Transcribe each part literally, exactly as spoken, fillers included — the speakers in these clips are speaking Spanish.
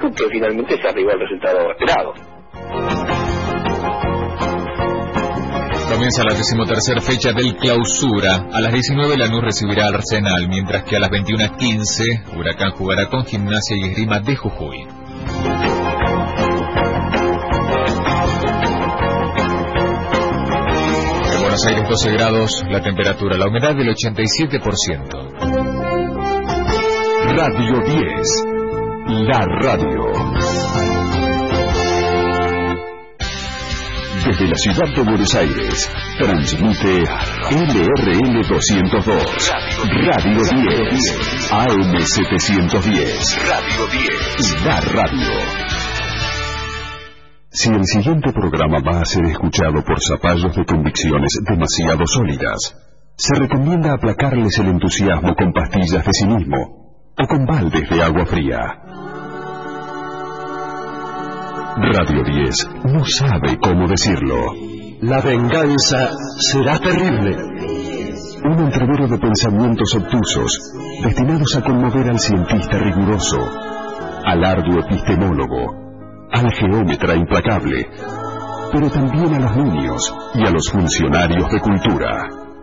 que finalmente se arribó al resultado esperado. Comienza la decimotercera fecha del Clausura. A las diecinueve Lanús recibirá al Arsenal, mientras que a las veintiuna quince Huracán jugará con Gimnasia y Esgrima de Jujuy. En Buenos Aires doce grados la temperatura, la humedad del ochenta y siete por ciento. Radio diez, la radio. Desde la ciudad de Buenos Aires, transmite L R L doscientos dos, Radio diez, A M setecientos diez, Radio diez, la radio. Si el siguiente programa va a ser escuchado por zapallos de convicciones demasiado sólidas, se recomienda aplacarles el entusiasmo con pastillas de cinismo o con baldes de agua fría. Radio diez no sabe cómo decirlo. La venganza será terrible. Un entrevero de pensamientos obtusos, destinados a conmover al cientista riguroso, al arduo epistemólogo, al geómetra implacable, pero también a los niños y a los funcionarios de cultura.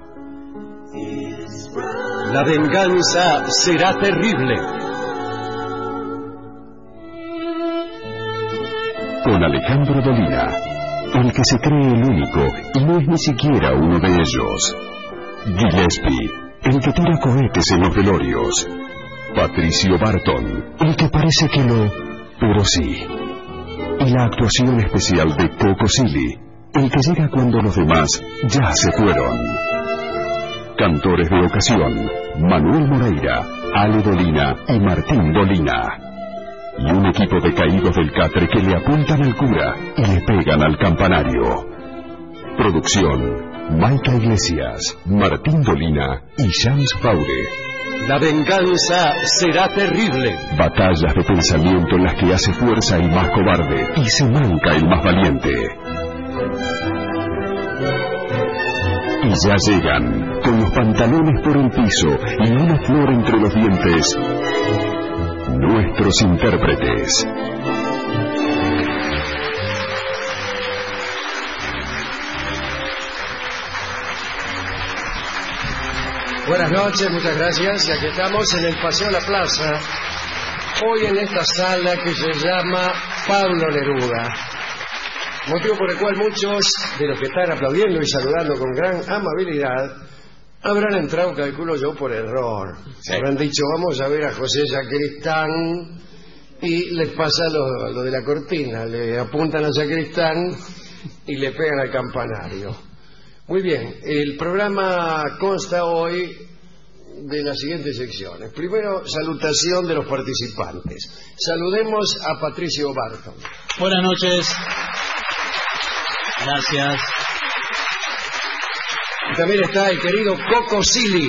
La venganza será terrible. Con Alejandro Dolina, el que se cree el único y no es ni siquiera uno de ellos. Gillespie, el que tira cohetes en los velorios. Patricio Barton, el que parece que no, pero sí. Y la actuación especial de Coco Silly, el que llega cuando los demás ya se fueron. Cantores de ocasión, Manuel Moreira, Ale Dolina y Martín Dolina. Y un equipo de caídos del catre que le apuntan al cura y le pegan al campanario. Producción, Maica Iglesias, Martín Dolina y Jans Paude. La venganza será terrible. Batallas de pensamiento en las que hace fuerza el más cobarde y se manca el más valiente. Y ya llegan, con los pantalones por el piso y una flor entre los dientes, nuestros intérpretes. Buenas noches, muchas gracias. Y aquí estamos en el Paseo La Plaza, hoy en esta sala que se llama Pablo Neruda. Motivo por el cual muchos de los que están aplaudiendo y saludando con gran amabilidad habrán entrado, calculo yo, por error. Sí. Habrán dicho, vamos a ver a José Sacristán, y les pasa lo, lo de la cortina, le apuntan a Sacristán y le pegan al campanario. Muy bien, el programa consta hoy de las siguientes secciones. Primero, salutación de los participantes. Saludemos a Patricio Barton. Buenas noches. Gracias. Y también está el querido Coco Silly,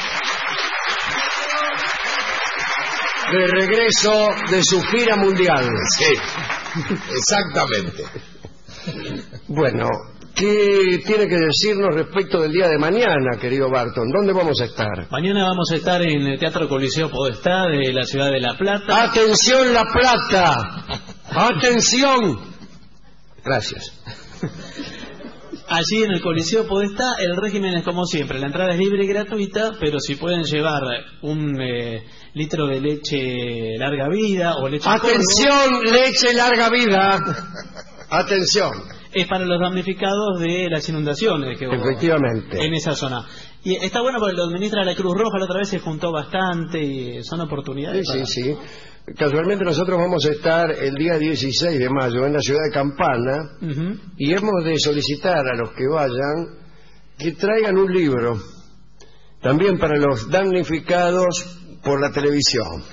de regreso de su gira mundial. Sí, exactamente. Bueno, ¿qué tiene que decirnos respecto del día de mañana, querido Barton? ¿Dónde vamos a estar? Mañana vamos a estar en el Teatro Coliseo Podestá de la ciudad de La Plata. ¡Atención, La Plata! ¡Atención! Gracias. Allí en el Coliseo Podestá el régimen es como siempre, la entrada es libre y gratuita, pero si pueden llevar un eh, litro de leche larga vida o leche... ¡Atención, polvo, leche larga vida! ¡Atención! Es para los damnificados de las inundaciones que hubo efectivamente en esa zona. Y está bueno porque lo administra la Cruz Roja, la otra vez se juntó bastante y son oportunidades. Sí, para... sí, sí. Casualmente nosotros vamos a estar el día dieciséis de mayo en la ciudad de Campana, uh-huh, y hemos de solicitar a los que vayan que traigan un libro, también para los damnificados por la televisión.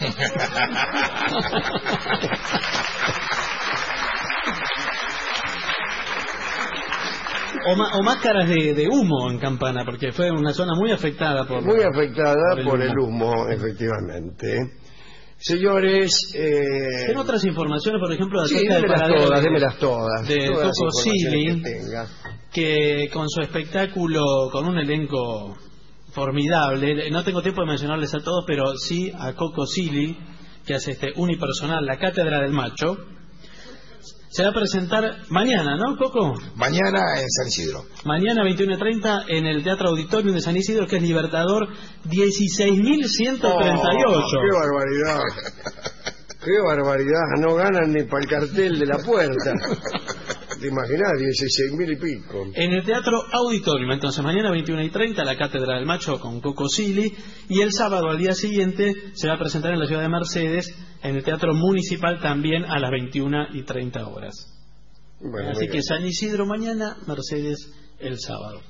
O, o máscaras de, de humo en Campana, porque fue una zona muy afectada por... Muy afectada por el, por el humo, efectivamente. Señores... Eh... ¿Tiene otras informaciones, por ejemplo, sí, acerca démelas del todas, de, démelas todas. De todas Coco Silly, que, que con su espectáculo, con un elenco formidable, no tengo tiempo de mencionarles a todos, pero sí a Coco Silly, que hace este unipersonal, La Cátedra del Macho, se va a presentar mañana, ¿no, Coco? Mañana en San Isidro. Mañana veintiuno y treinta en el Teatro Auditorium de San Isidro, que es Libertador dieciséis mil ciento treinta y ocho. Oh, ¡qué barbaridad! ¡Qué barbaridad! No ganan ni para el cartel de la puerta. ¿Te imaginas? dieciséis mil y pico. En el Teatro Auditorium, entonces mañana veintiuno y treinta, La Cátedra del Macho con Coco Silly, y el sábado al día siguiente se va a presentar en la ciudad de Mercedes, en el Teatro Municipal también a las veintiuna y treinta horas. Bueno, así que San Isidro mañana, Mercedes el sábado.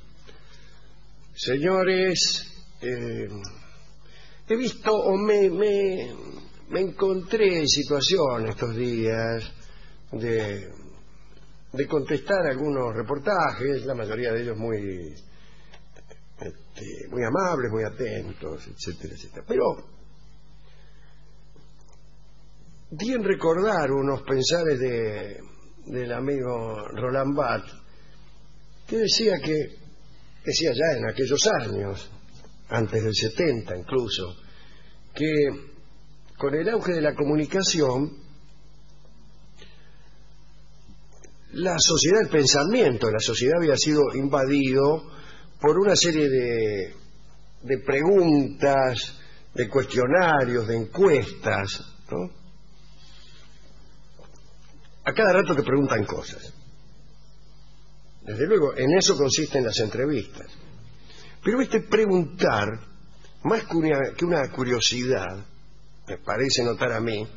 Señores, eh, he visto o me, me, me encontré en situación estos días de... de contestar algunos reportajes, la mayoría de ellos muy este, muy amables, muy atentos, etcétera, etcétera. Pero bien recordar unos pensares de del amigo Roland Barthes, que decía que, decía ya en aquellos años, antes del setenta incluso, que con el auge de la comunicación, la sociedad del pensamiento, la sociedad había sido invadido por una serie de, de preguntas, de cuestionarios, de encuestas, ¿no? A cada rato te preguntan cosas. Desde luego, en eso consisten las entrevistas. Pero este preguntar, más que una, que una curiosidad, me parece notar a mí,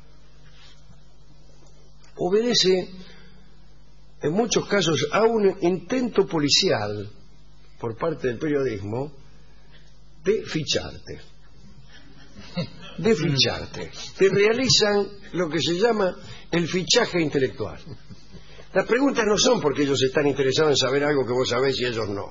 obedece en muchos casos a un intento policial por parte del periodismo de ficharte. De ficharte. Te realizan lo que se llama el fichaje intelectual. Las preguntas no son porque ellos están interesados en saber algo que vos sabés y ellos no.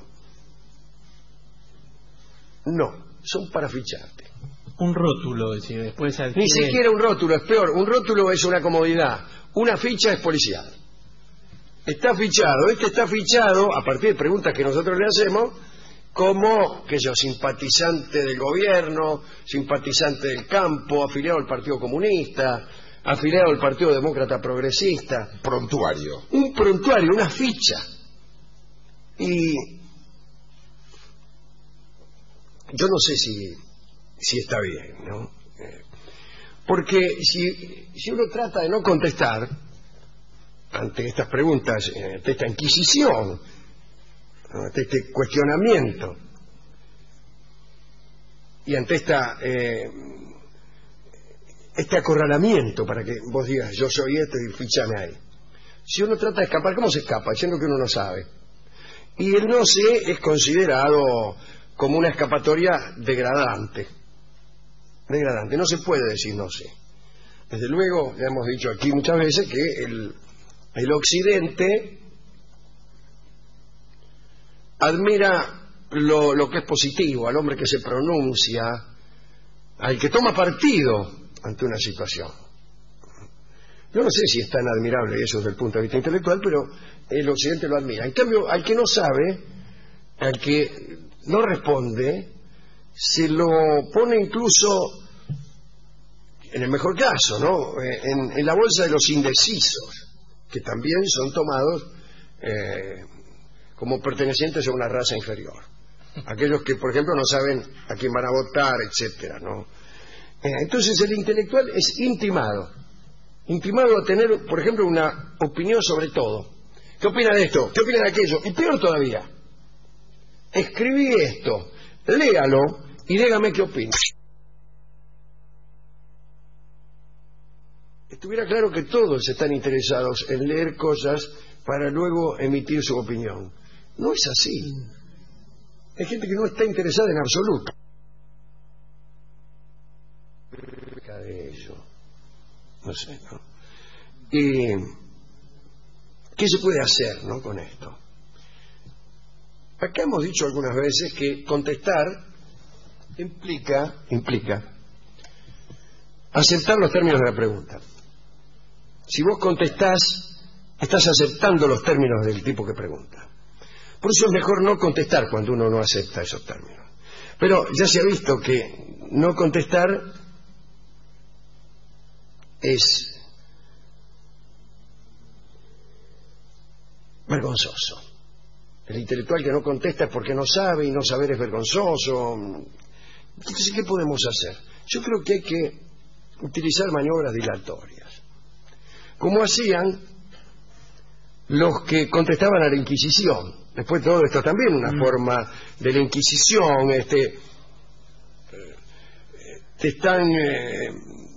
No, son para ficharte. Un rótulo, es decir, después adquiere... Ni siquiera un rótulo, es peor. Un rótulo es una comodidad. Una ficha es policial. Está fichado, este está fichado a partir de preguntas que nosotros le hacemos, como, que yo, simpatizante del gobierno, simpatizante del campo, afiliado al Partido Comunista, afiliado al Partido Demócrata Progresista. Prontuario. Un prontuario, una ficha. Y yo no sé si, si está bien, ¿no? Porque si, si uno trata de no contestar ante estas preguntas, ante esta inquisición, ante este cuestionamiento y ante esta eh, este acorralamiento para que vos digas yo soy este y fichame ahí, si uno trata de escapar, ¿cómo se escapa? Diciendo que uno no sabe. Y el no sé es considerado como una escapatoria degradante. Degradante, no se puede decir no sé. Desde luego, ya hemos dicho aquí muchas veces que el El Occidente admira lo, lo que es positivo, al hombre que se pronuncia, al que toma partido ante una situación. Yo no sé si es tan admirable eso desde el punto de vista intelectual, pero el Occidente lo admira. En cambio, al que no sabe, al que no responde, se lo pone incluso, en el mejor caso, ¿no?, en, en la bolsa de los indecisos, que también son tomados eh, como pertenecientes a una raza inferior. Aquellos que, por ejemplo, no saben a quién van a votar, etcétera, ¿no? Eh, entonces el intelectual es intimado, intimado a tener, por ejemplo, una opinión sobre todo. ¿Qué opina de esto? ¿Qué opina de aquello? Y peor todavía, escribí esto, léalo y dígame qué opina. Estuviera claro que todos están interesados en leer cosas para luego emitir su opinión. No es así. Hay gente que no está interesada en absoluto. De ello. No sé, ¿no? Y ¿qué se puede hacer, ¿no?, con esto? Acá hemos dicho algunas veces que contestar implica, implica aceptar los términos de la pregunta. Si vos contestás, estás aceptando los términos del tipo que pregunta. Por eso es mejor no contestar cuando uno no acepta esos términos. Pero ya se ha visto que no contestar es vergonzoso. El intelectual que no contesta es porque no sabe, y no saber es vergonzoso. Entonces, ¿qué podemos hacer? Yo creo que hay que utilizar maniobras dilatorias, como hacían los que contestaban a la Inquisición. Después todo esto también una mm. forma de la Inquisición. Este, te están eh,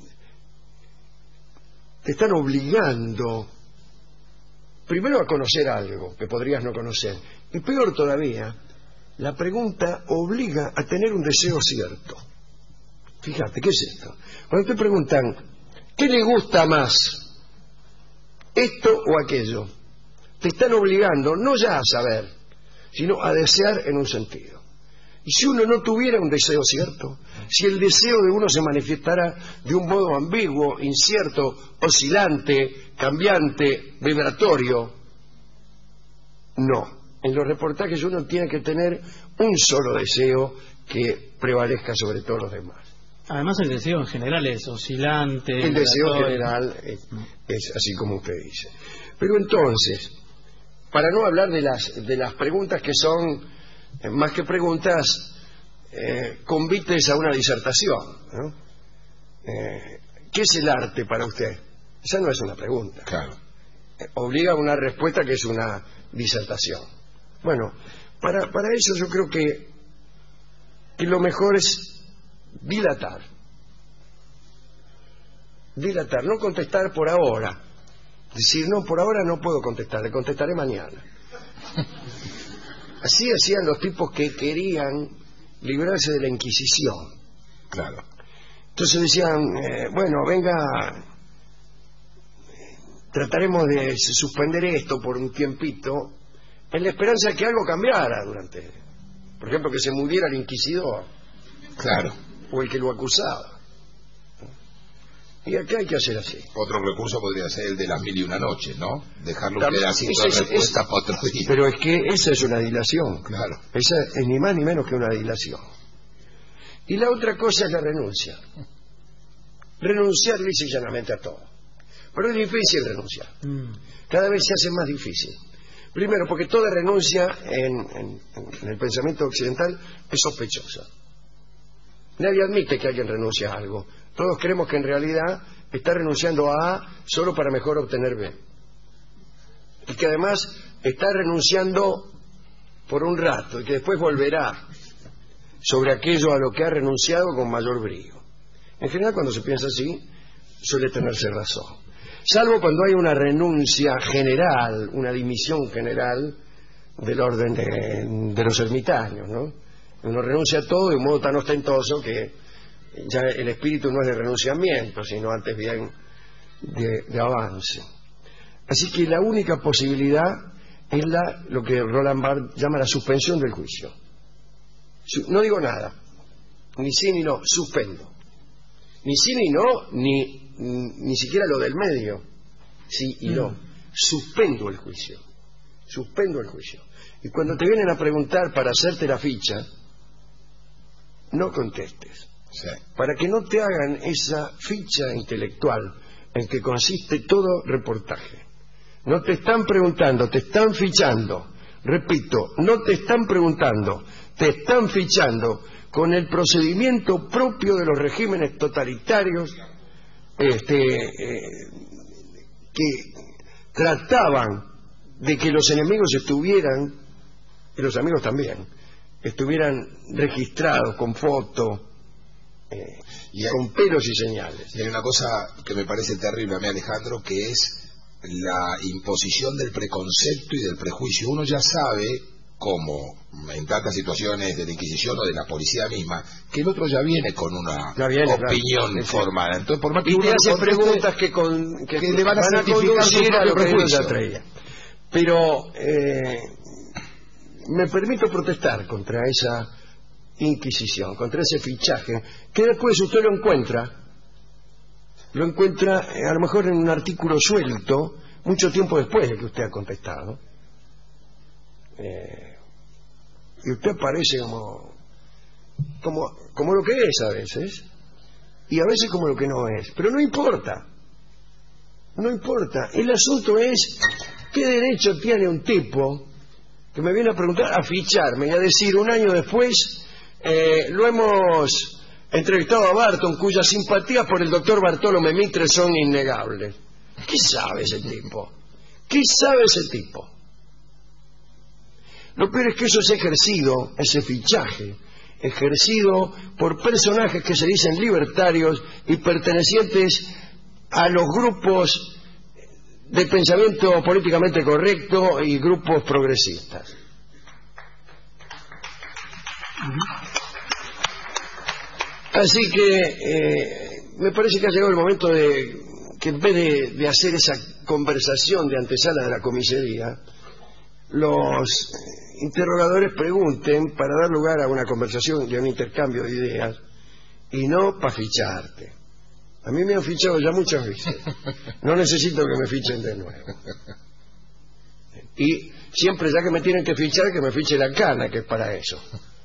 te están obligando primero a conocer algo que podrías no conocer, y peor todavía, la pregunta obliga a tener un deseo cierto. Fíjate, ¿qué es esto? Cuando te preguntan, ¿qué le gusta más? ¿Esto o aquello? Te están obligando no ya a saber, sino a desear en un sentido. Y si uno no tuviera un deseo cierto, si el deseo de uno se manifestara de un modo ambiguo, incierto, oscilante, cambiante, vibratorio, no. En los reportajes uno tiene que tener un solo deseo que prevalezca sobre todos los demás. Además el deseo en general es oscilante. El deseo en general es, es así como usted dice. Pero entonces, para no hablar de las, de las preguntas que son, eh, más que preguntas, eh, convites a una disertación, ¿no? Eh, ¿Qué es el arte para usted? Esa no es una pregunta. Claro. Eh, obliga a una respuesta que es una disertación. Bueno, para, para eso yo creo que, que lo mejor es dilatar. Dilatar, no contestar por ahora. Decir, no, por ahora no puedo contestar, le contestaré mañana. Así hacían los tipos que querían librarse de la Inquisición. Claro. Entonces decían, eh, bueno, venga, trataremos de suspender esto por un tiempito, en la esperanza de que algo cambiara durante, por ejemplo, que se muriera el inquisidor. Claro. O el que lo acusaba. Y acá hay que hacer así. Otro recurso podría ser el de las mil y una noches, ¿no? Dejarlo También, quedar sin es, respuesta para otro día. Pero es que esa es una dilación. Claro. Esa es ni más ni menos que una dilación. Y la otra cosa es la renuncia. Renunciar lisa y llanamente a todo. Pero es difícil renunciar. Mm. Cada vez se hace más difícil. Primero, porque toda renuncia en, en, en el pensamiento occidental es sospechosa. Nadie admite que alguien renuncia a algo. Todos creemos que en realidad está renunciando a A solo para mejor obtener B. Y que además está renunciando por un rato y que después volverá sobre aquello a lo que ha renunciado con mayor brío. En general, cuando se piensa así, suele tenerse razón. Salvo cuando hay una renuncia general, una dimisión general del orden de, de los ermitaños, ¿no? Uno renuncia a todo de un modo tan ostentoso que ya el espíritu no es de renunciamiento, sino antes bien de, de avance. Así que la única posibilidad es la, lo que Roland Barthes llama la suspensión del juicio. No digo nada, ni sí ni no, suspendo. Ni sí ni no, ni, ni, ni siquiera lo del medio, sí y no. Suspendo el juicio, suspendo el juicio. Y cuando te vienen a preguntar para hacerte la ficha, no contestes. Sí. Para que no te hagan esa ficha intelectual en que consiste todo reportaje. No te están preguntando, te están fichando. Repito, no te están preguntando, te están fichando con el procedimiento propio de los regímenes totalitarios este, eh, que trataban de que los enemigos estuvieran, y los amigos también, estuvieran registrados con foto, eh, y hay, con pelos y señales. Y hay una cosa que me parece terrible a mí, Alejandro, que es la imposición del preconcepto y del prejuicio. Uno ya sabe, como en tantas situaciones de la Inquisición o de la policía misma, que el otro ya viene con una viene, opinión claro, formada. Entonces, por más que y uno te hace conteste, preguntas que, con, que, que le van a, van a certificar su a lo que prejuicio. ya traía. Pero eh, me permito protestar contra esa inquisición, contra ese fichaje, que después usted lo encuentra, lo encuentra eh, a lo mejor en un artículo suelto, mucho tiempo después de que usted ha contestado. Eh, y usted aparece como, como, como lo que es a veces, y a veces como lo que no es. Pero no importa, No importa. El asunto es qué derecho tiene un tipo que me viene a preguntar, a ficharme y a decir un año después, eh, lo hemos entrevistado a Barton, cuyas simpatías por el doctor Bartolomé Mitre son innegables. ¿Qué sabe ese tipo? ¿Qué sabe ese tipo? Lo peor es que eso es ejercido, ese fichaje, ejercido por personajes que se dicen libertarios y pertenecientes a los grupos de pensamiento políticamente correcto y grupos progresistas. Así que eh, me parece que ha llegado el momento de que en vez de, de hacer esa conversación de antesala de la comisaría, los interrogadores pregunten para dar lugar a una conversación y a un intercambio de ideas y no para ficharte. A mí me han fichado ya muchas veces. No necesito que me fichen de nuevo. Y siempre ya que me tienen que fichar, que me fiche la cana, que es para eso.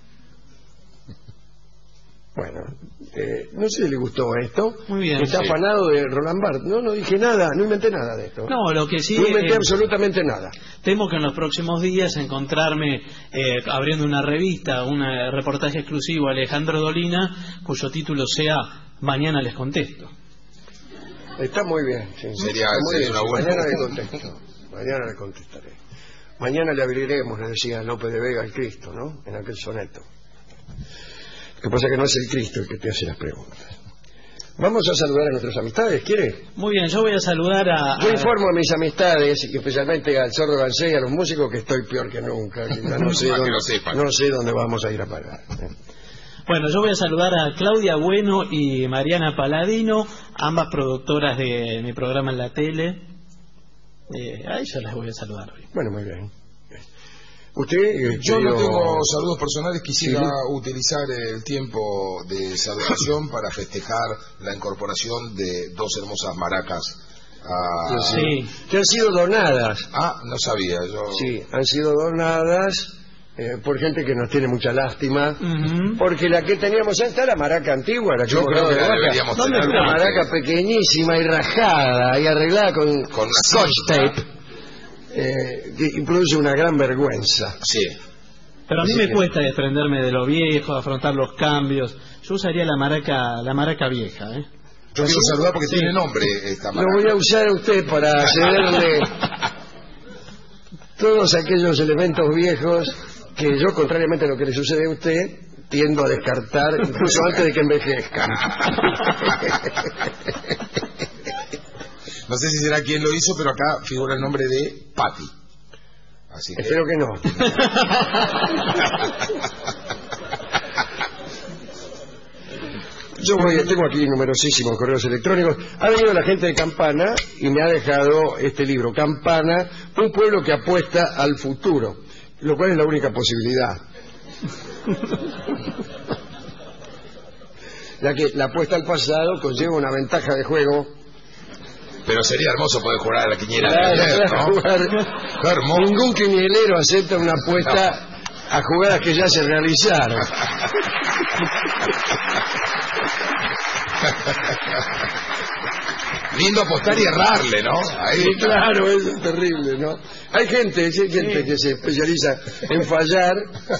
Bueno, eh, no sé si le gustó esto. Muy bien. Está sí. afanado de Roland Barthes. No, no dije nada, no inventé nada de esto. No, lo que sí... No inventé eh, absolutamente nada. Temo que en los próximos días encontrarme eh, abriendo una revista, un eh, reportaje exclusivo a Alejandro Dolina, cuyo título sea Mañana les contesto. Está muy bien. Sí. Sería, Está muy sería bien. una buena... Mañana le contesto. Mañana le contestaré. Mañana le abriremos, le decía Lope de Vega al Cristo, ¿no? En aquel soneto. Lo que pasa es que no es el Cristo el que te hace las preguntas. Vamos a saludar a nuestras amistades, ¿quiere? Muy bien, yo voy a saludar a... Yo a... informo a mis amistades, y especialmente al Sordo Garcés y a los músicos, que estoy peor que nunca. Que ya no, sé Para que dónde, lo sepan. no sé dónde vamos a ir a parar. Bueno, yo voy a saludar a Claudia Bueno y Mariana Paladino, ambas productoras de mi programa en la tele. Eh, a ellas las voy a saludar hoy. Bueno, muy bien. Usted, eh, Yo querido- no tengo saludos personales, quisiera Sí. utilizar el tiempo de saludación para festejar la incorporación de dos hermosas maracas. a- Sí. que han sido donadas. Ah, no sabía, yo... Sí, han sido donadas eh, por gente que nos tiene mucha lástima. Ujú. Porque la que teníamos antes, la maraca antigua, la que Yo hemos creo dado que de la baja, deberíamos ¿dónde tener está? Una porque- maraca pequeñísima y rajada y arreglada con, Con una scotch cinta. tape, eh, que produce una gran vergüenza. Sí. Pero a mí Así me que- cuesta desprenderme de lo viejo, afrontar los cambios. Yo usaría la maraca, la maraca vieja, ¿eh? Yo quiero saludar porque Sí. tiene nombre esta Lo maraca. voy a usar a usted para cederle todos aquellos elementos viejos que yo, contrariamente a lo que le sucede a usted, tiendo a descartar incluso antes de que envejezcan. No sé si será quien lo hizo, pero acá figura el nombre de Patty. Así que... Espero que no. Yo voy, tengo aquí numerosísimos correos electrónicos. Ha venido la gente de Campana y me ha dejado este libro, Campana, un pueblo que apuesta al futuro, lo cual es la única posibilidad. Ya que la apuesta al pasado conlleva una ventaja de juego. Pero sería hermoso poder jugar a la quiniela de Claro, ayer, claro, ¿no? jugar. Qué hermoso. Ningún quinielero acepta una apuesta a jugadas que ya se realizaron. Lindo apostar y errarle, ¿no? Ahí Sí, está. claro, eso es terrible, ¿no? Hay gente, sí, hay gente que se especializa en fallar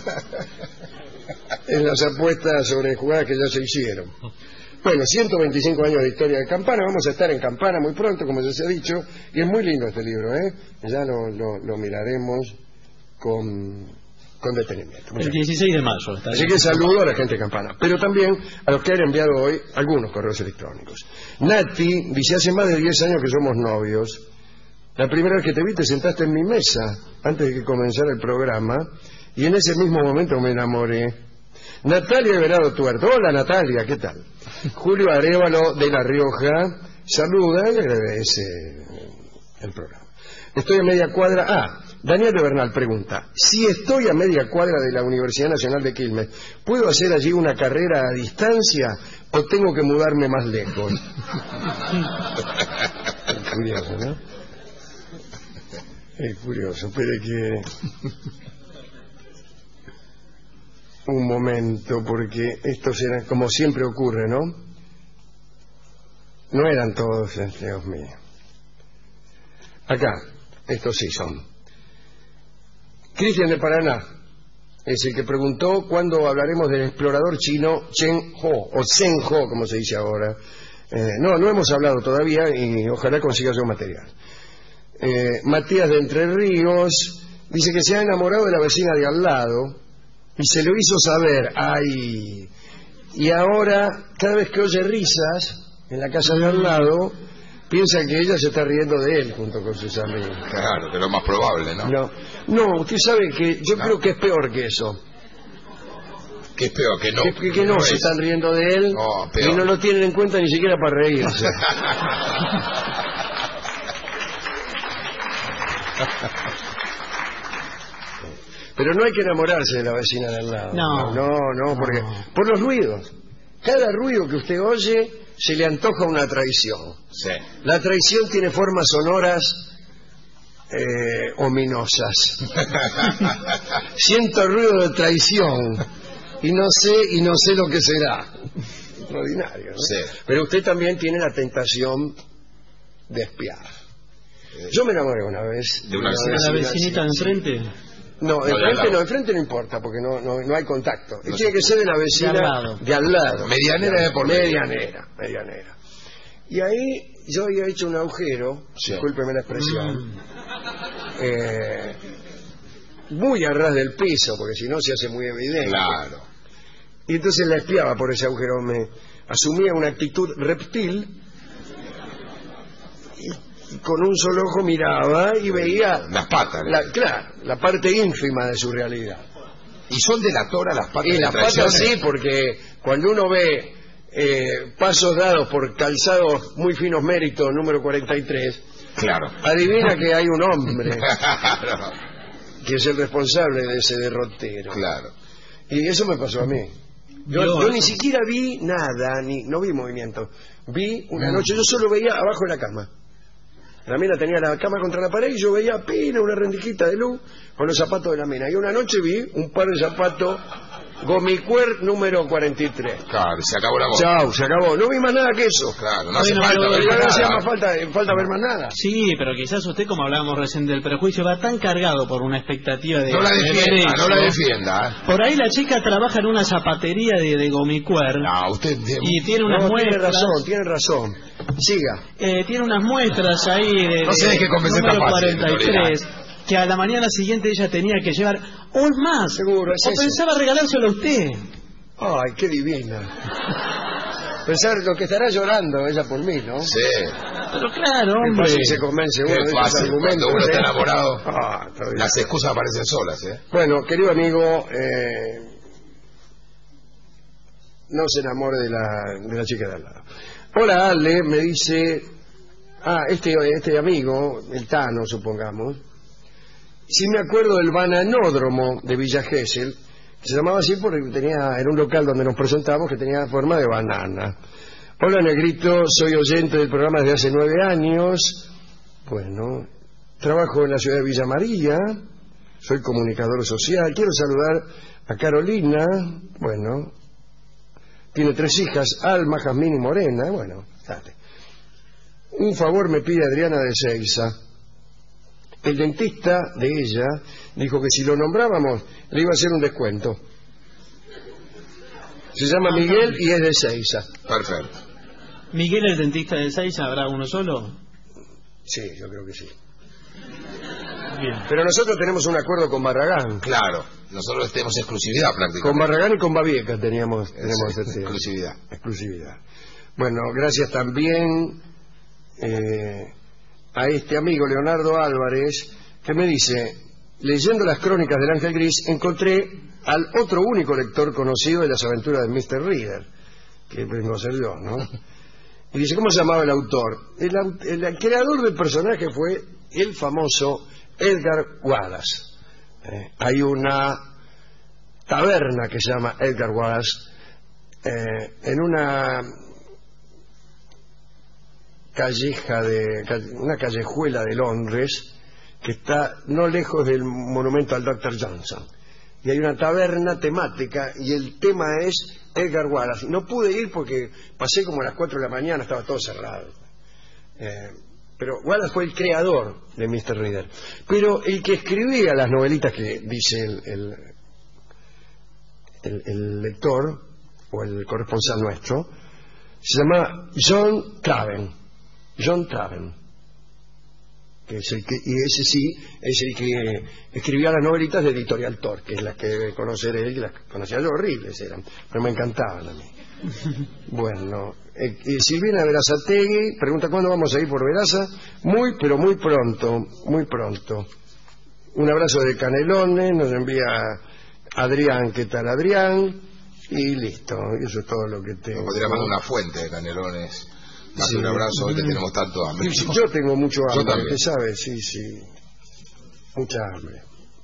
en las apuestas sobre jugadas que ya se hicieron. Bueno, ciento veinticinco años de historia de Campana. Vamos a estar en Campana muy pronto, como ya se ha dicho, y es muy lindo este libro, ¿eh? Ya lo, lo, lo miraremos con, con detenimiento. Muchas El dieciséis de mayo. Está Así que saludo a la gente de Campana, pero también a los que han enviado hoy algunos correos electrónicos. Nati dice, hace más de diez años que somos novios. La primera vez que te vi te sentaste en mi mesa antes de que comenzara el programa y en ese mismo momento me enamoré. Natalia Everado Tuerto. Hola Natalia, ¿qué tal? Julio Arévalo de La Rioja saluda y agradece el programa. Estoy a media cuadra... Ah, Daniel de Bernal pregunta, si estoy a media cuadra de la Universidad Nacional de Quilmes, ¿puedo hacer allí una carrera a distancia o tengo que mudarme más lejos? Es curioso, ¿no? Es curioso, espere que... Un momento, porque estos eran, como siempre ocurre, ¿no? No eran todos empleos míos. Acá, estos sí son. Cristian de Paraná es el que preguntó cuándo hablaremos del explorador chino Chen Ho, o Zheng Ho, como se dice ahora. Eh, no, no hemos hablado todavía y ojalá consiga yo material. Eh, Matías de Entre Ríos dice que se ha enamorado de la vecina de al lado y se lo hizo saber. Ay, y ahora cada vez que oye risas en la casa de al lado piensa que ella se está riendo de él junto con sus amigos. Claro, que es lo más probable, ¿no? No, no, usted sabe que yo ¿No? creo que es peor que eso. Que es peor, que no. Que, que, que no, no se es. están riendo de él No, y peor. no lo tienen en cuenta ni siquiera para reírse. Pero no hay que enamorarse de la vecina de al lado. No. no, no, porque No. por los ruidos. Cada ruido que usted oye se le antoja una traición. Sí. La traición tiene formas sonoras eh, ominosas. Siento ruido de traición y no sé y no sé lo que será. Extraordinario, ¿no? Sí. Pero usted también tiene la tentación de espiar. Yo me enamoré una vez De una ¿A la vecinita de sí. enfrente? No, No, de al enfrente lado. no, enfrente no importa porque no, no, no hay contacto. No Tiene se- que ser de la vecina De al lado. de al lado. Medianera de por medio. Medianera, medianera. Y ahí yo había hecho un agujero, Sí. discúlpeme la expresión, Mm. eh, muy a ras del piso, porque si no se hace muy evidente. Claro. Y entonces la espiaba por ese agujero, me asumía una actitud reptil y, y con un solo ojo miraba y veía Las patas. la, claro, la parte ínfima de su realidad. Y son delatoras las patas Y de las patas traiciones. sí, porque cuando uno ve eh, pasos dados por calzados muy finos méritos número cuarenta y tres, Claro. adivina que hay un hombre Claro. que es el responsable de ese derrotero. Claro. Y eso me pasó a mí. Yo, Dios. yo ni siquiera vi nada, ni no vi movimiento. Vi una Mm. noche, yo solo veía abajo de la cama. La mina tenía la cama contra la pared y yo veía apenas una rendijita de luz con los zapatos de la mina. Y una noche vi un par de zapatos Gomicuer número cuarenta y tres. Claro, se acabó la voz. Chao, se acabó. No vi más nada que eso. Claro, no hace Bueno, falta pero ver Ya no nada. hacía más falta, falta ver más nada. Sí, pero quizás usted, como hablábamos recién del prejuicio, va tan cargado por una expectativa de... No la de defienda, ver no eso. la defienda. ¿eh? Por ahí la chica trabaja en una zapatería de, de gomicuer No, usted... y tiene unas No, tiene muestras... razón, tiene razón. Siga. eh, tiene unas muestras ahí de, No se de deje convencer número tan fácil, cuarenta y tres, que a la mañana siguiente ella tenía que llevar, o más, Seguro, es o eso. pensaba regalárselo a usted. Ay, qué divina. Pensar lo que estará llorando ella por mí, ¿no? Sí. Pero claro, Qué hombre. fácil se convence uno Qué de esos fácil, argumentos. cuando uno está ¿eh? enamorado. Ah, está bien. Las excusas aparecen solas, ¿eh? Bueno, querido amigo, eh, no se enamore de la, de la chica de al lado. Hola, Ale, me dice... Ah, este, este amigo, el Tano, supongamos. Sí me acuerdo del bananódromo de Villa Gesell, que se llamaba así porque tenía, era un local donde nos presentamos que tenía forma de banana. Hola, Negrito, soy oyente del programa desde hace nueve años. Bueno, trabajo en la ciudad de Villa María, soy comunicador social. Quiero saludar a Carolina, bueno, tiene tres hijas, Alma, Jazmín y Morena. Bueno, dale. Un favor me pide Adriana de Seiza. El dentista de ella dijo que si lo nombrábamos le iba a hacer un descuento. Se llama Miguel y es de Seiza. Perfecto. Miguel, el dentista de Seiza, ¿habrá uno solo? Sí, yo creo que sí. Bien. Pero nosotros tenemos un acuerdo con Barragán. Claro. Nosotros tenemos exclusividad Con prácticamente. Barragán y con Babieca teníamos, tenemos Es- este- exclusividad. exclusividad. Bueno, gracias también eh, a este amigo Leonardo Álvarez, que me dice, leyendo las crónicas del Ángel Gris, encontré al otro único lector conocido de las aventuras de mister Reader, que vengo a ser yo, ¿no? Y dice, ¿cómo se llamaba el autor? El, au- el creador del personaje fue el famoso Edgar Wallace. Eh, hay una taberna que se llama Edgar Wallace eh, en una calleja de calle- una callejuela de Londres que está no lejos del monumento al doctor Johnson, y hay una taberna temática y el tema es Edgar Wallace. No pude ir porque pasé como a las cuatro de la mañana, estaba todo cerrado. Eh, pero Wallace fue el creador de mister Reader. Pero el que escribía las novelitas que dice el, el, el, el lector o el corresponsal nuestro se llama John Craven. John Craven. Que es el que, y ese sí es el que escribía las novelitas de Editorial Tor, que es las que debe conocer él, las que conocía yo, horribles eran, pero me encantaban a mí. Bueno, eh, eh, Silvina Verazategui pregunta cuándo vamos a ir por Veraza. Muy, pero muy pronto, muy pronto. Un abrazo de Canelones, nos envía Adrián, ¿qué tal Adrián? Y listo, eso es todo lo que tengo. Me podría mandar una fuente de Canelones. Date Sí. un abrazo, hoy que tenemos tanto hambre. Sí, yo tengo mucho Yo hambre, también. usted sabe, sí, sí. Mucha hambre.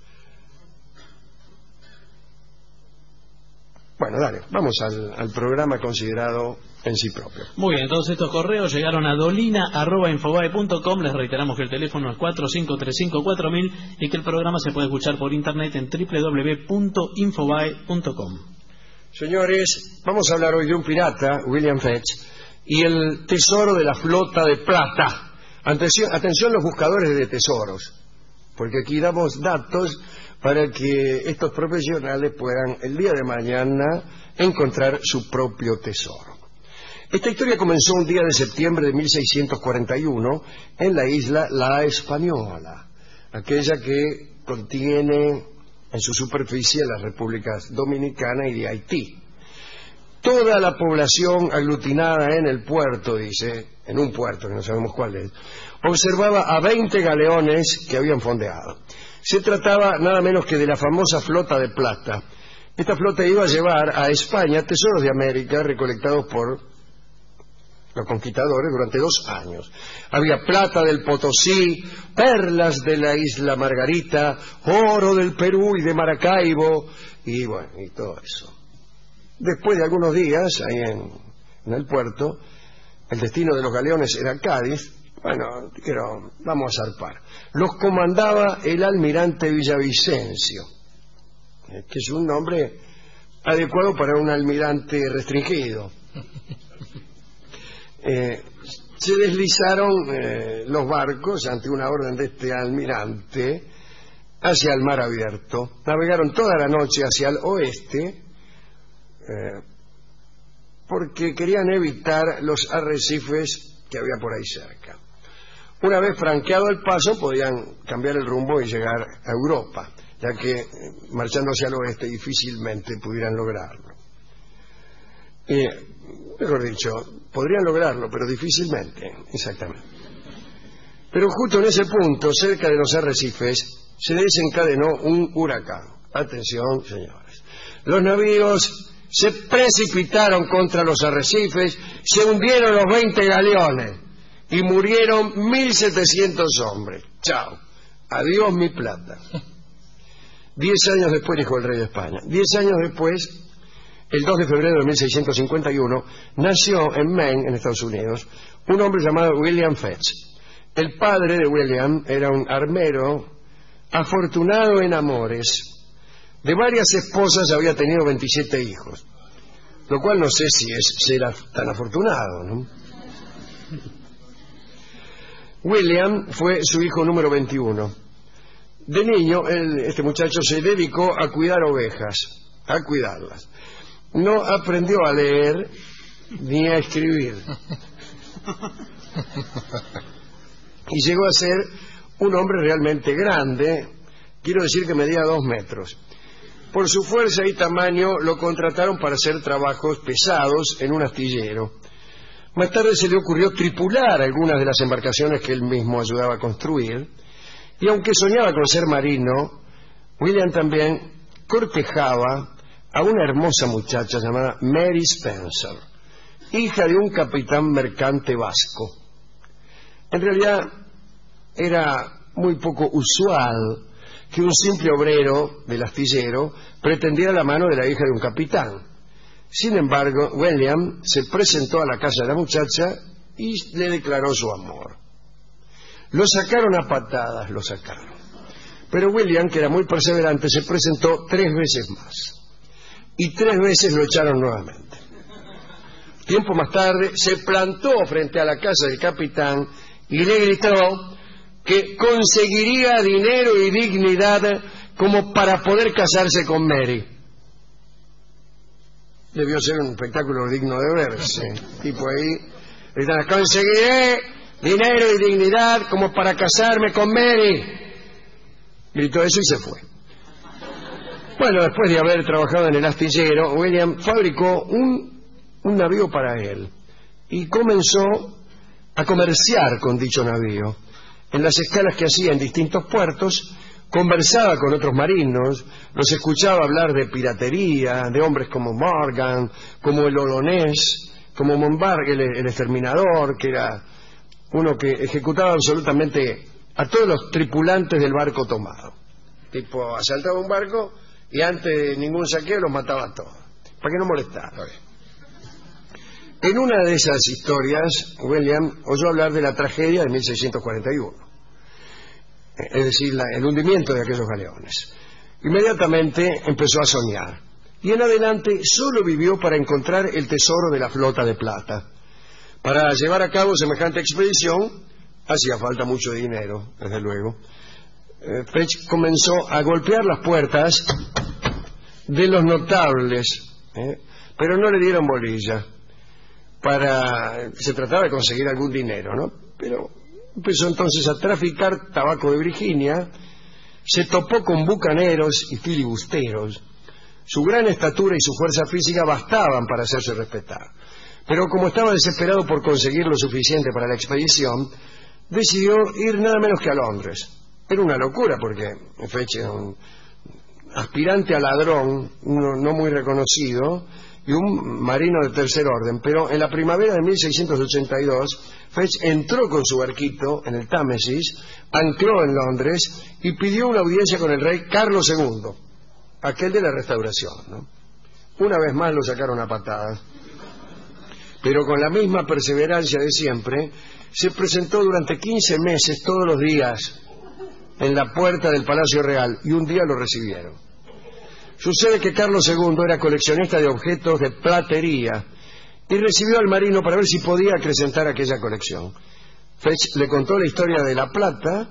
Bueno, dale, vamos al, al programa considerado en sí propio. Muy bien, todos estos correos llegaron a dolina arroba infobae punto com. Les reiteramos que el teléfono es cuatro cinco tres cinco cuatro mil y que el programa se puede escuchar por internet en doble u doble u doble u punto infobae punto com. Señores, vamos a hablar hoy de un pirata, William Fetch, y el tesoro de la flota de plata. Atención, atención los buscadores de tesoros, porque aquí damos datos para que estos profesionales puedan el día de mañana encontrar su propio tesoro. Esta historia comenzó un día de septiembre de mil seiscientos cuarenta y uno en la isla La Española, aquella que contiene en su superficie las repúblicas Dominicana y de Haití. Toda la población aglutinada en el puerto, dice, en un puerto que no sabemos cuál es, observaba a veinte galeones que habían fondeado. Se trataba nada menos que de la famosa flota de plata. Esta flota iba a llevar a España tesoros de América recolectados por los conquistadores durante dos años. Había plata del Potosí, perlas de la isla Margarita, oro del Perú y de Maracaibo, y bueno, y todo eso. Después de algunos días, ahí en, en el puerto, el destino de los galeones era Cádiz. Bueno, dijeron, vamos a zarpar. Los comandaba el almirante Villavicencio, eh, que es un nombre adecuado para un almirante restringido. Eh, se deslizaron eh, los barcos ante una orden de este almirante hacia el mar abierto. Navegaron toda la noche hacia el oeste eh, porque querían evitar los arrecifes que había por ahí cerca. Una vez franqueado el paso podían cambiar el rumbo y llegar a Europa, ya que eh, marchando hacia el oeste difícilmente pudieran lograrlo. Eh, mejor dicho, podrían lograrlo, pero difícilmente, exactamente. Pero justo en ese punto, cerca de los arrecifes, se desencadenó un huracán. Atención, señores. Los navíos se precipitaron contra los arrecifes, se hundieron los veinte galeones y murieron mil setecientos hombres. Chao. Adiós mi plata. Diez años después, dijo el rey de España, diez años después, el dos de febrero de mil seiscientos cincuenta y uno, nació en Maine, en Estados Unidos, un hombre llamado William Fetch. El padre de William era un armero afortunado en amores. De varias esposas había tenido veintisiete hijos, lo cual no sé si es ser tan afortunado, ¿no? William fue su hijo número veintiuno. De niño, él, este muchacho se dedicó a cuidar ovejas, a cuidarlas. No aprendió a leer ni a escribir. Y llegó a ser un hombre realmente grande, quiero decir que medía dos metros. Por su fuerza y tamaño lo contrataron para hacer trabajos pesados en un astillero. Más tarde se le ocurrió tripular algunas de las embarcaciones que él mismo ayudaba a construir, y aunque soñaba con ser marino, William también cortejaba a una hermosa muchacha llamada Mary Spencer, hija de un capitán mercante vasco. En realidad era muy poco usual que un simple obrero del astillero pretendiera la mano de la hija de un capitán. Sin embargo, William se presentó a la casa de la muchacha y le declaró su amor. Lo sacaron a patadas, lo sacaron. Pero William, que era muy perseverante, se presentó tres veces más. Y tres veces lo echaron nuevamente. Tiempo más tarde se plantó frente a la casa del capitán y le gritó que conseguiría dinero y dignidad como para poder casarse con Mary. Debió ser un espectáculo digno de verse. Tipo ahí, gritando, conseguiré dinero y dignidad como para casarme con Mary. Gritó eso y se fue. Bueno, después de haber trabajado en el astillero, William fabricó un, un navío para él y comenzó a comerciar con dicho navío. En las escalas que hacía en distintos puertos, conversaba con otros marinos, los escuchaba hablar de piratería, de hombres como Morgan, como el Olonés, como Monbarg, el, el exterminador, que era uno que ejecutaba absolutamente a todos los tripulantes del barco tomado. Tipo, asaltaba un barco y antes de ningún saqueo los mataba a todos, para que no molestaran. En una de esas historias, William oyó hablar de la tragedia de mil seiscientos cuarenta y uno, es decir, la, el hundimiento de aquellos galeones. Inmediatamente empezó a soñar, y en adelante solo vivió para encontrar el tesoro de la flota de plata. Para llevar a cabo semejante expedición hacía falta mucho dinero, desde luego. Eh, Fetch comenzó a golpear las puertas de los notables, ¿eh? pero no le dieron bolilla. Para se trataba de conseguir algún dinero, ¿no? Pero empezó entonces a traficar tabaco de Virginia, se topó con bucaneros y filibusteros. Su gran estatura y su fuerza física bastaban para hacerse respetar, pero como estaba desesperado por conseguir lo suficiente para la expedición, decidió ir nada menos que a Londres. Era una locura porque Fetch era un aspirante a ladrón, uno no muy reconocido, y un marino de tercer orden, pero en la primavera de mil seiscientos ochenta y dos Fetch entró con su barquito en el Támesis, ancló en Londres y pidió una audiencia con el rey Carlos segundo, aquel de la Restauración, ¿no? Una vez más lo sacaron a patadas, pero con la misma perseverancia de siempre se presentó durante quince meses todos los días en la puerta del Palacio Real, y un día lo recibieron. Sucede que Carlos segundo era coleccionista de objetos de platería y recibió al marino para ver si podía acrecentar aquella colección. Fetch le contó la historia de la plata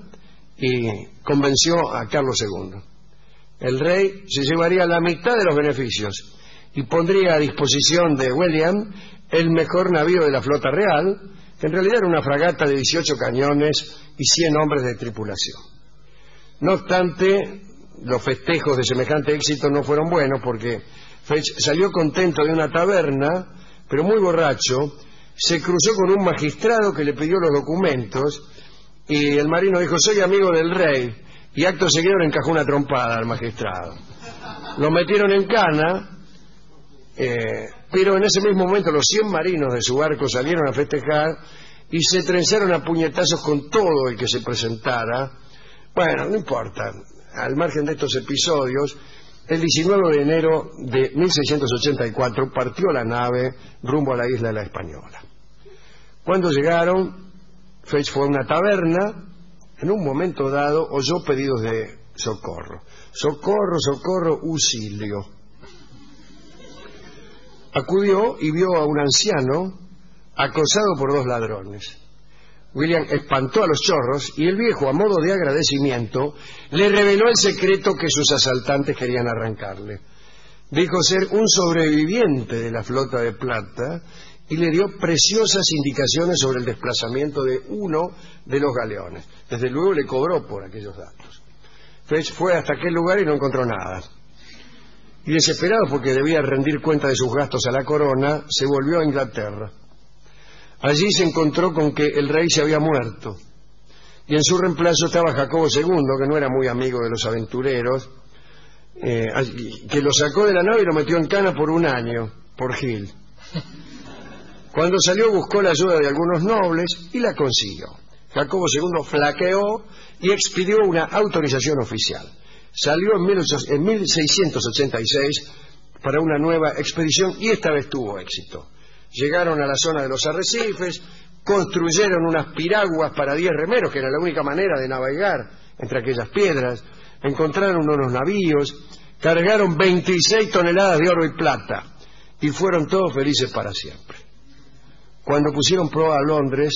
y convenció a Carlos segundo. El rey se llevaría la mitad de los beneficios y pondría a disposición de William el mejor navío de la flota real, que en realidad era una fragata de dieciocho cañones y cien hombres de tripulación. No obstante, los festejos de semejante éxito no fueron buenos porque Fetch salió contento de una taberna, pero muy borracho, se cruzó con un magistrado que le pidió los documentos y el marino dijo, soy amigo del rey, y acto seguido le encajó una trompada al magistrado. Lo metieron en cana, eh, pero en ese mismo momento los cien marinos de su barco salieron a festejar y se trenzaron a puñetazos con todo el que se presentara. Bueno, no importa. Al margen de estos episodios, el diecinueve de enero de mil seiscientos ochenta y cuatro partió la nave rumbo a la isla de la Española. Cuando llegaron, Fetch fue a una taberna. En un momento dado oyó pedidos de socorro. Socorro, socorro, auxilio. Acudió y vio a un anciano acosado por dos ladrones. William espantó a los chorros y el viejo, a modo de agradecimiento, le reveló el secreto que sus asaltantes querían arrancarle. Dijo ser un sobreviviente de la flota de plata y le dio preciosas indicaciones sobre el desplazamiento de uno de los galeones. Desde luego le cobró por aquellos datos. Fetch fue hasta aquel lugar y no encontró nada. Y desesperado porque debía rendir cuenta de sus gastos a la corona, se volvió a Inglaterra. Allí se encontró con que el rey se había muerto y en su reemplazo estaba Jacobo segundo, que no era muy amigo de los aventureros, eh, que lo sacó de la nave y lo metió en cana por un año, por Gil. Cuando salió buscó la ayuda de algunos nobles y la consiguió. Jacobo segundo flaqueó y expidió una autorización oficial. Salió en mil seiscientos ochenta y seis para una nueva expedición y esta vez tuvo éxito. Llegaron a la zona de los arrecifes, construyeron unas piraguas para diez remeros, que era la única manera de navegar entre aquellas piedras, encontraron unos navíos, cargaron veintiséis toneladas de oro y plata y fueron todos felices para siempre. Cuando pusieron proa a Londres,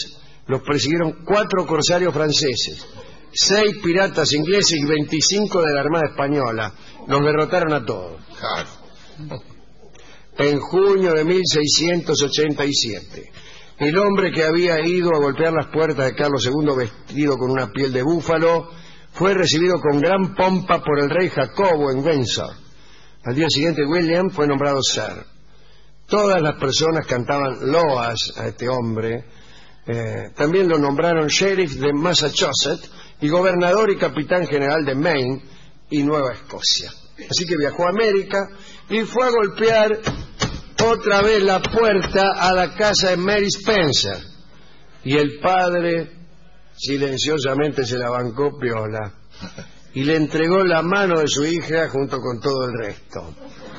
los persiguieron cuatro corsarios franceses, seis piratas ingleses y veinticinco de la Armada Española. Los derrotaron a todos. Claro. En junio de mil seiscientos ochenta y siete, el hombre que había ido a golpear las puertas de Carlos segundo vestido con una piel de búfalo fue recibido con gran pompa por el rey Jacobo en Windsor. Al día siguiente William fue nombrado Sir. Todas las personas cantaban loas a este hombre. Eh, también lo nombraron sheriff de Massachusetts y gobernador y capitán general de Maine y Nueva Escocia. Así que viajó a América y fue a golpear otra vez la puerta a la casa de Mary Spencer. Y el padre silenciosamente se la bancó piola y le entregó la mano de su hija junto con todo el resto.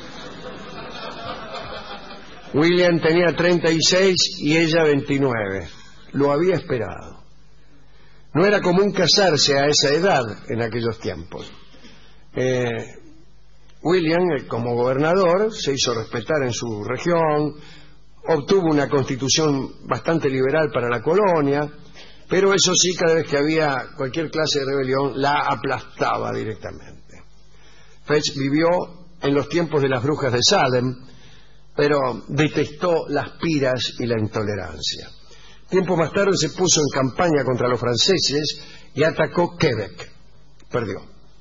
William tenía treinta y seis y ella veintinueve. Lo había esperado. No era común casarse a esa edad en aquellos tiempos. Eh, William, como gobernador, se hizo respetar en su región, obtuvo una constitución bastante liberal para la colonia, pero eso sí, cada vez que había cualquier clase de rebelión, la aplastaba directamente. Fetch vivió en los tiempos de las brujas de Salem, pero detestó las piras y la intolerancia. Tiempo más tarde se puso en campaña contra los franceses y atacó Quebec. Perdió.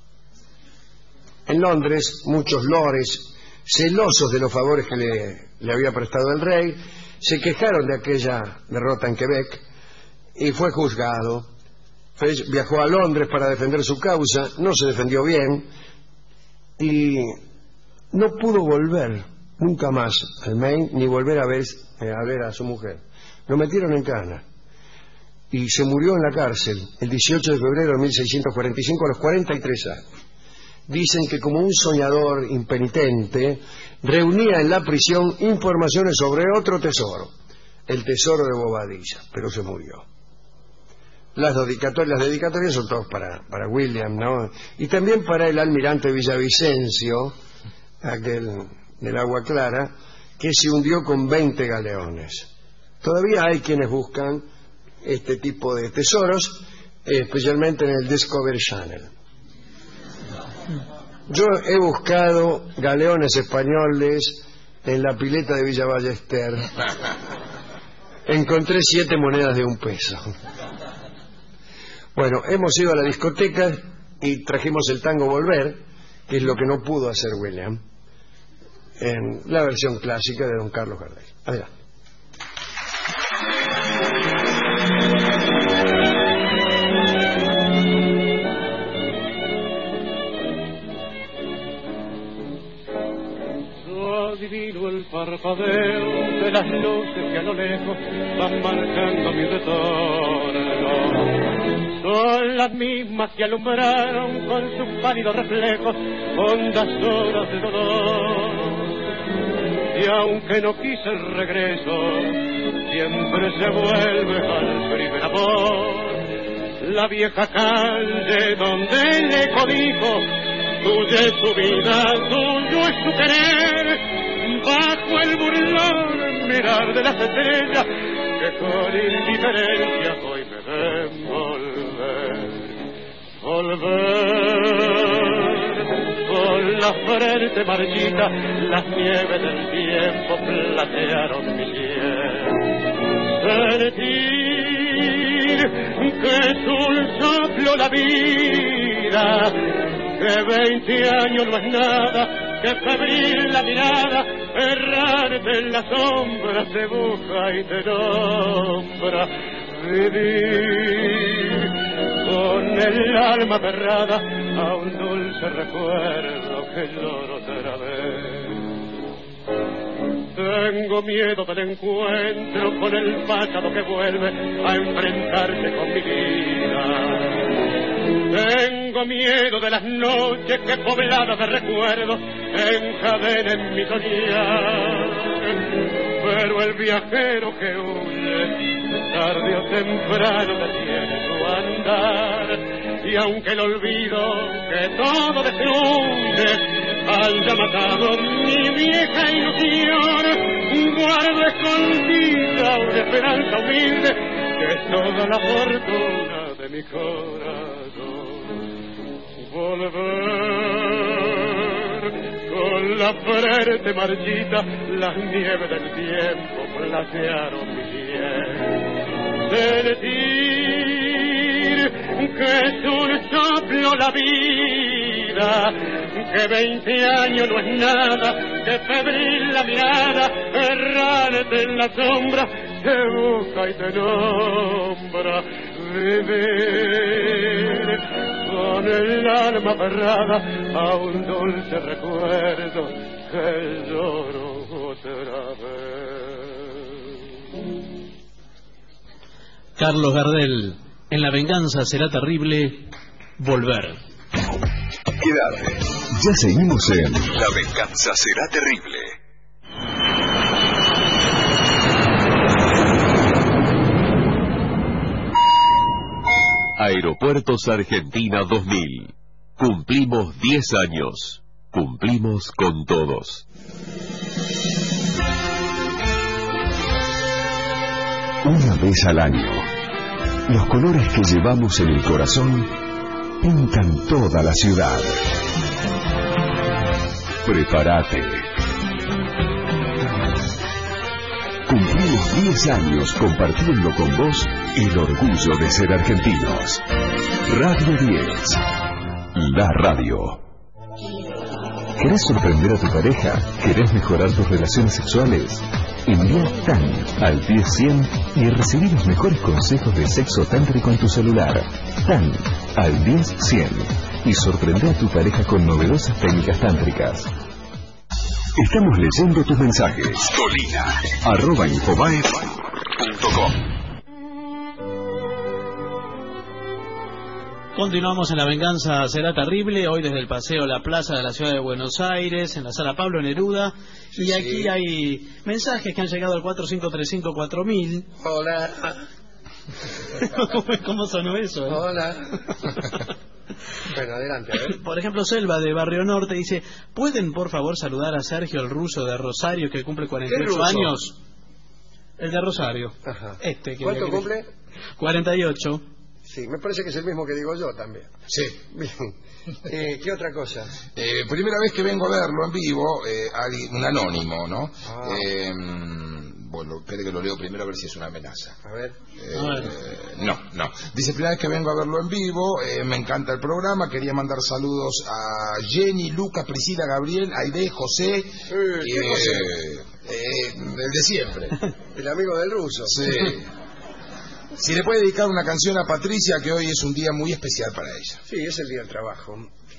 En Londres, muchos lores, celosos de los favores que le, le había prestado el rey, se quejaron de aquella derrota en Quebec y fue juzgado. Fetch viajó a Londres para defender su causa, no se defendió bien y no pudo volver nunca más al Maine ni volver a ver, eh, a ver a su mujer. Lo metieron en cana y se murió en la cárcel el dieciocho de febrero de mil seiscientos cuarenta y cinco a los cuarenta y tres años. Dicen que como un soñador impenitente reunía en la prisión informaciones sobre otro tesoro, el tesoro de Bobadilla, pero se murió. Las dedicatorias, las dedicatorias son todas para, para William, ¿no? Y también para el almirante Villavicencio, aquel del Agua Clara, que se hundió con veinte galeones. Todavía hay quienes buscan este tipo de tesoros, especialmente en el Discovery Channel. Yo he buscado galeones españoles en la pileta de Villa Ballester. Encontré siete monedas de un peso. Bueno, hemos ido a la discoteca y trajimos el tango Volver, que es lo que no pudo hacer William, en la versión clásica de don Carlos Gardel. Adelante. Adivino el parpadeo de las luces que a lo lejos van marcando mi retorno. Son las mismas que alumbraron con sus pálidos reflejos hondas horas de dolor. Y aunque no quise el regreso, siempre se vuelve al primer amor. La vieja calle donde el eco dijo: tuya es su vida, tuyo es su querer. Bajo el burlón mirar de las estrellas que con indiferencia hoy me ven volver. Volver con la frente marchita, las nieves del tiempo platearon mi piel. Sentir que es un soplo la vida, que veinte años no es nada, que febril la mirada, errarte en las sombras te busca y te nombra. Vivir con el alma aferrada a un dulce recuerdo que lloro otra vez. Tengo miedo del encuentro con el pasado que vuelve a enfrentarse con mi vida. Tengo miedo de las noches que pobladas de recuerdos encadenen mi soñar. Pero el viajero que huye tarde o temprano detiene su andar. Y aunque el olvido que todo destruye haya matado mi vieja ilusión, guardo escondida una esperanza humilde que es toda la fortuna de mi corazón. Volver con la frente marchita, las nieves del tiempo platearon mi piel. Sentir que es un soplo la vida, que veinte años no es nada, que febril la mirada, errante en la sombra, te busca y te nombra. Vivir con el alma aferrada a un dulce recuerdo que lloro otra vez. Carlos Gardel, en La venganza será terrible, volver. Quédate. Ya seguimos en La venganza será terrible. Aeropuertos Argentina dos mil. Cumplimos diez años. Cumplimos con todos. Una vez al año, los colores que llevamos en el corazón pintan toda la ciudad. Prepárate. Cumplimos diez años compartiendo con vos el orgullo de ser argentinos. Radio diez. La radio. ¿Querés sorprender a tu pareja? ¿Querés mejorar tus relaciones sexuales? Envía T A N al diez cien y recibí los mejores consejos de sexo tántrico en tu celular. T A N al diez cien y sorprende a tu pareja con novedosas técnicas tántricas. Estamos leyendo tus mensajes. Dolina arroba infobae punto com. Continuamos en La venganza será terrible, hoy desde el Paseo La Plaza de la Ciudad de Buenos Aires, en la Sala Pablo Neruda, sí, y aquí sí. Hay mensajes que han llegado al cuatro cinco tres cinco cuatro mil. Hola. ¿Cómo sonó eso? Eh? Hola. Bueno, adelante, a ver. Por ejemplo, Selva de Barrio Norte dice: ¿pueden por favor saludar a Sergio el ruso de Rosario que cumple cuarenta y ocho años? El de Rosario. Ajá. Este que ¿Cuánto cumple? cuarenta y ocho. Sí, me parece que es el mismo que digo yo también. Sí. Bien. Eh, ¿Qué otra cosa? Eh, primera vez que vengo a verlo en vivo, eh, alguien, un anónimo, ¿no? Ah. Eh, bueno, espere que lo leo primero a ver si es una amenaza. A ver. Eh, eh, no, no. Dice, primera vez que vengo a verlo en vivo, eh, me encanta el programa, quería mandar saludos a Jenny, Luca, Priscila, Gabriel, Aide, José. Eh, ¿Qué eh, José? Eh, el de siempre. El amigo del ruso. Sí. Si le puede dedicar una canción a Patricia, que hoy es un día muy especial para ella. Sí, es el día del trabajo.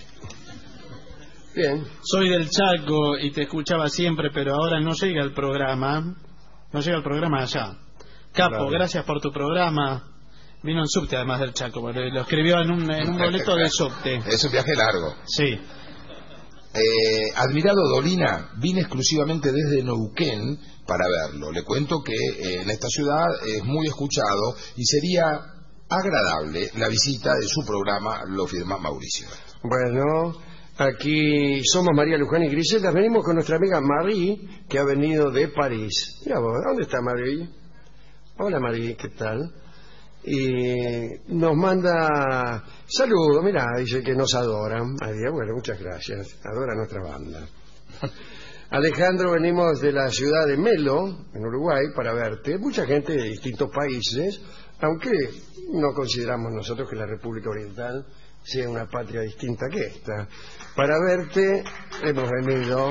Bien. Soy del Chaco y te escuchaba siempre, pero ahora no llega el programa. No llega el programa allá. Capo, claro. Gracias por tu programa. Vino en subte además del Chaco, lo escribió en un, en un boleto de subte. Es un viaje largo. Sí. Eh, admirado Dolina, vine exclusivamente desde Neuquén para verlo. Le cuento que eh, en esta ciudad es muy escuchado y sería agradable la visita de su programa, lo firma Mauricio. Bueno, aquí somos María Luján y Griselda. Venimos con nuestra amiga Marie, que ha venido de París. Mira vos, ¿dónde está Marie? Hola Marie, ¿qué tal? Y nos manda saludos, mira, dice que nos adoran. Ay, bueno, muchas gracias, adora nuestra banda. Alejandro, venimos de la ciudad de Melo, en Uruguay, para verte. Mucha gente de distintos países, aunque no consideramos nosotros que la República Oriental sea una patria distinta que esta. Para verte hemos venido.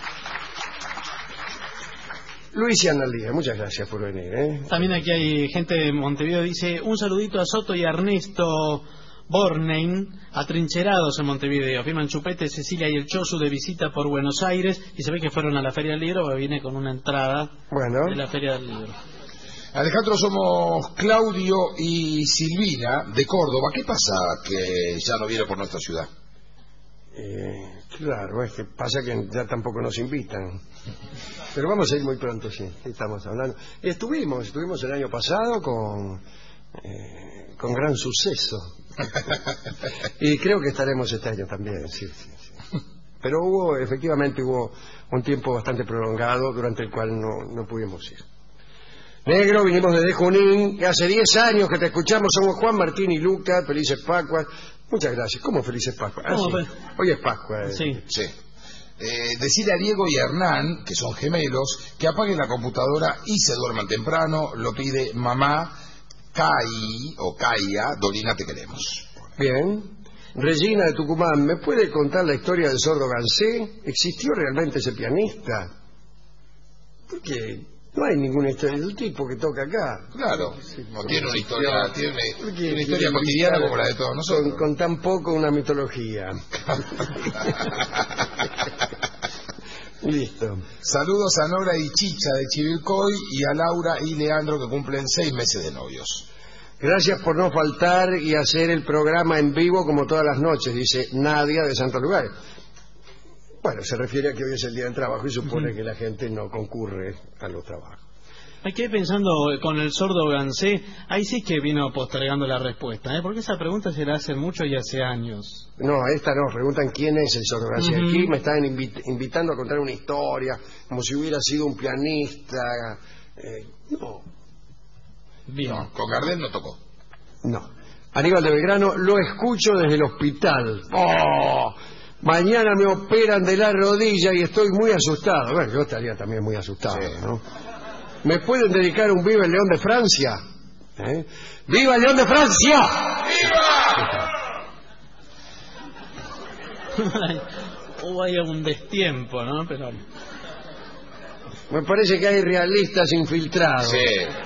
Luis y Analía, muchas gracias por venir, ¿eh? También aquí hay gente de Montevideo, dice: un saludito a Soto y a Ernesto Bornein, atrincherados en Montevideo. Firman Chupete, Cecilia y el Chosu de visita por Buenos Aires, y se ve que fueron a la Feria del Libro, viene con una entrada bueno. de la Feria del Libro. Alejandro, somos Claudio y Silvina de Córdoba. ¿Qué pasa que ya no viene por nuestra ciudad? Eh, claro, es que pasa que ya tampoco nos invitan. Pero vamos a ir muy pronto, sí, estamos hablando. Estuvimos, estuvimos el año pasado con, eh, con gran suceso. Y creo que estaremos este año también, sí, sí, sí. Pero hubo, efectivamente hubo un tiempo bastante prolongado durante el cual no, no pudimos ir. Negro, vinimos desde Junín, que hace diez años que te escuchamos, somos Juan Martín y Luca, felices Pascuas. Muchas gracias. ¿Cómo felices Pascuas? Ah, sí. Hoy es Pascua. Eh. Sí. Sí. Eh, decirle a Diego y a Hernán, que son gemelos, que apaguen la computadora y se duerman temprano. Lo pide mamá Kai o Kaya, Dolina, te queremos. Bien. Regina de Tucumán, ¿me puede contar la historia del sordo Gansé? ¿Existió realmente ese pianista? Porque no hay ninguna historia del tipo que toca acá. Claro, no tiene una historia, tiene una, ¿Qué, una historia cotidiana como la de todos nosotros. Con, con tan poco una mitología. Listo. Saludos a Nora y Chicha de Chivilcoy y a Laura y Leandro, que cumplen seis meses de novios. Gracias por no faltar y hacer el programa en vivo como todas las noches, dice Nadia de Santos Lugares. Bueno, se refiere a que hoy es el día del trabajo y supone uh-huh. que la gente no concurre a los trabajos. Me quedé pensando con el sordo Gansé, ahí sí que vino postergando la respuesta, ¿eh? Porque esa pregunta se la hace mucho y hace años. No, esta no, preguntan quién es el sordo Gansé. Uh-huh. Aquí me están invit- invitando a contar una historia, como si hubiera sido un pianista. Eh, no. Bien. No, con Gardel no tocó. No. Aníbal de Belgrano, lo escucho desde el hospital. ¡Oh! Mañana me operan de la rodilla y estoy muy asustado. Bueno, yo estaría también muy asustado, sí. ¿no? ¿Me pueden dedicar un Viva el León de Francia? ¿Eh? ¡Viva el León de Francia! ¡Viva! Hubo ahí un destiempo, ¿no? Pero... me parece que hay realistas infiltrados. Sí.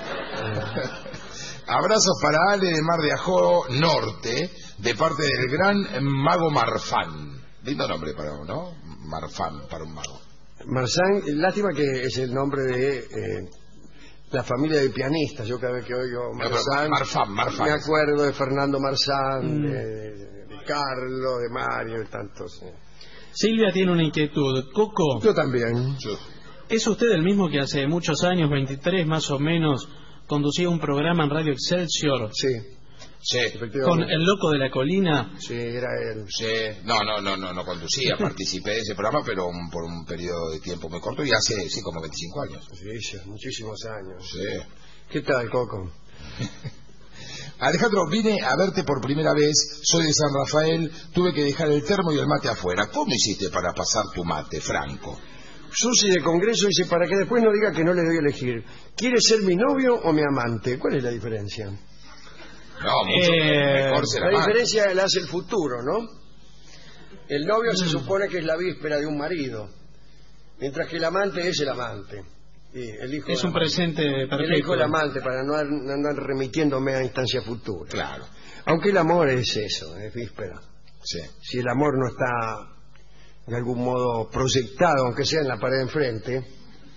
Abrazos para Ale de Mar de Ajó Norte, de parte del gran mago Marfán. Lindo nombre para uno, ¿no? Marfán, para un mago. Marfán, lástima que es el nombre de eh, la familia de pianistas. Yo cada vez que oigo Marfán, Marfán, Marfán, me acuerdo de Fernando Marfán, mm. de, de Carlos, de Mario, de tantos. Eh. Silvia tiene una inquietud. Coco. Yo también. Yo. ¿Es usted el mismo que hace muchos años, veintitrés más o menos, conducía un programa en Radio Excelsior? Sí. Sí. ¿Con El Loco de la Colina? Sí, era él. Sí. No, no, no, no, no conducía, participé de ese programa, pero un, por un periodo de tiempo muy corto y hace, sí, como veinticinco años. Sí, sí, muchísimos años. Sí. ¿Qué tal, Coco? Alejandro, vine a verte por primera vez, soy de San Rafael, tuve que dejar el termo y el mate afuera. ¿Cómo hiciste para pasar tu mate, Franco? Susi de Congreso dice, para que después no diga que no le doy a elegir. ¿Quiere ser mi novio o mi amante? ¿Cuál es la diferencia? No, mucho eh, mejor ser La amante. diferencia la hace el futuro, ¿no? El novio mm. se supone que es la víspera de un marido, mientras que el amante es el amante. Y el hijo es un amante. Presente perfecto. El hijo del amante, para no andar remitiéndome a instancia futura. Claro. Aunque el amor es eso, es víspera. Sí. Si el amor no está de algún modo proyectado, aunque sea en la pared de enfrente,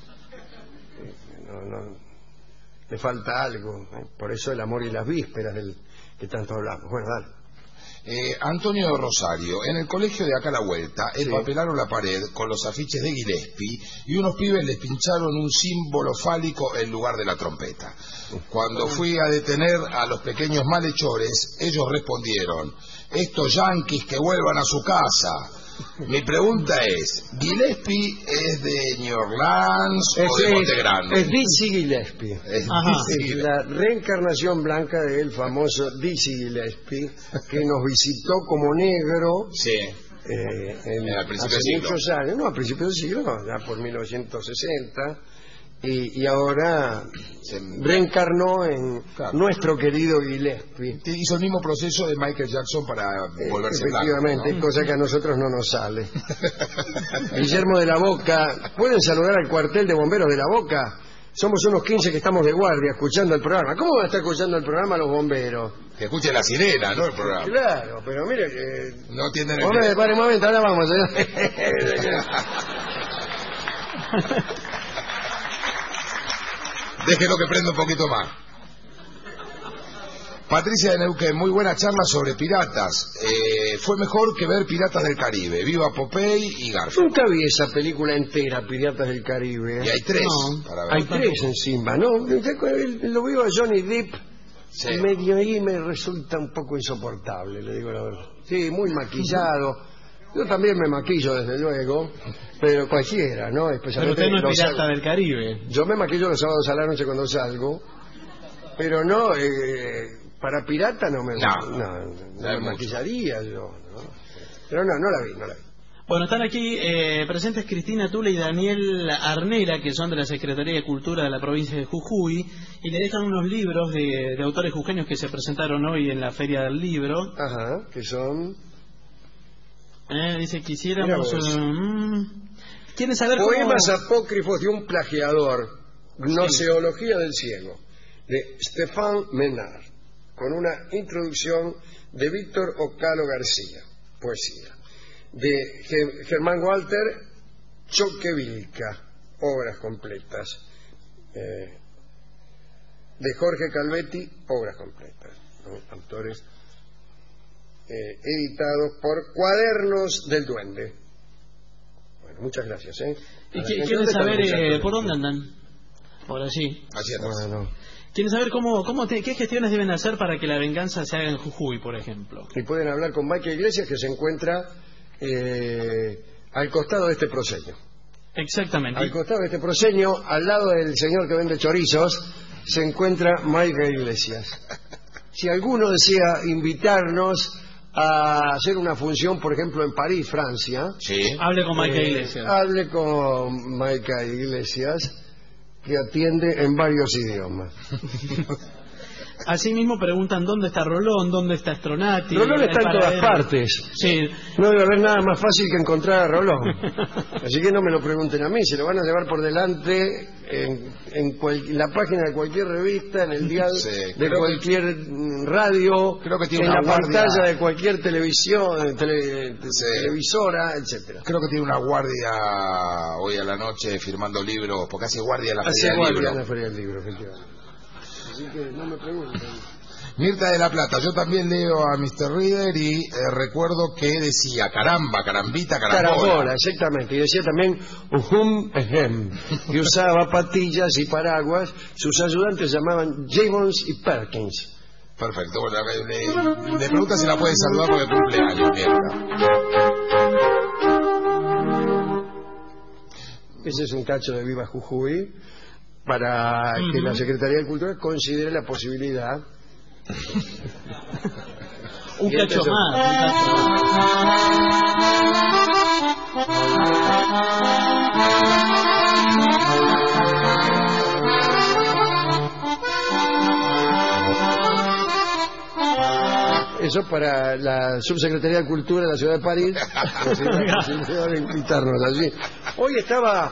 no, no, le falta algo. ¿eh? Por eso el amor y las vísperas del que tanto hablamos. Bueno, dale. Eh, Antonio Rosario, en el colegio de acá a la vuelta, Sí. empapelaron la pared con los afiches de Gillespie y unos pibes les pincharon un símbolo fálico en lugar de la trompeta. Cuando fui a detener a los pequeños malhechores, ellos respondieron, estos yanquis que vuelvan a su casa. Mi pregunta es, ¿Gillespie es de New Orleans Es, o de es, Montegrande? es Dizzy Gillespie. Es Ajá. Dizzy Es Gillespie. la reencarnación blanca del famoso Dizzy Gillespie, que nos visitó como negro Sí. eh, en, Al principio hace del siglo. muchos años, no, a principios del siglo, no, ya por mil novecientos sesenta, y, y ahora Se- reencarnó en Claro. nuestro querido Gillespie. Hizo el mismo proceso de Michael Jackson para Eh, volverse Efectivamente, blanco, cosa que a nosotros no nos sale. Guillermo de la Boca, ¿pueden saludar al cuartel de bomberos de la Boca? Somos unos quince que estamos de guardia escuchando el programa. ¿Cómo van a estar escuchando el programa los bomberos? ¿no? Que escuche la sirena, ¿no? El programa. Claro, pero mire que... No tienen el... Hombre, pare un momento, ahora vamos. Déjelo que prenda un poquito más. Patricia de Neuquén, muy buena charla sobre piratas. Eh, fue mejor que ver Piratas del Caribe. Viva Popeye y Garfield. Nunca vi esa película entera, Piratas del Caribe. Y hay tres No. para ver. Hay tres encima, ¿no? Lo veo a Johnny Depp, Sí. medio ahí me resulta un poco insoportable, le digo la verdad. Sí, muy maquillado, Yo también me maquillo, desde luego, pero cualquiera, ¿no? Especialmente pero usted no es los pirata sal... del Caribe. Yo me maquillo los sábados a la noche cuando salgo, pero no, eh, para pirata no me, no, no, no no me maquillaría yo, ¿no? Pero no, no la vi, no la vi. Bueno, están aquí eh, presentes Cristina Tula y Daniel Arnera, que son de la Secretaría de Cultura de la provincia de Jujuy, y le dejan unos libros de, de autores jujeños que se presentaron hoy en la Feria del Libro. Ajá, que son... Eh, dice, quisiéramos... Um, ¿Quieren saber cómo...? Poemas apócrifos de un plagiador, Gnoseología del ciego, de Stefan Menard, con una introducción de Víctor Ocalo García, poesía. De Germán Walter Choquevilca, obras completas. Eh, de Jorge Calvetti, obras completas, ¿no? Autores eh, editados por Cuadernos del Duende. Bueno, muchas gracias. ¿eh? ¿Y quieren saber eh, por dónde andan? Ahora sí. Así es. Bueno. ¿Quieren saber cómo, cómo te, qué gestiones deben hacer para que la venganza se haga en Jujuy, por ejemplo? Y pueden hablar con Michael Iglesias, que se encuentra eh, al costado de este proscenio. Exactamente. Al costado de este proscenio, al lado del señor que vende chorizos, se encuentra Michael Iglesias. Si alguno desea invitarnos a hacer una función, por ejemplo, en París, Francia, sí. Hable con Michael eh, Iglesias. Hable con Michael Iglesias, que atiende en varios idiomas. Asimismo preguntan dónde está Rolón, dónde está Stronati. Rolón está en todas partes. Sí. No debe haber nada más fácil que encontrar a Rolón. Así que no me lo pregunten a mí, se lo van a llevar por delante en, en, cual, en la página de cualquier revista, en el dial sí, de cualquier que, radio, creo que tiene en una la guardia... pantalla de cualquier televisión, tele, sí. televisora, etcétera. Creo que tiene una guardia hoy a la noche firmando libros, porque hace guardia en la hace Feria del Libro. En la Feria del Libro, efectivamente. Así que no me pregunten. Mirta de la Plata, yo también leo a mister Reader y eh, recuerdo que decía caramba, carambita, carambola. Carambola, exactamente. Y decía también uhum, ehem, que usaba patillas y paraguas. Sus ayudantes llamaban Jevons y Perkins. Perfecto. Bueno, le, le pregunta si la puede saludar por el cumpleaños, Mirta. Ese es un cacho de Viva Jujuy para uh-huh. que la Secretaría de Cultura considere la posibilidad. Un cacho más. Eso para la Subsecretaría de Cultura de la Ciudad de París. De invitarnos allí. Hoy estaba...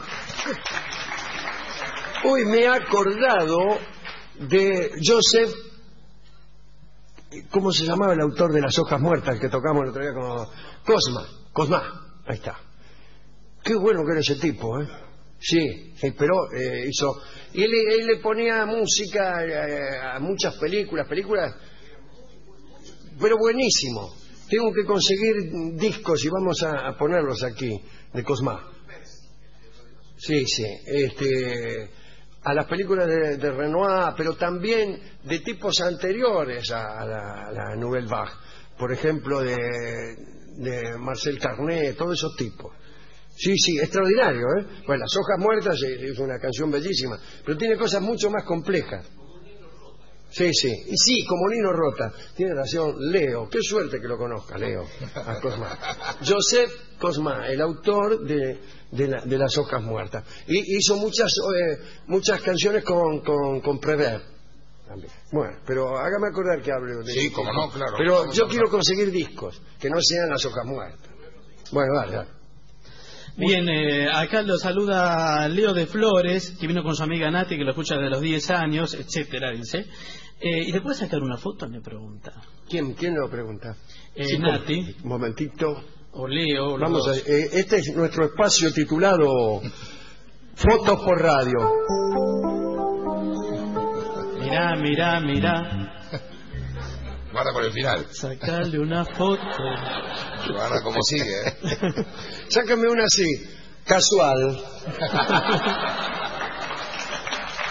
Hoy me he acordado de Joseph... ¿Cómo se llamaba el autor de Las hojas muertas que tocamos el otro día con Cosma? Cosma, ahí está. Qué bueno que era ese tipo, ¿eh? Sí, pero eh, hizo... Y él, él le ponía música eh, a muchas películas, películas... Pero buenísimo. Tengo que conseguir discos y vamos a, a ponerlos aquí, de Cosma. Sí, sí. Este... a las películas de, de Renoir, pero también de tipos anteriores a, a, la, a la Nouvelle Vague, por ejemplo de, de Marcel Carné, todos esos tipos. Sí, sí, extraordinario, ¿eh? Bueno, Las hojas muertas es una canción bellísima, pero tiene cosas mucho más complejas. Sí, sí, y sí, como Nino Rota, tiene razón Leo, qué suerte que lo conozca Leo, a Cosma. Joseph Cosma, el autor de, de, la, de Las hojas muertas. Y hizo muchas eh, muchas canciones con, con, con Prévert. Bueno, pero hágame acordar que hablo de... Sí, como no, claro. Pero yo quiero conseguir discos, que no sean Las hojas muertas. Bueno, dale, dale. Bien, eh, acá lo saluda Leo de Flores, que vino con su amiga Nati, que lo escucha desde los diez años, etcétera, dice. Eh, ¿Y le puede sacar una foto? Me pregunta. ¿Quién, quién lo pregunta? Eh, sí, Nati. Un momentito. O Leo. Vamos a, eh, este es nuestro espacio titulado Fotos por Radio. Mirá, mirá, mirá. Guarda por el final. Sacarle una foto. Guarda cómo sigue, ¿eh? Sácame una así, casual.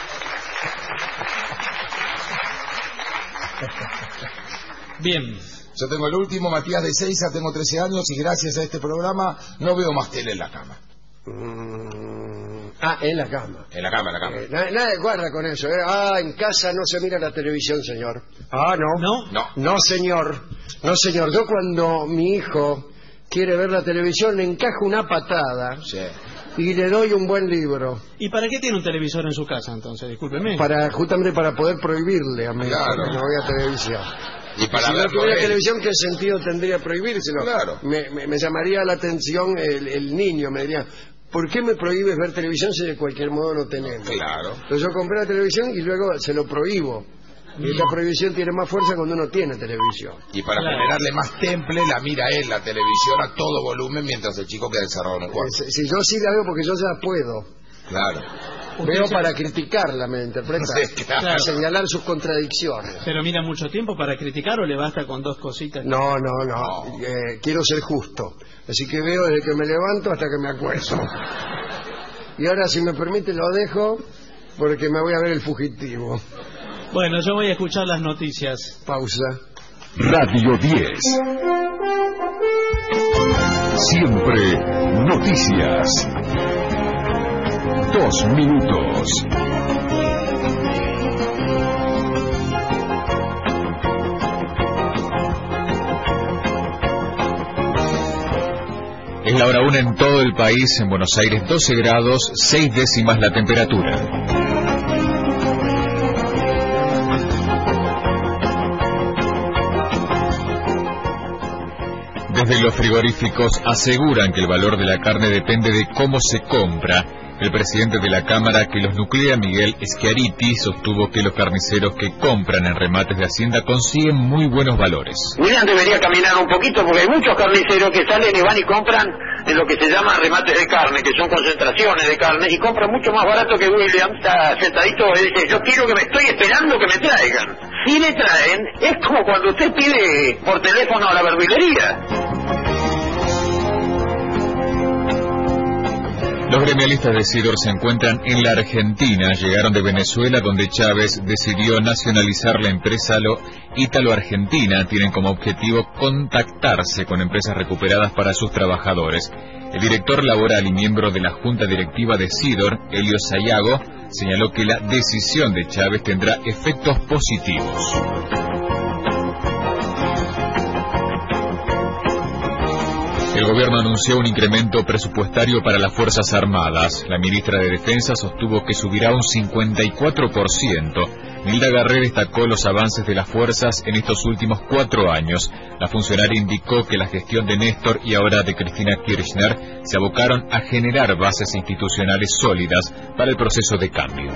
Bien. Yo tengo el último, Matías de Seiza, tengo trece años y gracias a este programa no veo más tele en la cama. Mm, ah, en la cama. En la cama, en la cama. Eh, na- nadie guarda con eso, ¿eh? Ah, en casa no se mira la televisión, señor. Ah, no. ¿No? No. No, señor. No, señor. Yo cuando mi hijo quiere ver la televisión le encajo una patada Sí. y le doy un buen libro. ¿Y para qué tiene un televisor en su casa, entonces? Discúlpeme. Para, justamente para poder prohibirle a mi hijo Claro. que no vea televisión. Y para Si no verlo tuviera él. televisión, ¿qué sentido tendría prohibírselo? Claro. Me, me- me llamaría la atención el, el niño, me diría, ¿por qué me prohíbes ver televisión si de cualquier modo no tenemos? Claro. Entonces yo compré la televisión y luego se lo prohíbo. Y esta prohibición tiene más fuerza cuando uno tiene televisión. Y para Claro. generarle más temple, la mira él, la televisión, a todo volumen, mientras el chico queda encerrado en un cuarto. Si, si yo sí la veo porque yo ya puedo. Claro. Veo para criticarla, me interpreta. Sí, claro. Para señalar sus contradicciones. ¿Pero mira mucho tiempo para criticar o le basta con dos cositas? No, no, no. No. Eh, quiero ser justo. Así que veo desde que me levanto hasta que me acuesto. Y ahora, si me permite, lo dejo porque me voy a ver El Fugitivo. Bueno, yo voy a escuchar las noticias. Pausa. Radio diez. Siempre noticias. Dos minutos. Es la hora una en todo el país, en Buenos Aires doce grados, seis décimas la temperatura. Desde los frigoríficos aseguran que el valor de la carne depende de cómo se compra. El presidente de la Cámara que los nuclea, Miguel Schiariti, sostuvo que los carniceros que compran en remates de Hacienda consiguen muy buenos valores. William debería caminar un poquito porque hay muchos carniceros que salen y van y compran en lo que se llama remates de carne, que son concentraciones de carne, y compran mucho más barato que William. Está sentadito y dice, yo quiero que me estoy esperando que me traigan. Si le traen, es como cuando usted pide por teléfono a la verdulería. Los gremialistas de Sidor se encuentran en la Argentina. Llegaron de Venezuela, donde Chávez decidió nacionalizar la empresa lo ítalo-argentina. Tienen como objetivo contactarse con empresas recuperadas para sus trabajadores. El director laboral y miembro de la junta directiva de Sidor, Elio Sayago, señaló que la decisión de Chávez tendrá efectos positivos. El gobierno anunció un incremento presupuestario para las Fuerzas Armadas. La ministra de Defensa sostuvo que subirá un cincuenta y cuatro por ciento. Nilda Garré destacó los avances de las fuerzas en estos últimos cuatro años. La funcionaria indicó que la gestión de Néstor y ahora de Cristina Kirchner se abocaron a generar bases institucionales sólidas para el proceso de cambio.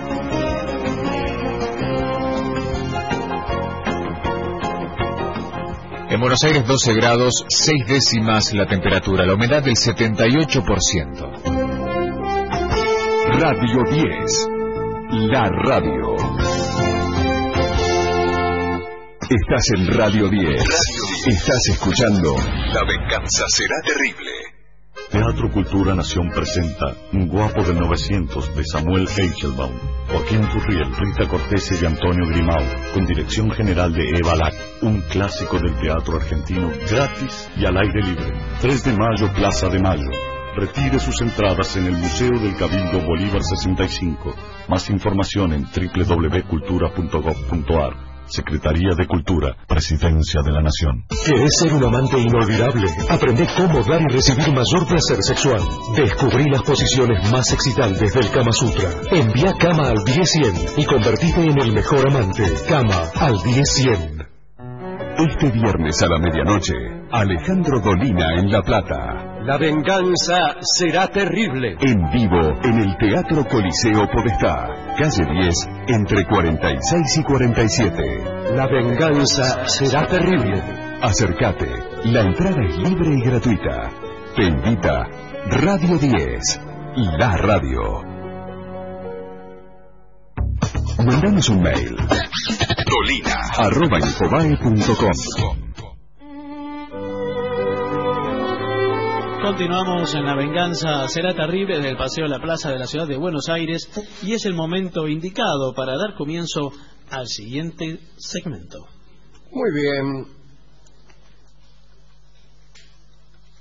En Buenos Aires doce grados, seis décimas la temperatura, la humedad del setenta y ocho por ciento. Radio diez. La radio. Estás en Radio diez. Estás escuchando La venganza será terrible. Teatro Cultura Nación presenta Un guapo del novecientos de Samuel Eichelbaum, Joaquín Turriel, Rita Cortese y Antonio Grimau, con dirección general de Eva Lack. Un clásico del teatro argentino, gratis y al aire libre. tres de mayo, Plaza de Mayo. Retire sus entradas en el Museo del Cabildo Bolívar sesenta y cinco. Más información en doble u doble u doble u punto cultura punto gob punto ar. Secretaría de Cultura, Presidencia de la Nación. ¿Querés ser un amante inolvidable? Aprende cómo dar y recibir mayor placer sexual. Descubrí las posiciones más excitantes del Kama Sutra. Envía Kama al diez cien y convertite en el mejor amante. Kama al diez cien. Este viernes a la medianoche, Alejandro Dolina en La Plata. La venganza será terrible. En vivo en el Teatro Coliseo Podestá, calle diez, entre cuarenta y seis y cuarenta y siete. La venganza será terrible. Acércate, la entrada es libre y gratuita. Te invita Radio diez, la radio. Mandanos un mail. Dolina arroba infobae punto com. Continuamos en La venganza será terrible desde el Paseo de la Plaza de la Ciudad de Buenos Aires y es el momento indicado para dar comienzo al siguiente segmento. Muy bien.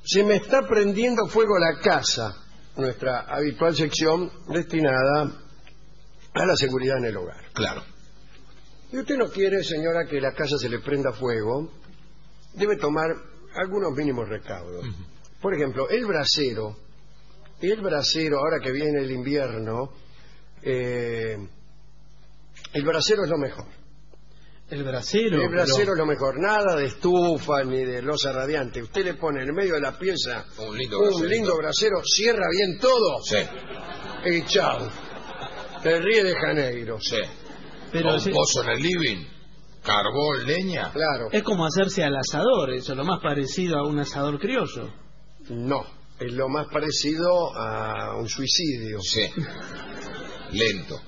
Se me está prendiendo fuego la casa, nuestra habitual sección destinada a la seguridad en el hogar. Claro. Y usted no quiere, señora, que la casa se le prenda fuego, debe tomar algunos mínimos recaudos. Uh-huh. Por ejemplo, el brasero, el brasero, ahora que viene el invierno, eh, el brasero es lo mejor. El brasero. El brasero pero... es lo mejor, nada de estufa ni de losa radiante. Usted le pone en el medio de la pieza un lindo, un lindo brasero, cierra bien todo. Sí. Y chao. Te ríe de Janeiro. Sí. Pero un sí, pozo en el living, carbón, leña. Claro. Es como hacerse al asador, eso, lo más parecido a un asador criollo. No, es lo más parecido a un suicidio. Sí. Lento.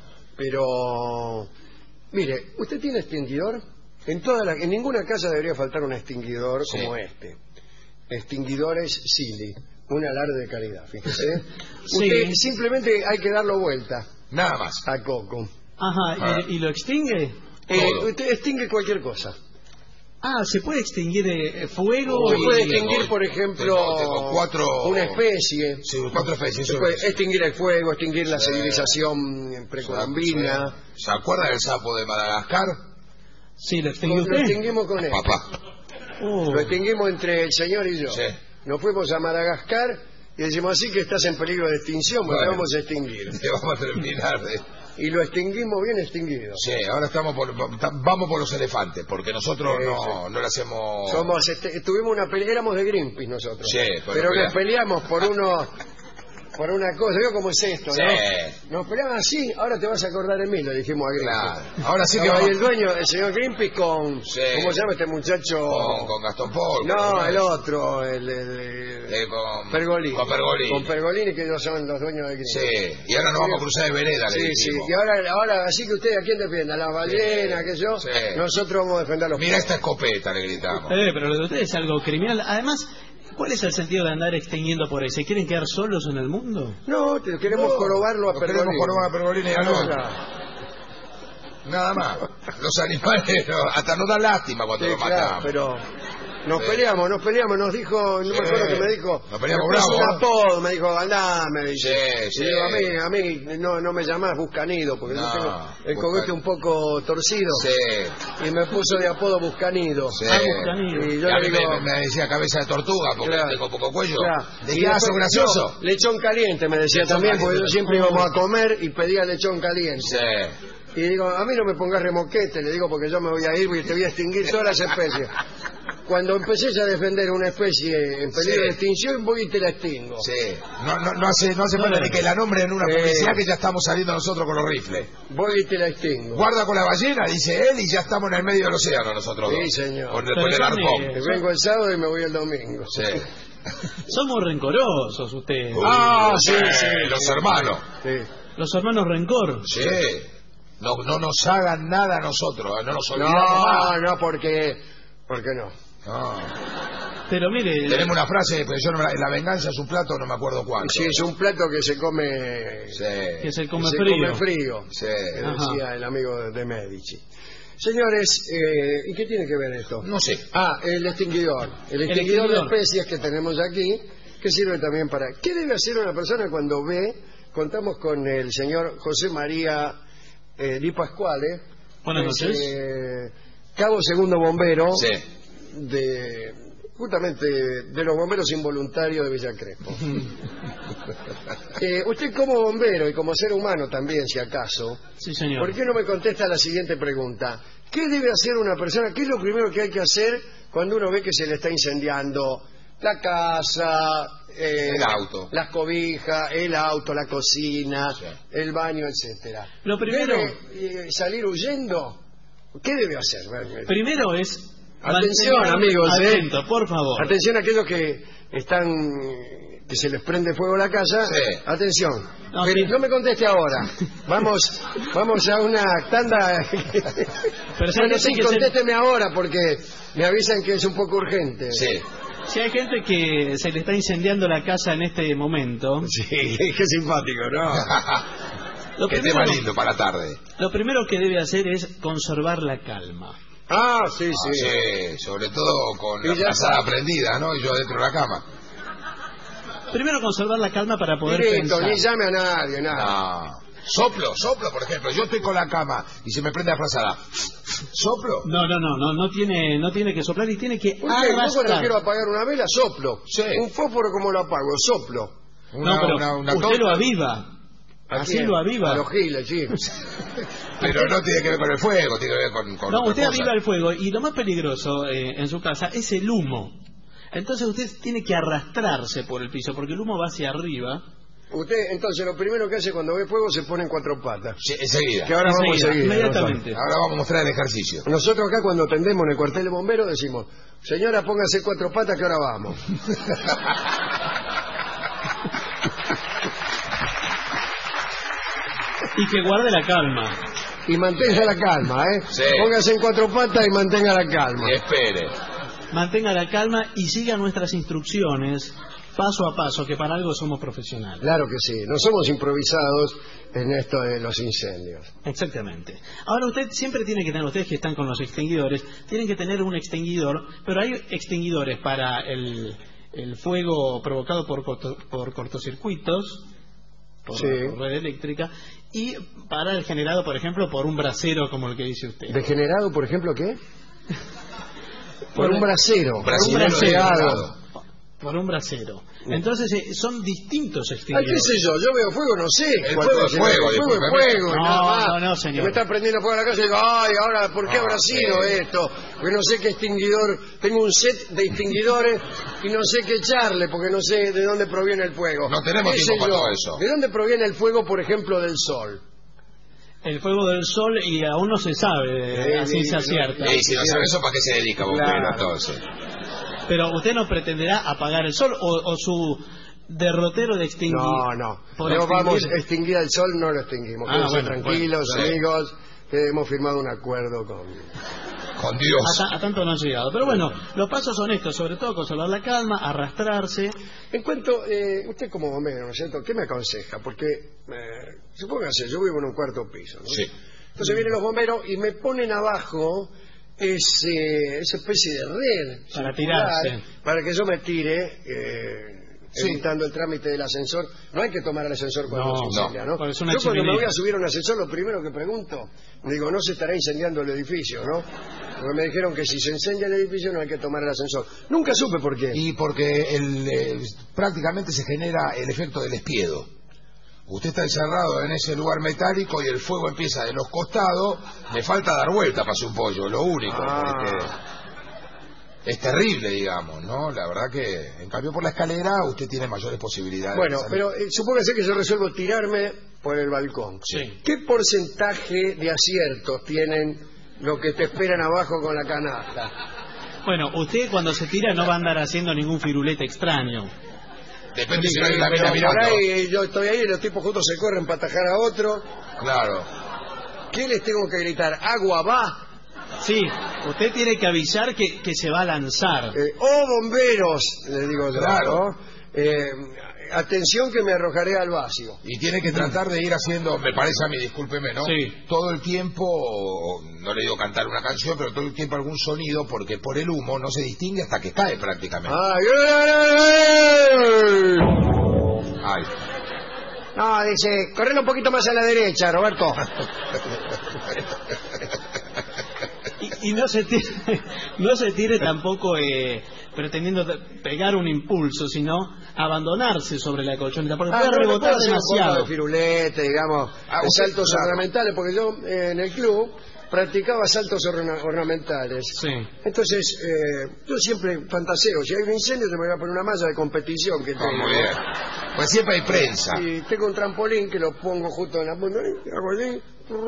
Pero, mire, ¿usted tiene extinguidor? En toda la, en ninguna casa debería faltar un extinguidor sí. como este. Extinguidores Silly, un alarde de caridad, fíjese. Sí. Usted simplemente hay que darlo vuelta. Nada más. A coco. Ajá, ah. ¿Y, ¿y lo extingue? Eh, usted extingue cualquier cosa. Ah, ¿se puede extinguir eh, fuego? Se y... puede extinguir, por ejemplo, tengo, tengo cuatro... una especie. Sí, cuatro especies. Se puede extinguir el fuego, extinguir la sí. civilización precolombina. Sí. ¿Se acuerda del sapo de Madagascar? Sí, lo extinguió Lo extinguimos con él. Papá. Uh. Lo extinguimos entre el señor y yo. Sí. Nos fuimos a Madagascar y decimos así que estás en peligro de extinción, porque bueno, vamos a extinguir. Te vamos a terminar de... Y lo extinguimos bien extinguido. Sí, ahora estamos por, vamos por los elefantes, porque nosotros sí, no, sí. no le hacemos... Somos, este, tuvimos una pelea, éramos de Greenpeace nosotros. Sí, pero, pero nos peleamos por uno... Por una cosa, ¿veo cómo es esto? Sí. ¿no? Nos peleaban así, ahora te vas a acordar de mí, le dijimos a Greenpeace. Claro. Ahora sí que no, vamos... Y el dueño, el señor Greenpeace con... Sí. ¿Cómo se llama este muchacho? Con, con Gastón Paul. No, no el otro, el... el, el eh, con... Pergolini. Con Pergolini. Con Pergolini, que ellos son los dueños de Greenpeace. Sí, y ahora nos vamos a cruzar de vereda, sí, le dijimos. Sí, y ahora, ahora, así que usted, ¿a quién defienda? ¿A la ballena, sí. qué yo? Sí. Nosotros vamos a defender a los... Mira esta escopeta, le gritamos. Eh, pero lo de ustedes es algo criminal. Además... ¿Cuál es el sentido de andar extinguiendo por ahí? ¿Se quieren quedar solos en el mundo? No, te queremos no, jorobarlo a Pergolini. Queremos jorobar a Pergolini y a no. Nada más. Los animales no, hasta nos da lástima cuando sí, los claro, matamos. Pero nos sí. peleamos, nos peleamos, nos dijo, no sí. me acuerdo que me dijo. Nos peleamos me bravo. Un apodo, me dijo, andá, me dice. Sí, sí. Y digo, a mí, a mí no, no me llamás Buscanido, porque no, yo tengo el cogote un poco torcido. Sí. Y me puso de apodo Buscanido. Sí. Ah, Buscanido. Y yo y a mí digo, me, me decía cabeza de tortuga, porque claro. tengo poco cuello. Claro. ¿De qué hace gracioso? No, lechón caliente, me decía lechón también, caliente. Porque yo siempre íbamos a comer y pedía lechón caliente. Sí. Y digo, a mí no me pongas remoquete, le digo, porque yo me voy a ir y te voy a extinguir todas las especies. Cuando empecés a defender una especie en peligro sí. de extinción, voy y te la extingo. Sí, no, no, no hace, no hace falta no, ni que la nombren en una eh, publicidad que ya estamos saliendo nosotros con los rifles. Voy y te la extingo. Guarda con la ballena, dice él, y ya estamos en el medio del océano nosotros sí, dos. Sí, señor. Con, con el arpón. Eh, vengo el sábado y me voy el domingo. Sí. Somos rencorosos ustedes. Uy, ah, sí, sí, sí. Los hermanos. Sí. Los hermanos rencor. Sí. No, no nos hagan nada a nosotros, no nos olvidamos No, más. no, porque... ¿Por qué no? No. Pero mire... Tenemos una frase, pero yo no, la venganza es un plato, no me acuerdo cuál. Sí, es un plato que se come... Sí. Que se come que frío. Se come frío, sí. decía el amigo de Medici. Señores, eh, ¿y qué tiene que ver esto? No sé. Ah, el extinguidor. El extinguidor, el extinguidor de especies que tenemos aquí, que sirve también para... ¿Qué debe hacer una persona cuando ve? Contamos con el señor José María eh, Di Pasquale. Buenas noches. Eh, cabo segundo bombero. Sí. De justamente de los bomberos involuntarios de Villa Crespo. eh, usted como bombero y como ser humano también, si acaso, sí, señor. ¿por qué no me contesta la siguiente pregunta? ¿Qué debe hacer una persona? ¿Qué es lo primero que hay que hacer cuando uno ve que se le está incendiando la casa, eh, el auto, las cobijas, el auto, la cocina, sí. el baño, etcétera? Lo primero, ¿debe eh, salir huyendo? ¿Qué debe hacer? Primero es atención, amigos, atento, eh. por favor. Atención a aquellos que están, que se les prende fuego la casa. Sí. Atención. No, Pero sí. no me conteste ahora. Vamos, vamos a una tanda. Pero bueno, sí, contésteme se... ahora porque me avisan que es un poco urgente. Sí. Si hay gente que se le está incendiando la casa en este momento. Sí, qué simpático, ¿no? Lo qué primero, tema lindo para la tarde. Lo primero que debe hacer es conservar la calma. Ah, sí, ah, sí. sí. Sobre todo con la pasada prendida, ¿no? Y yo dentro de la cama. primero conservar la calma para poder Directo, pensar. ni llame a nadie, nada. No. Soplo, soplo, por ejemplo. Yo estoy con la cama y se me prende la frazada. ¿Soplo? No, no, no, no, no tiene, no tiene que soplar y tiene que Usted, yo cuando arrastrar. quiero apagar una vela, soplo. Sí. Un fósforo, ¿cómo lo apago? Soplo. Una, no, pero una, una usted torta. lo aviva. ¿A Así quién? lo aviva. A los giles, sí. Pero no tiene que ver con el fuego, tiene que ver con... con No, otra usted cosa. aviva el fuego y lo más peligroso eh, en su casa es el humo. Entonces usted tiene que arrastrarse por el piso porque el humo va hacia arriba. Usted, entonces, lo primero que hace cuando ve fuego se pone en cuatro patas. Sí, enseguida. Que ahora vamos a Enseguida, seguir. inmediatamente. Ahora vamos a mostrar el ejercicio. Nosotros acá cuando atendemos en el cuartel de bomberos decimos, señora, póngase cuatro patas que ahora vamos. Y que guarde la calma. Y mantenga la calma, ¿eh? Sí. Póngase en cuatro patas y mantenga la calma. Y espere. Mantenga la calma y siga nuestras instrucciones paso a paso, que para algo somos profesionales. Claro que sí, no somos improvisados en esto de los incendios. Exactamente. Ahora usted siempre tiene que tener, ustedes que están con los extinguidores, tienen que tener un extinguidor, pero hay extinguidores para el, el fuego provocado por, corto, por cortocircuitos, por, Sí. por red eléctrica, y para el generado, por ejemplo, por un brasero como el que dice usted. ¿Degenerado, por ejemplo, qué? Por un brasero. Por un Brasilero brasero. degenerado. Por un brasero. Entonces eh, son distintos Ah, ¿qué extinguidores. sé yo? Yo veo fuego, no sé. El cuál fuego es es fuego, El fuego es discúlpeme. fuego. y No, nada más. no, no, señor. Que me está prendiendo fuego a la casa y digo, ay, ahora, ¿por qué No, habrá sido sí. esto? Porque no sé qué extinguidor, tengo un set de extinguidores y no sé qué echarle, porque no sé de dónde proviene el fuego. No tenemos ¿Qué tiempo sé para yo? todo eso. ¿De dónde proviene el fuego, por ejemplo, del sol? El fuego del sol y aún no se sabe, Sí, a ciencia sí, cierta. Y si no sabe eso, ¿para qué se dedica bombero Claro. entonces? Pero usted no pretenderá apagar el sol o, o su derrotero de extinguir. No, no. por No extinguir. vamos a extinguir el sol, no lo extinguimos. Ah, Quédense bueno, tranquilos, bueno, sí. amigos, que hemos firmado un acuerdo con... Con Dios. A, ta- a tanto no han llegado. Pero bueno, los pasos son estos, sobre todo conservar la calma, arrastrarse. En cuanto, eh, usted como bombero, ¿no es cierto? ¿Qué me aconseja? Porque, eh, supóngase, yo vivo en un cuarto piso, ¿no? Sí. Entonces vienen los bomberos y me ponen abajo ese, esa especie de red Para circular, tirarse. para que yo me tire, eh, Sí. evitando el trámite del ascensor. No hay que tomar el ascensor cuando No, se incendia, no, ¿no? porque es una Yo cuando me chimenea. voy a subir a un ascensor, lo primero que pregunto, digo, no se estará incendiando el edificio, ¿no? Porque me dijeron que si se incendia el edificio no hay que tomar el ascensor. Nunca supe por qué. Y porque el, eh, prácticamente se genera el efecto del espiedo. Usted está encerrado en ese lugar metálico y el fuego empieza de los costados. Le falta dar vuelta para su pollo, lo único. Ah. porque es terrible, digamos, ¿no? La verdad que, en cambio, por la escalera usted tiene mayores posibilidades. Bueno, de salir. pero eh, supóngase que yo resuelvo tirarme por el balcón. Sí. ¿Qué porcentaje de aciertos tienen los que te esperan abajo con la canasta? Bueno, usted cuando se tira no va a andar haciendo ningún firulete extraño. Depende si no hay Sí, una pero mina por mirando. ahí yo estoy ahí y los tipos juntos se corren para atajar a otro. Claro. ¿Qué les tengo que gritar? ¿Agua va? Sí, usted tiene que avisar que, que se va a lanzar. Eh, ¡Oh, bomberos! Le digo yo. Claro. ¿no? Eh, atención que me arrojaré al vacío. Y tiene que tratar de ir haciendo, me parece a mí, discúlpeme, ¿no? Sí. Todo el tiempo, no le digo cantar una canción, pero todo el tiempo algún sonido, porque por el humo no se distingue hasta que cae prácticamente. ¡Ay, ay, ay! Ay. No, dice, correlo un poquito más a la derecha, Roberto. Y, y no se tire, no se tire tampoco eh, pretendiendo de- pegar un impulso, sino abandonarse sobre la colchoneta, porque puede pero me rebotar puedo hacer un poco demasiado. de firulete, digamos, Ah, de usted- saltos claro. ornamentales, porque yo eh, en el club practicaba saltos orna- ornamentales. Sí. Entonces, eh, yo siempre fantaseo, si hay un incendio te me voy a poner una malla de competición que Ah, tengo. muy bien. Pues siempre hay prensa. Y tengo un trampolín que lo pongo justo en la punta, hago así,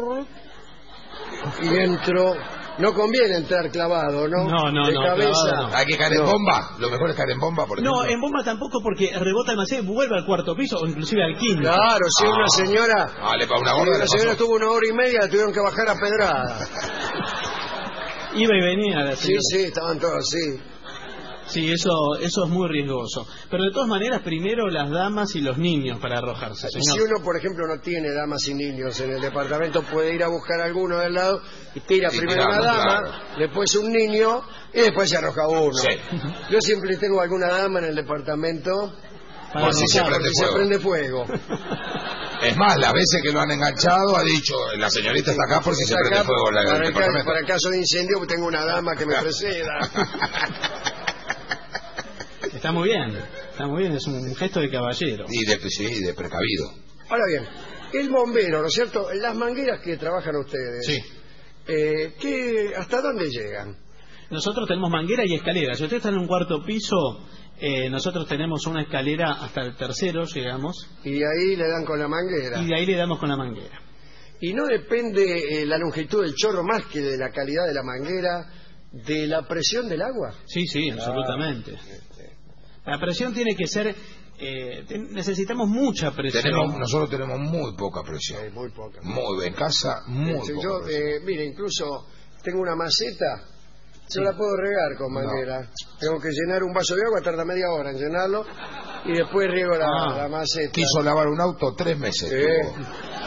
y entro. No conviene entrar clavado, ¿no? No, no, de no, cabeza. clavado no. Hay que caer en No. bomba. Lo mejor es caer en bomba, por ejemplo. No, en bomba tampoco porque rebota demasiado y vuelve al cuarto piso o inclusive al quinto. Claro, si Ah. una señora, Vale, para una si gorda una le señora pasó. estuvo una hora y media, la tuvieron que bajar a pedrada. Iba y venía la Sí, señora. sí, estaban todos así. Sí, eso, eso es muy riesgoso. Pero de todas maneras, primero las damas y los niños para arrojarse, Si señor. uno, por ejemplo, no tiene damas y niños en el departamento, puede ir a buscar a alguno del lado y tira Y primero tirarlo, una dama, claro. después un niño y después se arroja uno. Sí. Yo siempre tengo alguna dama en el departamento Para por si se anotar, prende Si se fuego. prende fuego. Es más, las veces que lo han enganchado ha dicho, la señorita está acá por si se Está prende acá, fuego la, para, el el ca- departamento. para el caso de incendio tengo una dama que me preceda. Está muy bien, está muy bien, es un gesto de caballero. Y de, sí, de precavido. Ahora bien, el bombero, ¿no es cierto? Las mangueras que trabajan ustedes, Sí. eh, ¿qué, ¿hasta dónde llegan? Nosotros tenemos manguera y escalera. Si usted está en un cuarto piso, eh, nosotros tenemos una escalera hasta el tercero, llegamos, Y ahí le dan con la manguera. y de ahí le damos con la manguera. Y no depende eh, la longitud del chorro más que de la calidad de la manguera, de la presión del agua. Sí, sí, absolutamente. La presión tiene que ser... Eh, te- necesitamos mucha presión. Tenemos, nosotros tenemos muy poca presión. Eh, muy poca. Muy, en casa, muy Sí, poca yo, presión. eh, mire, incluso tengo una maceta, yo la puedo regar con manguera. Tengo que llenar un vaso de agua, tarda media hora en llenarlo, y después riego la, Ah. la maceta. Quiso lavar un auto tres meses. Eh. tuvo.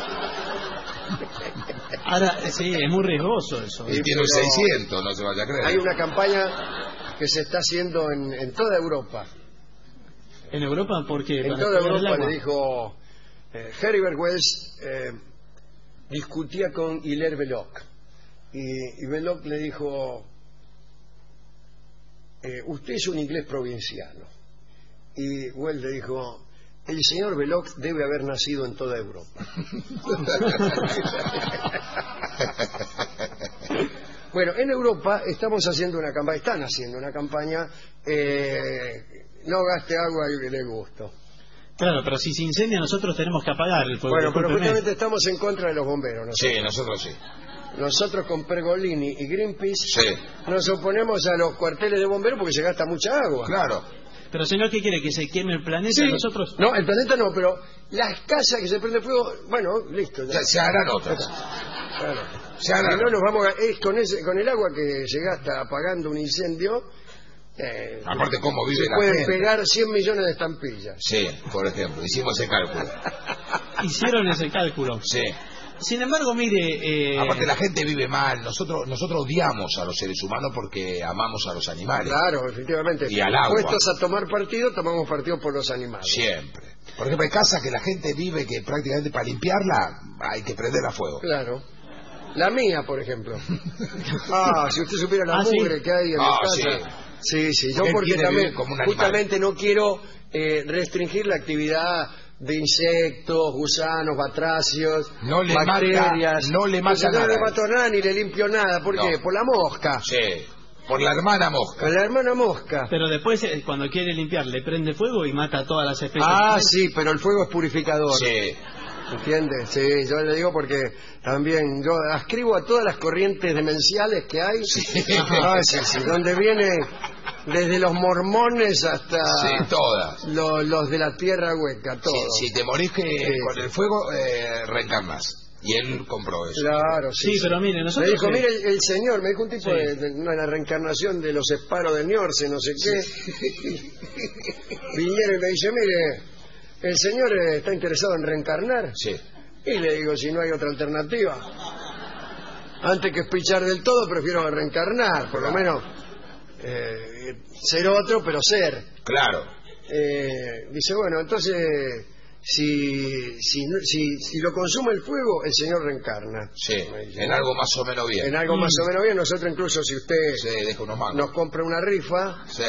Ahora, eh, sí, es muy riesgoso eso. Y Sí, tiene un pero seiscientos, no se vaya a creer. Hay una campaña que se está haciendo en, en toda Europa. En Europa, porque En para toda cuidar el Europa agua. le dijo eh, Herbert Wells, eh, discutía con Hilaire Belloc. Y, y Belloc le dijo, eh, usted es un inglés provinciano. Y Wells le dijo, el señor Belloc debe haber nacido en toda Europa. Bueno, en Europa estamos haciendo una campaña, están haciendo una campaña, eh, no gaste agua y le gusto. Claro, pero si se incendia nosotros tenemos que apagar el fuego. Bueno, pero discúlpeme. justamente estamos en contra de los bomberos, ¿no? Sí, nosotros sí. Nosotros con Pergolini y Greenpeace Sí. nos oponemos a los cuarteles de bomberos porque se gasta mucha agua. Claro. Pero señor, ¿qué quiere? ¿Que se queme el planeta? Sí. Nosotros... No, el planeta no, pero las casas que se prende fuego, bueno, listo. Ya. Ya, se harán otras. Claro. Se harán Si no nos vamos a, es con ese, con el agua que se gasta apagando un incendio, eh, Aparte, cómo vive se la pueden gente. pegar cien millones de estampillas. Sí, por ejemplo, hicimos ese cálculo. Hicieron ese cálculo. Sí. Sin embargo, mire... Eh... Aparte, la gente vive mal. Nosotros nosotros odiamos a los seres humanos porque amamos a los animales. Claro, efectivamente. Y al agua. Puestos a tomar partido, tomamos partido por los animales. Siempre. Por ejemplo, hay casas que la gente vive que prácticamente para limpiarla hay que prenderla a fuego. Claro. La mía, por ejemplo. Ah, si usted supiera la Ah, ¿sí? mugre que hay en Ah, mi casa. Sí, sí. Yo Él porque quiere también, vivir como un animal. justamente no quiero eh, restringir la actividad de insectos, gusanos, batracios, No le bacterias. mata- no le mata Entonces, no nada. le mato nada ni le limpio nada. ¿Por No. qué? Por la mosca. Sí. Por la hermana mosca. Con la hermana mosca. Pero después, eh, cuando quiere limpiar, le prende fuego y mata a todas las especies. Ah, sí, pero el fuego es purificador. Sí. ¿Entiendes? Sí, yo le digo porque también yo ascribo a todas las corrientes demenciales que hay. Ah, sí, sí, donde viene desde los mormones hasta Sí, todas. lo- los de la tierra hueca, todo. Si, si te morís que Sí. con el fuego eh, reencarnás. Y él compró eso. Claro, sí. Sí, pero mire, nosotros... Me dijo, eh, mire, el, el señor, me dijo un tipo Sí. de, de una reencarnación de los esparos de Niorce, no sé qué. Vinieron y me dice, mire, el señor eh, está interesado en reencarnar. Sí. Y le digo, si no hay otra alternativa. Antes que espichar del todo, prefiero reencarnar, por lo menos eh, ser otro, pero ser. Claro. Eh, dice, bueno, entonces, si, si, no- si, si lo consume el fuego, el señor reencarna. Sí. Me dice, En ¿no? algo más o menos bien. En algo más o menos bien. Nosotros incluso, si usted Sí, deja unos mangos. nos compra una rifa, Sí.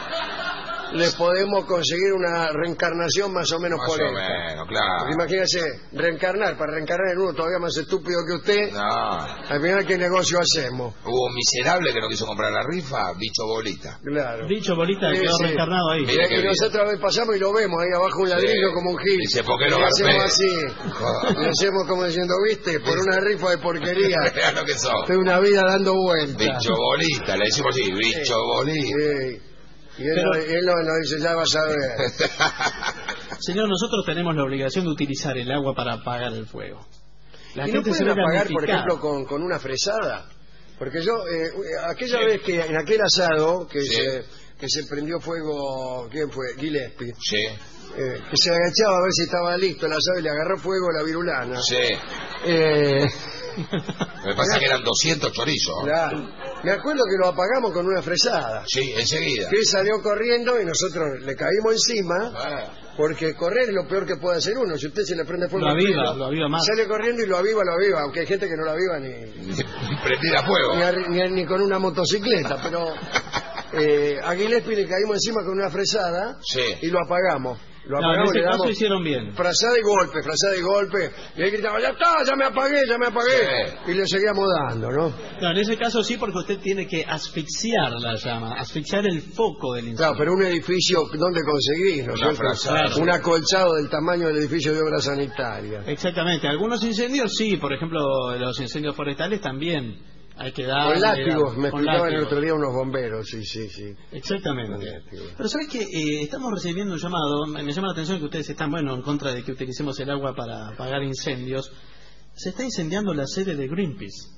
le podemos conseguir una reencarnación más o menos Más o polenta. menos, claro. Porque imagínese, reencarnar, para reencarnar en uno todavía más estúpido que usted, No. al final, ¿qué negocio hacemos? Hubo un miserable que no quiso comprar la rifa, bicho bolita. Claro. Dicho bolita, Sí, quedó sí. reencarnado ahí. Mira Y qué bien. nosotros a veces pasamos y lo vemos ahí abajo un ladrillo Sí. como un gil. Dice, ¿por qué Y no le hacemos garpé? así. Joder. Le hacemos como diciendo, viste, por una rifa de porquería. Vean lo que sos. Estoy una vida dando vueltas. Bicho bolita, le decimos así, bicho bolita. Sí. Y él, Pero- no- él no- nos dice, ya vas a ver. Señor, nosotros tenemos la obligación de utilizar el agua para apagar el fuego. La ¿Y no gente se pueden ve apagar, por damnificada. ejemplo, con, con una fresada? Porque yo, eh, aquella Sí. vez que en aquel asado que, Sí. se, que se prendió fuego, ¿quién fue? Gillespie. Sí, Eh, que se agachaba a ver si estaba listo el asado y le agarró fuego a la virulana. sí. Eh, Me pasa que eran doscientos chorizos. claro. Me acuerdo que lo apagamos con una fresada. Sí, enseguida. Que él salió corriendo y nosotros le caímos encima Ah, Porque correr es lo peor que puede hacer uno. Si usted se le prende fuego, lo aviva, lo aviva más. Sale corriendo y lo aviva, lo aviva. Aunque hay gente que no lo aviva ni... prendida a fuego. Ni, a, ni, ni con una motocicleta, pero... Eh, a Gillespie le caímos encima con una frazada sí. y lo apagamos. Lo no, apagamos, en ese le caso damos hicieron bien. Frazada y golpe, frazada y golpe. Y él gritaba, ya está, ya me apagué, ya me apagué. Sí. Y le seguíamos dando, ¿no? No, en ese caso sí, porque usted tiene que asfixiar la llama, asfixiar el foco del incendio. Claro, pero un edificio, ¿dónde conseguís? ¿No? Una frazada. Un acolchado del tamaño del edificio de obra sanitaria. Exactamente. Algunos incendios sí, por ejemplo, los incendios forestales también. Hay que dar, con látigos, me explicaban látigos. el otro día unos bomberos, sí, sí, sí. Exactamente. Pero ¿sabes qué? Eh, estamos recibiendo un llamado, me llama la atención que ustedes están, bueno, en contra de que utilicemos el agua para apagar incendios. Se está incendiando la sede de Greenpeace.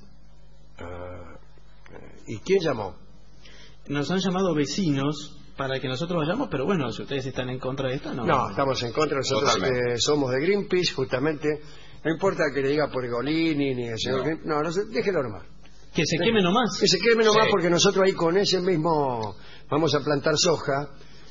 Uh, ¿Y quién llamó? Nos han llamado vecinos para que nosotros vayamos, pero bueno, si ustedes están en contra de esto, no. No, estamos en contra, nosotros eh, somos de Greenpeace, justamente. No importa que le diga Pergolini ni el señor Greenpeace, no, no, déjelo nomás. Que se queme nomás. Que se queme nomás, sí. Porque nosotros ahí con ese mismo vamos a plantar soja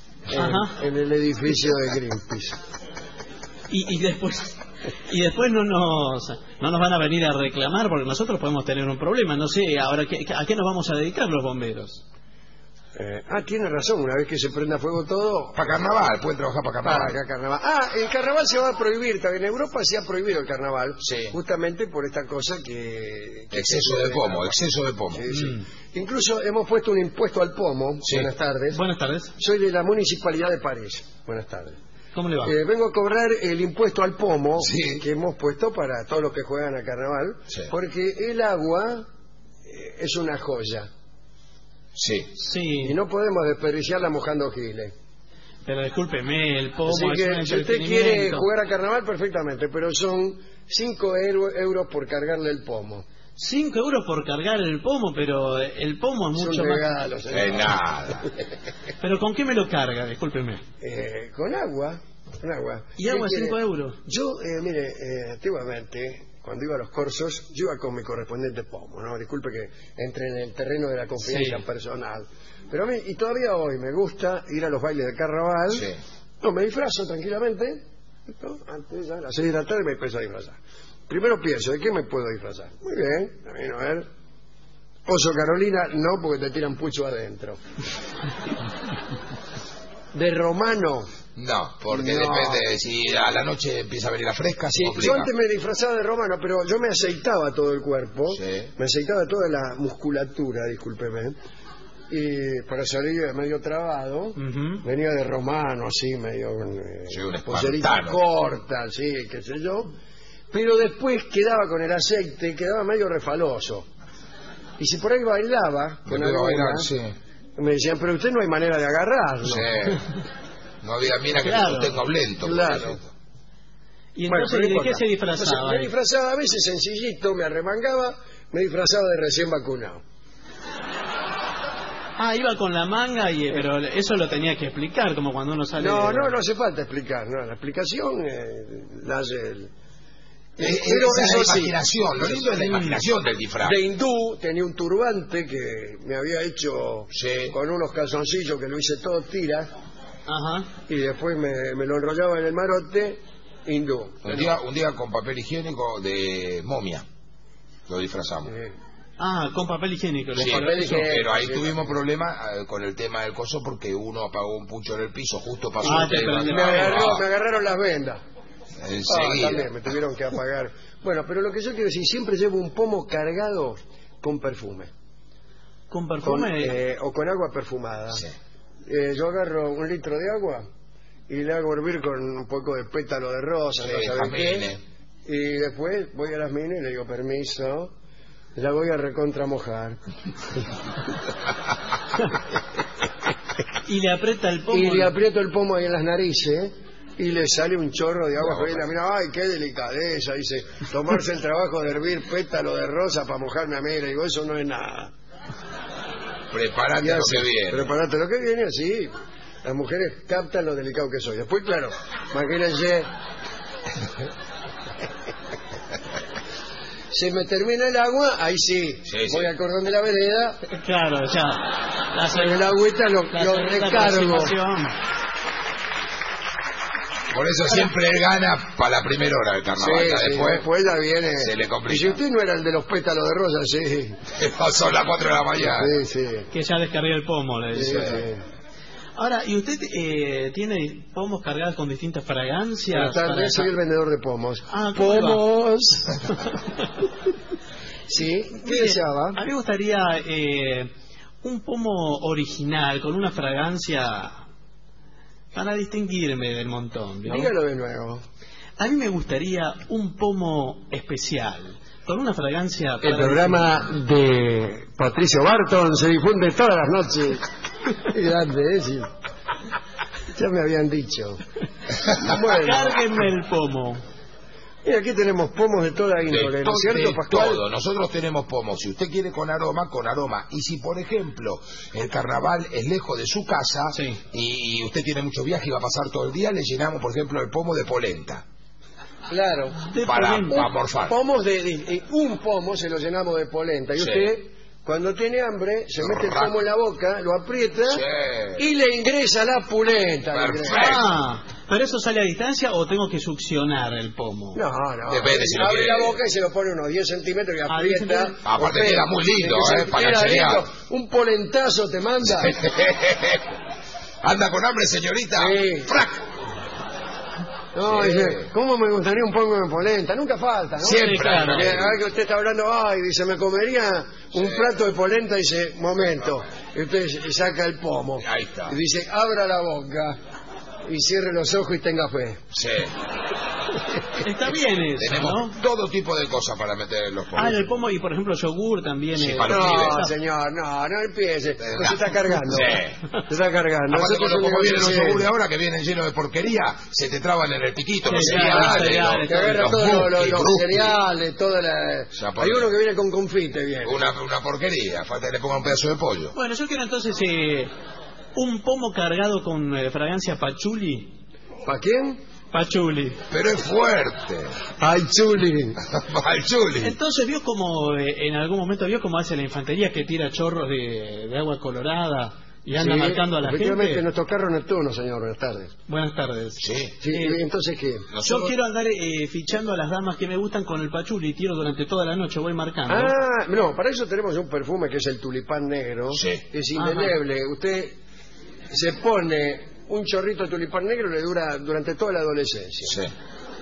en, en el edificio de Greenpeace. Y, y después y después no nos no nos van a venir a reclamar porque nosotros podemos tener un problema. No sé, ahora ¿qué, ¿a qué nos vamos a dedicar los bomberos? Eh, ah, tiene razón, una vez que se prenda fuego todo... Para carnaval, pueden trabajar para carnaval. Para carnaval. Ah, el carnaval se va a prohibir, también en Europa se ha prohibido el carnaval, sí. Justamente por esta cosa que... que exceso de pomo, exceso de pomo. Sí, sí. Mm. Incluso hemos puesto un impuesto al pomo. Sí. Buenas tardes. Buenas tardes. Soy de la Municipalidad de París. Buenas tardes. ¿Cómo le va? Eh, vengo a cobrar el impuesto al pomo, sí. Que hemos puesto para todos los que juegan al carnaval, sí. Porque el agua eh, es una joya. Sí. Sí. Y no podemos desperdiciarla mojando giles. Pero discúlpeme, el pomo Así que, es un si usted quiere jugar a carnaval, perfectamente, pero son cinco euros por cargarle el pomo. cinco euros por cargar el pomo, pero el pomo es son mucho regalos, más... Es eh, nada. ¿Pero con qué me lo carga? Discúlpeme. Eh, con agua. Con agua. ¿Y agua cinco euros? Yo, eh, mire, eh, antiguamente... Cuando iba a los cursos, yo iba con mi correspondiente pomo, ¿no? Disculpe que entre en el terreno de la confianza sí. personal. Pero a mí, y todavía hoy, me gusta ir a los bailes de carnaval. Sí. No, me disfrazo tranquilamente. ¿no? Antes, ya a las seis de la tarde me empiezo a disfrazar. Primero pienso, ¿de qué me puedo disfrazar? Muy bien, también a ver. Oso Carolina, no, porque te tiran pucho adentro. De romano. No, porque no. Depende, si a la noche empieza a venir la fresca, sí, yo antes me disfrazaba de romano, pero yo me aceitaba todo el cuerpo, sí. Me aceitaba toda la musculatura, discúlpeme, y para salir medio trabado, uh-huh. Venía de romano, así, medio con eh, sí, un pollerita corta, así, qué sé yo, pero después quedaba con el aceite, quedaba medio refaloso, y si por ahí bailaba, con alguna, bailar, sí. Me decían, pero usted no hay manera de agarrarlo. Sí. No había mina que claro. no tenga lento. Claro. ¿Y entonces bueno, ¿de qué se disfrazaba? Entonces, me disfrazaba a veces sencillito, me arremangaba, me disfrazaba de recién vacunado. Ah, iba con la manga, y pero eso lo tenía que explicar, como cuando uno sale... No, de... no, no hace falta explicar, no, la explicación eh, la hace el... Eh, pero esa es la imaginación, lo lindo es la imaginación del disfraz. De hindú tenía un turbante que me había hecho sí. Con unos calzoncillos que lo hice todo tiras. Ajá. Y después me, me lo enrollaba en el marote hindú. Un día, un día con papel higiénico de momia lo disfrazamos. Sí. Ah, con papel higiénico. Sí, papel higiénico, pero ahí sí, tuvimos problemas eh, con el tema del coso porque uno apagó un pucho en el piso, justo pasó ah, usted. Me, me, agarró, me agarraron las vendas. Enseguida. Ah, también me tuvieron que apagar. Bueno, pero lo que yo quiero decir, siempre llevo un pomo cargado con perfume. ¿Con perfume? Con, eh, o con agua perfumada. Sí. Eh, yo agarro un litro de agua y le hago hervir con un poco de pétalo de rosa, sí, no saben qué. Y después voy a las minas y le digo, permiso, la voy a recontra mojar. Y le aprieta el pomo. Y le aprieto el pomo ahí en las narices y le sale un chorro de agua. No, mira, ay, qué delicadeza, dice, tomarse el trabajo de hervir pétalo de rosa para mojarme a mí. Le digo, eso no es nada. Prepárate lo que viene. Prepárate lo que viene, sí. Las mujeres captan lo delicado que soy. Después, claro, imagínense. Se me termina el agua, ahí sí, sí voy sí. al cordón de la vereda. Claro, ya. La el agüita lo, lo recargo. Por eso siempre él gana para la primera hora del carnaval. Sí, ya sí, después, después ya viene. se le complica. Y si usted no era el de los pétalos de rosa, sí. Son las cuatro de la mañana. Sí, sí. Que ya descargué el pomo, le Sí, dice. sí. Ahora, ¿y usted eh, tiene pomos cargados con distintas fragancias? Buenas tardes, para- soy el vendedor de pomos. Ah, ¿cómo le va? ¡Pomos! Sí, ¿qué Mire, deseaba? a mí me gustaría eh, un pomo original, con una fragancia para distinguirme del montón, ¿vio? Dígalo de nuevo. A mí me gustaría un pomo especial, con una fragancia... El para programa de Patricio Barton se difunde todas las noches. Qué grande, ¿eh? Sí. Ya me habían dicho. Bueno, Cárguenme el pomo. y aquí tenemos pomos de toda índole, De, ¿no es to- cierto, de Pascual? todo. Nosotros tenemos pomos. Si usted quiere con aroma, con aroma. Y si, por ejemplo, el carnaval es lejos de su casa Sí. y usted tiene mucho viaje y va a pasar todo el día, le llenamos, por ejemplo, el pomo de polenta. Claro. De Para, polenta. para morfar. Pomos de, de- de- un pomo se lo llenamos de polenta. Y Sí. usted, cuando tiene hambre, se mete el pomo en la boca, lo aprieta Sí. y le ingresa la pulenta. le ingresa. Perfecto. Ah, ¿pero eso sale a distancia o tengo que succionar el pomo? No, no. Depende si lo Abre quiere. la boca y se lo pone unos diez centímetros y Ah, diez aprieta. centímetros. Aparte Usted, queda muy lindo, que se ¿eh? Para queda cherear. lindo. Un polentazo te manda. ¿Anda con hambre, señorita? Sí. ¡Frac! No, Sí. dice, ¿cómo me gustaría un pomo de polenta? Nunca falta, ¿no? Siempre. claro. Que, ah, que usted está hablando, ay, dice, me comería un Sí. plato de polenta, dice, momento. Y usted s- saca el pomo. Ahí está. Y dice, abra la boca y cierre los ojos y tenga fe. Sí. Está bien eso, Tenemos ¿no? todo tipo de cosas para meter en los pomos. Ah, en el pomo y, por ejemplo, yogur también. Sí, eh, para los No, pibes. señor, no, no empiece. Eh, No se está cargando. Sí. Se está cargando. Aparte, Nosotros cuando como somos vienen los sí. yogures ahora que vienen llenos de porquería, se te traban en el piquito los Sí, cereales, claro, cereales, los- Que agarra los todos los, los- Brooklyn, los Brooklyn. cereales, toda la... sea, por- Hay uno que viene con confite, bien. Una, una porquería, falta que le pongan un pedazo de pollo. Bueno, yo quiero entonces eh, un pomo cargado con eh, fragancia pachuli. ¿Para quién? Pachuli. Pero es fuerte. Ay, chuli. Al chuli. Entonces vio como eh, en algún momento vio cómo hace la infantería que tira chorros de, de agua colorada y anda Sí, marcando a la efectivamente, gente. nuestro carro Neptuno, señor. Buenas tardes. Buenas tardes. Sí. Sí, Eh, ¿y entonces qué? Yo Nosotros- quiero andar eh, fichando a las damas que me gustan con el pachuli, tiro durante toda la noche, voy marcando. Ah, no, para eso tenemos un perfume que es el tulipán negro. Sí. Que es indeleble. Usted se pone un chorrito de tulipán negro y le dura durante toda la adolescencia. Sí.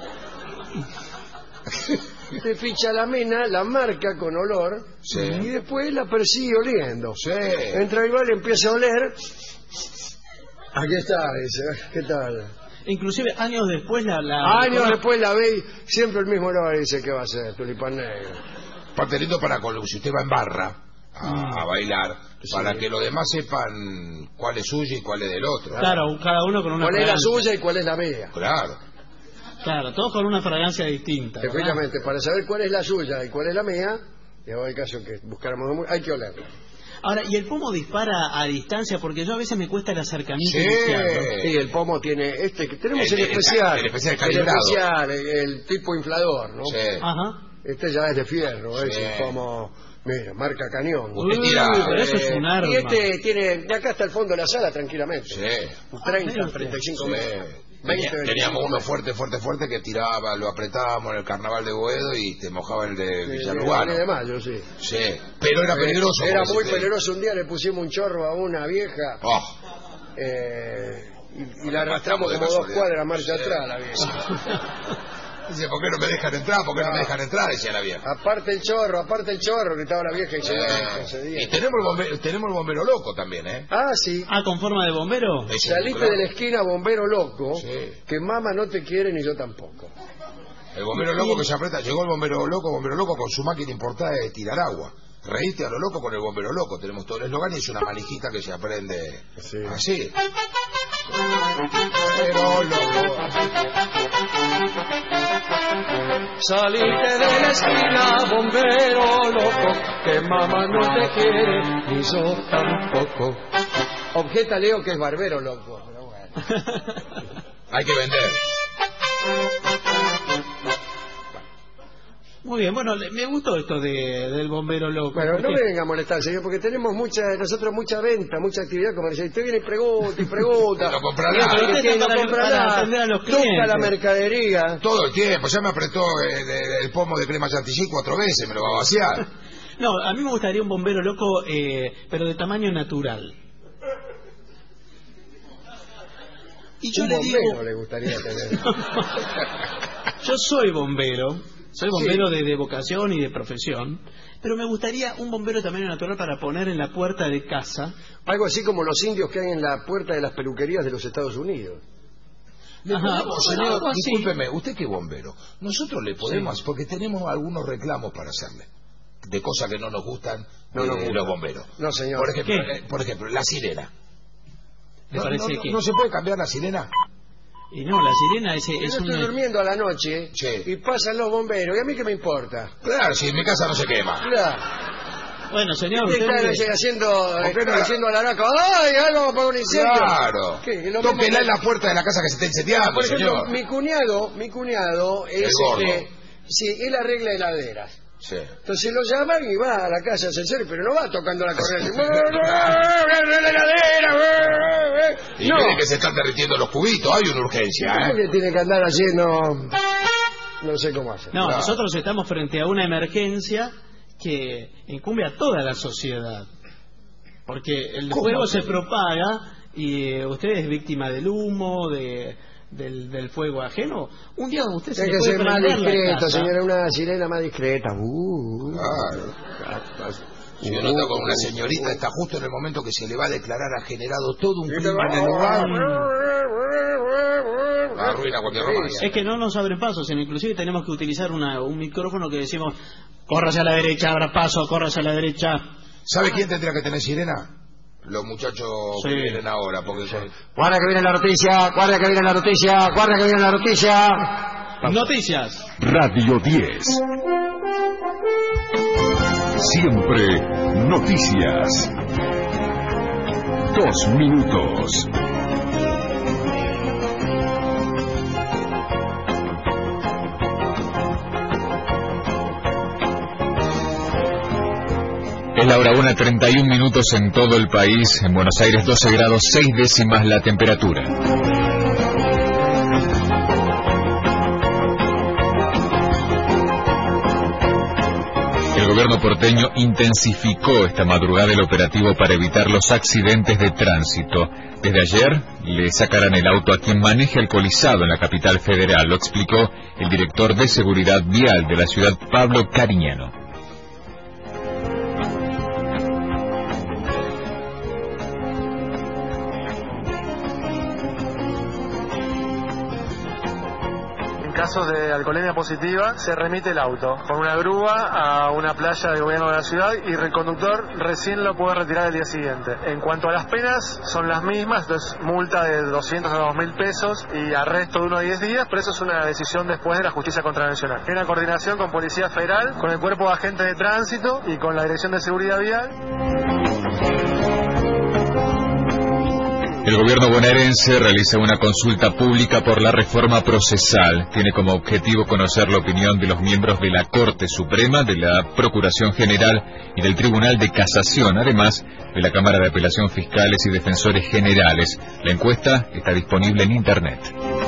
Usted ficha la mena, la marca con olor Sí. y después la persigue oliendo. Sí. Entra igual y empieza a oler. Aquí está, dice, ¿qué tal? Inclusive años después la... la Años la- después la ve y siempre el mismo olor y dice, ¿qué va a ser? Tulipán negro. Parte lindo para con- si usted va en barra a, a bailar, Sí. para que los demás sepan cuál es suyo y cuál es del otro. Claro, cada uno con una ¿Cuál es la fragancia. suya y cuál es la mía? Claro. Claro, todos con una fragancia distinta. ¿verdad? Efectivamente, para saber cuál es la suya y cuál es la mía, llegó el caso que buscáramos, muy- hay que olerla. Ahora, ¿y el pomo dispara a distancia? Porque yo a veces me cuesta el acercamiento Sí. inicial. Sí, el pomo tiene este, que tenemos El- el, el- especial, el especial el calibrado. especial, el, el tipo inflador, ¿no? Sí. Ajá. Este ya es de fierro, es Sí. un pomo, mira, marca cañón. Usted Uy, tira, pero eso es un Y arma. este tiene, de acá hasta el fondo de la sala, tranquilamente. Sí. treinta, veinte. treinta y cinco Sí. metros. Tenía- veinte, teníamos uno veinticinco fuerte, fuerte, fuerte que tiraba, lo apretábamos en el carnaval de Boedo y te mojaba el de metros. Sí, Villalugano. viene de mayo, sí. Sí, pero era peligroso. Era porque muy se te- peligroso. Un día le pusimos un chorro a una vieja Oh, eh, y, y la arrastramos como dos cuadras marcha atrás, la vieja. dice, ¿por qué no me dejan entrar? ¿Por qué no me dejan entrar? Decía la vieja. Aparte el chorro, aparte el chorro, gritaba la vieja y se Eh, ese y día. tenemos el, bombero, tenemos el bombero loco también, ¿eh? Ah, sí. Ah, ¿con forma de bombero? Ese, Saliste claro. de la esquina, bombero loco, Sí. que mamá no te quiere ni yo tampoco. El bombero loco que se aprieta, llegó el bombero loco, bombero loco con su máquina importada de tirar agua. Reíste a lo loco con el bombero loco. Tenemos todo el eslogan y es una manijita que se aprende Sí. así. Bombero loco. Saliste de la esquina, bombero loco, que mamá no te quiere ni yo tampoco. Objeta Leo que es barbero loco, pero bueno. Hay que vender. Muy bien, bueno, le- me gustó esto de, del bombero loco. Bueno, no porque- me venga a molestar, señor, porque tenemos mucha, nosotros mucha venta, mucha actividad comercial. Usted viene y pregunta y pregunta. No compra Y nada. otro que Usted tiene, está no para- compra para nada. atender a los Toca clientes. la mercadería. Todo el tiempo, ya me apretó el, el- el pomo de crema chantilly cuatro veces, me lo va a vaciar. No, a mí me gustaría un bombero loco, eh, pero de tamaño natural. Y yo Un le bombero digo, le gustaría tener. yo soy bombero, soy bombero de, de vocación y de profesión, pero me gustaría un bombero de tamaño natural para poner en la puerta de casa. Algo así como los indios que hay en la puerta de las peluquerías de los Estados Unidos. Le Ajá, podemos, bueno, señor, algo así. discúlpeme, usted que es bombero, nosotros le podemos, porque tenemos algunos reclamos para hacerle, de cosas que no nos gustan No de nos gusta. los bomberos. No, señor. Por ejemplo, ¿Qué? eh, por ejemplo, la sirena. ¿Le No, parece no, que? no se puede cambiar la sirena. Y no, la sirena es, Yo es estoy una... durmiendo a la noche Sí. y pasan los bomberos. ¿Y a mí qué me importa? Claro, si en mi casa no se quema. Claro. Bueno, señor, Usted usted... está mire- haciendo, ¿Por qué está no? diciendo a la araca, ¡ay, algo para un incendio! Claro. ¿Qué? Lo mismo Tóquela que- en la puerta de la casa que se está incendiando, Por ejemplo, señor. mi cuñado, mi cuñado es El gordo. este, sí, él arregla heladeras. Sí. Entonces lo llaman y va a la casa a hacer servicio, pero no va tocando la corriente. ¡La heladera! Y No, miren que se están derritiendo los cubitos, hay una urgencia, ¿cómo ¿eh? que tiene que andar haciendo? No sé cómo hacer. No, Claro. nosotros estamos frente a una emergencia que incumbe a toda la sociedad. Porque el ¿Cómo? fuego se propaga y eh, usted es víctima del humo, de, del, del fuego ajeno. Un día usted se Tiene le que puede ser más prender la discreto, casa. señora, una sirena más discreta. Uh, Claro. Si uno está con una señorita, está justo en el momento que se le va a declarar, ha generado todo un clima en el lugar. Arruina cualquier romance. Es que no nos abren paso, sino inclusive tenemos que utilizar una, un micrófono que decimos, córrase a la derecha, abra paso, córrase a la derecha. ¿Sabe quién tendría que tener sirena? Los muchachos Sí. que vienen ahora, porque Guarda que viene la noticia, guarda que viene la noticia, guarda que viene la noticia. Noticias. Radio diez. Siempre noticias. Dos minutos. Es la hora una, treinta y un minutos en todo el país. En Buenos Aires, doce grados, seis décimas la temperatura. El gobierno porteño intensificó esta madrugada el operativo para evitar los accidentes de tránsito. Desde ayer le sacarán el auto a quien maneje alcoholizado en la capital federal, lo explicó el director de Seguridad Vial de la ciudad, Pablo Cariñano. En caso de alcoholemia positiva, se remite el auto con una grúa a una playa del gobierno de la ciudad y el conductor recién lo puede retirar el día siguiente. En cuanto a las penas, son las mismas, entonces multa de doscientos a dos mil pesos y arresto de uno a diez días, pero eso es una decisión después de la justicia contravencional. Hay una coordinación con Policía Federal, con el Cuerpo de Agentes de Tránsito y con la Dirección de Seguridad Vial. El gobierno bonaerense realiza una consulta pública por la reforma procesal. Tiene como objetivo conocer la opinión de los miembros de la Corte Suprema, de la Procuración General y del Tribunal de Casación, además de la Cámara de Apelación Fiscales y Defensores Generales. La encuesta está disponible en Internet.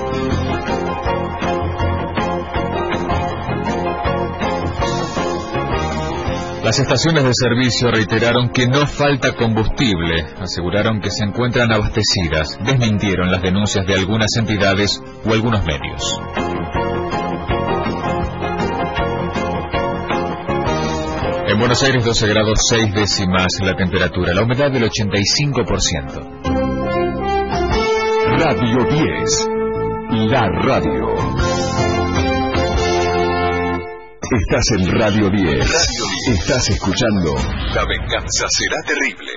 Las estaciones de servicio reiteraron que no falta combustible, aseguraron que se encuentran abastecidas, desmintieron las denuncias de algunas entidades o algunos medios. En Buenos Aires, doce grados seis décimas la temperatura, la humedad del ochenta y cinco por ciento. Radio diez. La radio. Estás en Radio diez. Radio diez. Estás escuchando La venganza será terrible.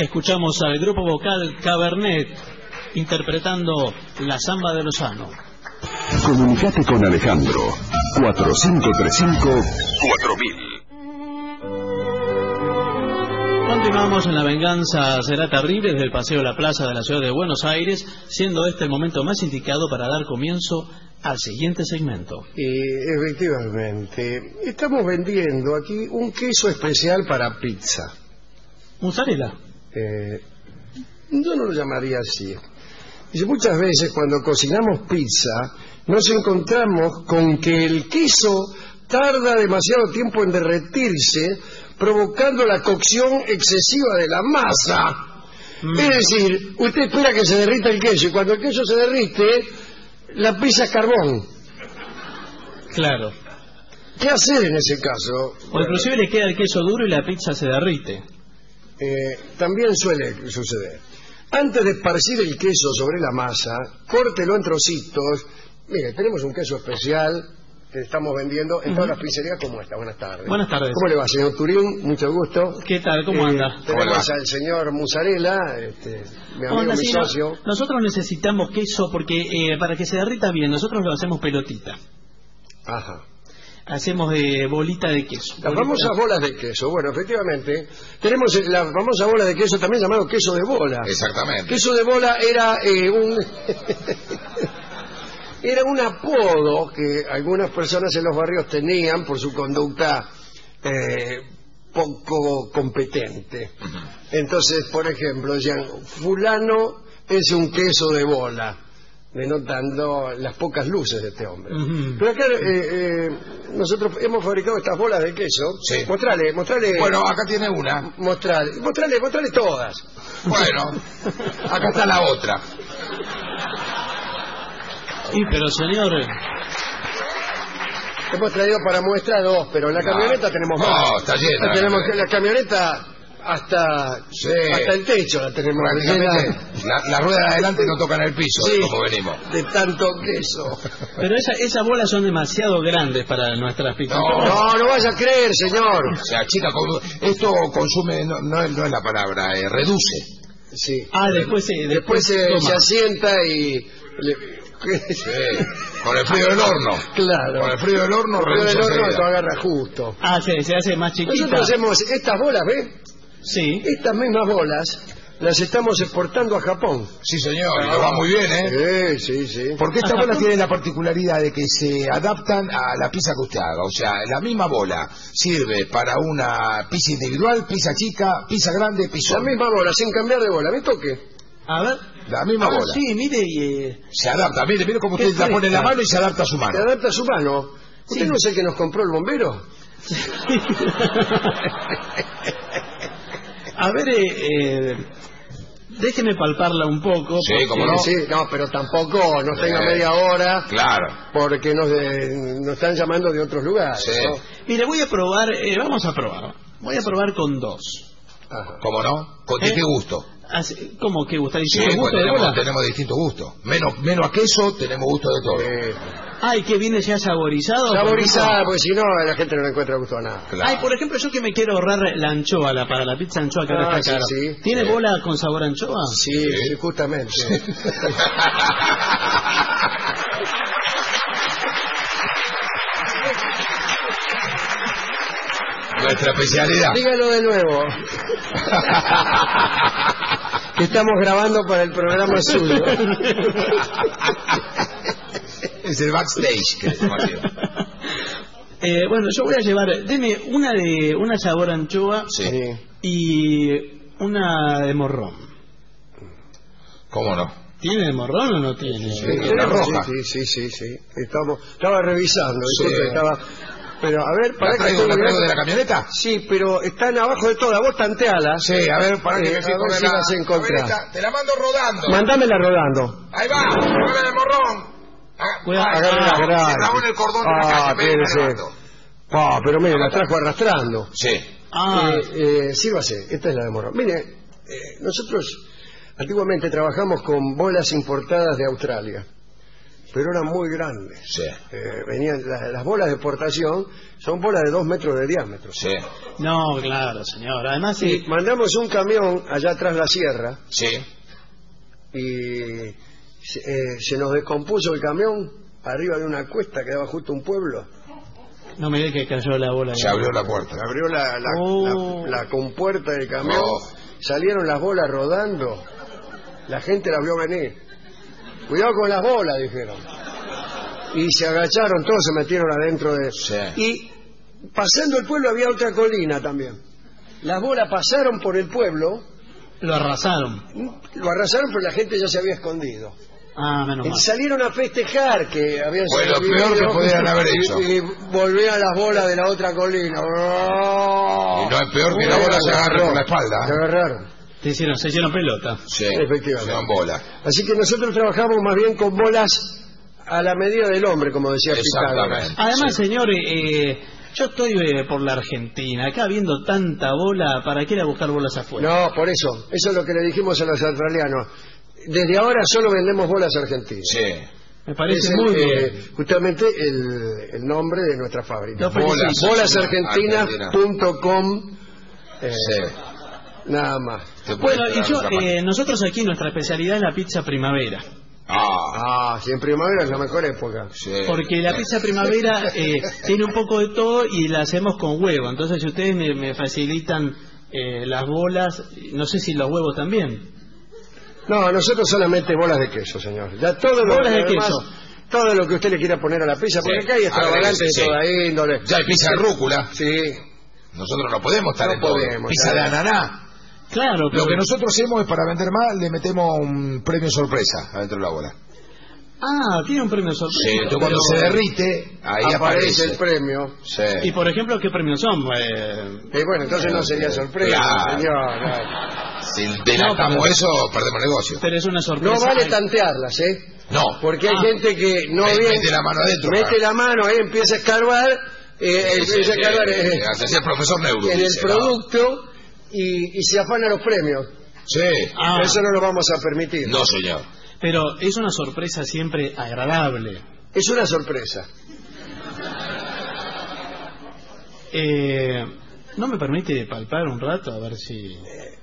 escuchamos al grupo vocal Cabernet interpretando La Zamba de Lozano. Comunicate con Alejandro cuatro cinco tres cinco cuatro mil. Continuamos en La Venganza Será Terrible desde el Paseo La Plaza de la Ciudad de Buenos Aires, siendo este el momento más indicado para dar comienzo al siguiente segmento. Y efectivamente, estamos vendiendo aquí un queso especial para pizza. ¿Mozzarella? Eh, yo no lo llamaría así. Dice, muchas veces cuando cocinamos pizza nos encontramos con que el queso tarda demasiado tiempo en derretirse, provocando la cocción excesiva de la masa. Mm. Es decir, usted espera que se derrita el queso y cuando el queso se derrite, la pizza es carbón. Claro. ¿Qué hacer en ese caso? O inclusive le queda el queso duro y la pizza se derrite. Eh, también suele suceder. Antes de esparcir el queso sobre la masa, córtelo en trocitos. Mire, tenemos un queso especial que estamos vendiendo en uh-huh. todas las pizzerías como esta. Buenas tardes. Buenas tardes. ¿Cómo le va, señor Turín? Mucho gusto. ¿Qué tal? ¿Cómo eh, anda? Tenemos al señor Mozzarella, este, mi amigo, onda, mi sí, socio. No, nosotros necesitamos queso porque eh, para que se derrita bien, nosotros lo hacemos pelotita. Ajá. Hacemos de bolita de queso. Las bolita. famosas bolas de queso. Bueno, efectivamente, tenemos la famosa bola de queso también llamado queso de bola. Exactamente. Queso de bola era eh, un... era un apodo que algunas personas en los barrios tenían por su conducta eh, poco competente. Entonces, por ejemplo, decían, fulano es un queso de bola, denotando las pocas luces de este hombre. Uh-huh. Pero acá eh, eh, nosotros hemos fabricado estas bolas de queso. Sí. Mostrale, mostrale. Bueno, acá tiene una. Mostrale, mostrale, mostrale todas. Bueno, acá está la otra. Sí, pero señor... Hemos traído para muestra dos, pero en la camioneta no. tenemos más. No, está llena. La tenemos la camioneta hasta sí. hasta el techo la tenemos llena. La, la rueda de adelante no tocan el piso, sí, como venimos. De tanto queso. Pero esa, esas bolas son demasiado grandes para nuestras pizzas. No, no, no vaya a creer, señor. O sea, chica, esto consume, no, no, es, no es la palabra, eh, reduce. Sí. Ah, después se... Después, después se, se asienta y... Le, sí, con el frío del horno. Claro. Con el frío del horno, con el frío del horno lo agarra justo. Ah, sí, se hace más chiquita. Nosotros hacemos estas bolas, ¿ves? Sí. Estas mismas bolas las estamos exportando a Japón. Sí, señor, y nos va muy bien, ¿eh? Sí, sí, sí. Porque estas bolas tienen la particularidad de que se adaptan a la pizza que usted haga. O sea, la misma bola sirve para una pizza individual, pizza chica, pizza grande, pizza. La misma bola, sin cambiar de bola. ¿Me toque? A ver. La misma ah, bola. Sí, mire y... Eh... Se adapta, mire, mire cómo usted la pone en la mano y se adapta a su mano. Se adapta a su mano. ¿Usted sí. no es el que nos compró el bombero? A ver, eh, eh, déjeme palparla un poco. Sí, porque... como no. Sí, no, pero tampoco nos tenga eh, media hora. Claro. Porque nos, de, nos están llamando de otros lugares. Sí. ¿no? Mire, voy a probar, eh, vamos a probar. Voy a probar con dos. Ajá. ¿Cómo no? ¿Con ¿Eh? qué gusto? Así, ¿cómo que gusta? Sí, gusto pues de tenemos, bola? tenemos distintos gustos. Menos, menos a queso, tenemos gusto de todo. Eh, Ay, que viene ya saborizado. Saborizado, porque si no, la gente no le encuentra gusto a nada. Claro. Ay, por ejemplo, yo que me quiero ahorrar la anchoa la, para la pizza anchoa que ahora ah, está cara. Sí, sí. ¿Tiene sí. bola con sabor a anchoa? Sí, sí, justamente. Nuestra especialidad. Dígalo de nuevo. Que estamos grabando para el programa suyo. Es el backstage que es eh, bueno, yo voy a llevar, deme una de una sabor a anchoa sí. y una de morrón. ¿Cómo no? ¿Tiene de morrón o no tiene? Sí, la roja. Sí, sí, sí, sí. Estamos, estaba revisando, sí. estaba... Pero, a ver, para ¿La traigo, que ¿la traigo de la camioneta? Sí, pero están abajo de todas. Vos tantealas. Sí, a ver, para que eh, me fijo si la... las encontrás. Te la mando rodando. Mándamela rodando. Ahí va, ponme de morrón. Agárrala, agárrala. Se el cordón de la Ah, calle. Ah, pero mire, la trajo arrastrando. Sí. Ah. Eh, eh, sírvase, esta es la de morrón. Mire, eh, nosotros antiguamente trabajamos con bolas importadas de Australia. pero eran muy grandes. Sí. Eh, venían la- las bolas de exportación, son bolas de dos metros de diámetro. Sí. No, claro, señor. Además, Y sí. mandamos un camión allá atrás la sierra Sí. y se, eh, se nos descompuso el camión arriba de una cuesta que daba justo un pueblo. No me diga que cayó la bola. Se abrió la puerta. Se abrió la, la, Oh. la- la compuerta del camión, Oh. salieron las bolas rodando, la gente las vio venir. Cuidado con las bolas, dijeron. Y se agacharon todos, se metieron adentro de... Sí. Y pasando el pueblo había otra colina también. Las bolas pasaron por el pueblo, Lo arrasaron. lo arrasaron, pero la gente ya se había escondido. Ah, menos Y mal. salieron a festejar que habían Bueno, sobrevivido, peor que podían haber y- hecho. Y, volvían las bolas de la otra colina. Y no es peor que la bola se agarre por la espalda. Se agarraron, Te hicieron, se hicieron pelota. Sí. efectivamente. Son bolas. Así que nosotros trabajamos más bien con bolas a la medida del hombre, como decía Exactamente. Pitágoras. Además, señor, eh, yo estoy eh, por la Argentina. Acá viendo tanta bola, ¿para qué ir a buscar bolas afuera? No, por eso. Eso es lo que le dijimos a los australianos. Desde ahora solo vendemos bolas argentinas. Sí. Me parece Es el, muy eh, bien. justamente el, el nombre de nuestra fábrica. Lo felicito. Bolas. bolasargentinas punto com eh, Sí. Nada más. Te puede Bueno, y esperar yo, otra parte. eh, nosotros aquí nuestra especialidad es la pizza primavera. Ah. Ah, si en primavera es la mejor época. Sí. Porque la pizza primavera eh, tiene un poco de todo y la hacemos con huevo. Entonces, si ustedes me, me facilitan eh, las bolas, no sé si los huevos también. No, nosotros solamente bolas de queso, señor. Ya todo lo Bolas de demás, queso. todo lo que usted le quiera poner a la pizza, porque Sí. acá hay extravagantes Sí, sí. de toda índole. Ya hay pizza de rúcula. Sí, Nosotros no podemos estar No en todo. podemos, Pizza claro. de ananá. Claro, pero... Lo que nosotros hacemos es para vender más, le metemos un premio sorpresa adentro de la bola. Ah, tiene un premio sorpresa. Sí, entonces cuando se derrite, ahí aparece aparece. el premio. Sí. Y por ejemplo, ¿qué premios son? Eh, Y bueno, entonces no sería sorpresa, Claro. señor. No. Si delatamos No, pero- eso, perdemos negocio. pero es una sorpresa. No vale Ay, tantearlas, ¿eh? No. Porque hay Ah. gente que no Mete- ve... mete la mano adentro, Mete claro. la mano, ahí empieza a escarbar, eh, empieza a escarbar eh, Eh, Así el profesor Neuro. en el dice, producto y, y se afana los premios. ¿no? Sí. Ah. Eso no lo vamos a permitir. No, señor. Pero es una sorpresa siempre agradable. Es una sorpresa. Eh, ¿No me permite palpar un rato? A ver si...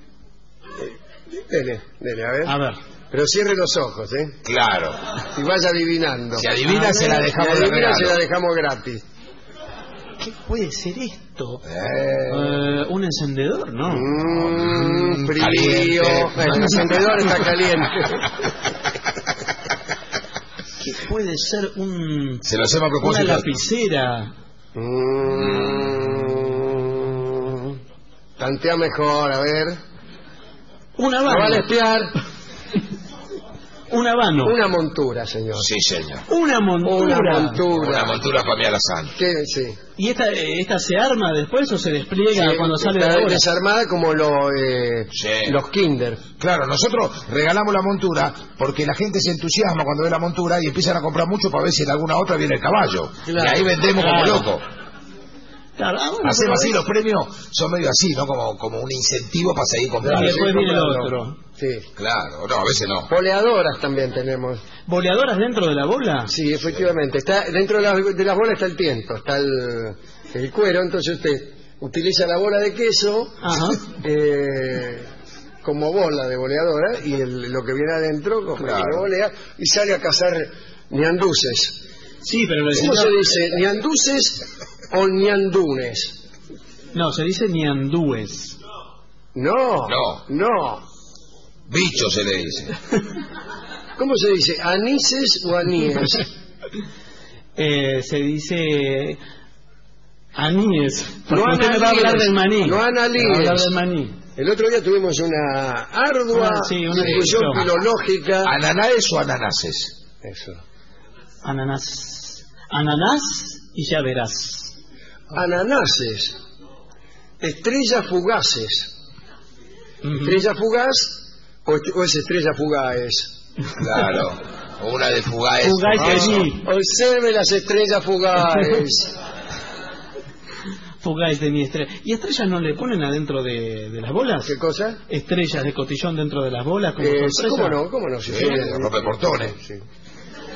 Dele, dele, a ver. A ver. Pero cierre los ojos, ¿eh? Claro. Y vaya adivinando. Si adivina, A se la ver, dejamos Si de adivina, se regalo. la dejamos gratis. ¿Qué puede ser esto? Eh, Eh, ¿Un encendedor? No. Mm, Mm, frío. caliente. El encendedor está caliente. ¿Qué puede ser un... Se lo hacemos a una propósito. lapicera? Mm, tantea mejor, a ver. Una No habano. vale espiar. Un habano. Una montura, señor. Sí, señor. Una montura. Una montura. Una montura para mí a la santa. ¿Qué? Sí. ¿Y esta, eh, esta se arma después o se despliega Sí, cuando sale de está la bola? desarmada como lo, eh, Sí. los Kinder. Claro, nosotros regalamos la montura porque la gente se entusiasma cuando ve la montura y empiezan a comprar mucho para ver si en alguna otra viene el caballo. Claro. Y ahí vendemos Claro. como locos. Claro, ah, bueno, Hacemos así, pero- los premios son medio así, ¿no? Como, como un incentivo para seguir comprando. Y después viene el comprando. otro. Sí. Claro, no, a veces no. Boleadoras también tenemos. ¿Boleadoras dentro de la bola? Sí, efectivamente. Está dentro de las, de las bolas está el tiento, está el, el cuero. Entonces usted utiliza la bola de queso Ajá. eh, como bola de boleadora y el- lo que viene adentro como Claro. que bolea y sale a cazar ñanduces. Sí, pero lo ¿Cómo decía- se dice? ¿Ñanduces o ñandunes? No, se dice niandúes. No, No. no. Bicho se le dice. ¿Cómo se dice? ¿Anises o aníes? Eh, se dice aníes. Porque No usted me va a hablar analíes. del maní. No analíes. Me va a hablar del maní. El otro día tuvimos una ardua Ah, sí, una discusión discusión. filológica. ¿Ananaes o ananases? Eso. Ananás. Ananás y ya verás. Ananases. Estrellas fugaces. Ujú. ¿Estrella fugaz o, o es estrella fugaes? Claro. Una de Fugaes. Fugaes Ah, de mí. Observe las estrellas fugaes. Fugáis de mi estrella. ¿Y estrellas no le ponen adentro de, de las bolas? ¿Qué cosa? Estrellas de cotillón dentro de las bolas como Eh, sí, sorpresa. ¿Cómo no? ¿Cómo no? Sí, Sí, rompe portones. sí.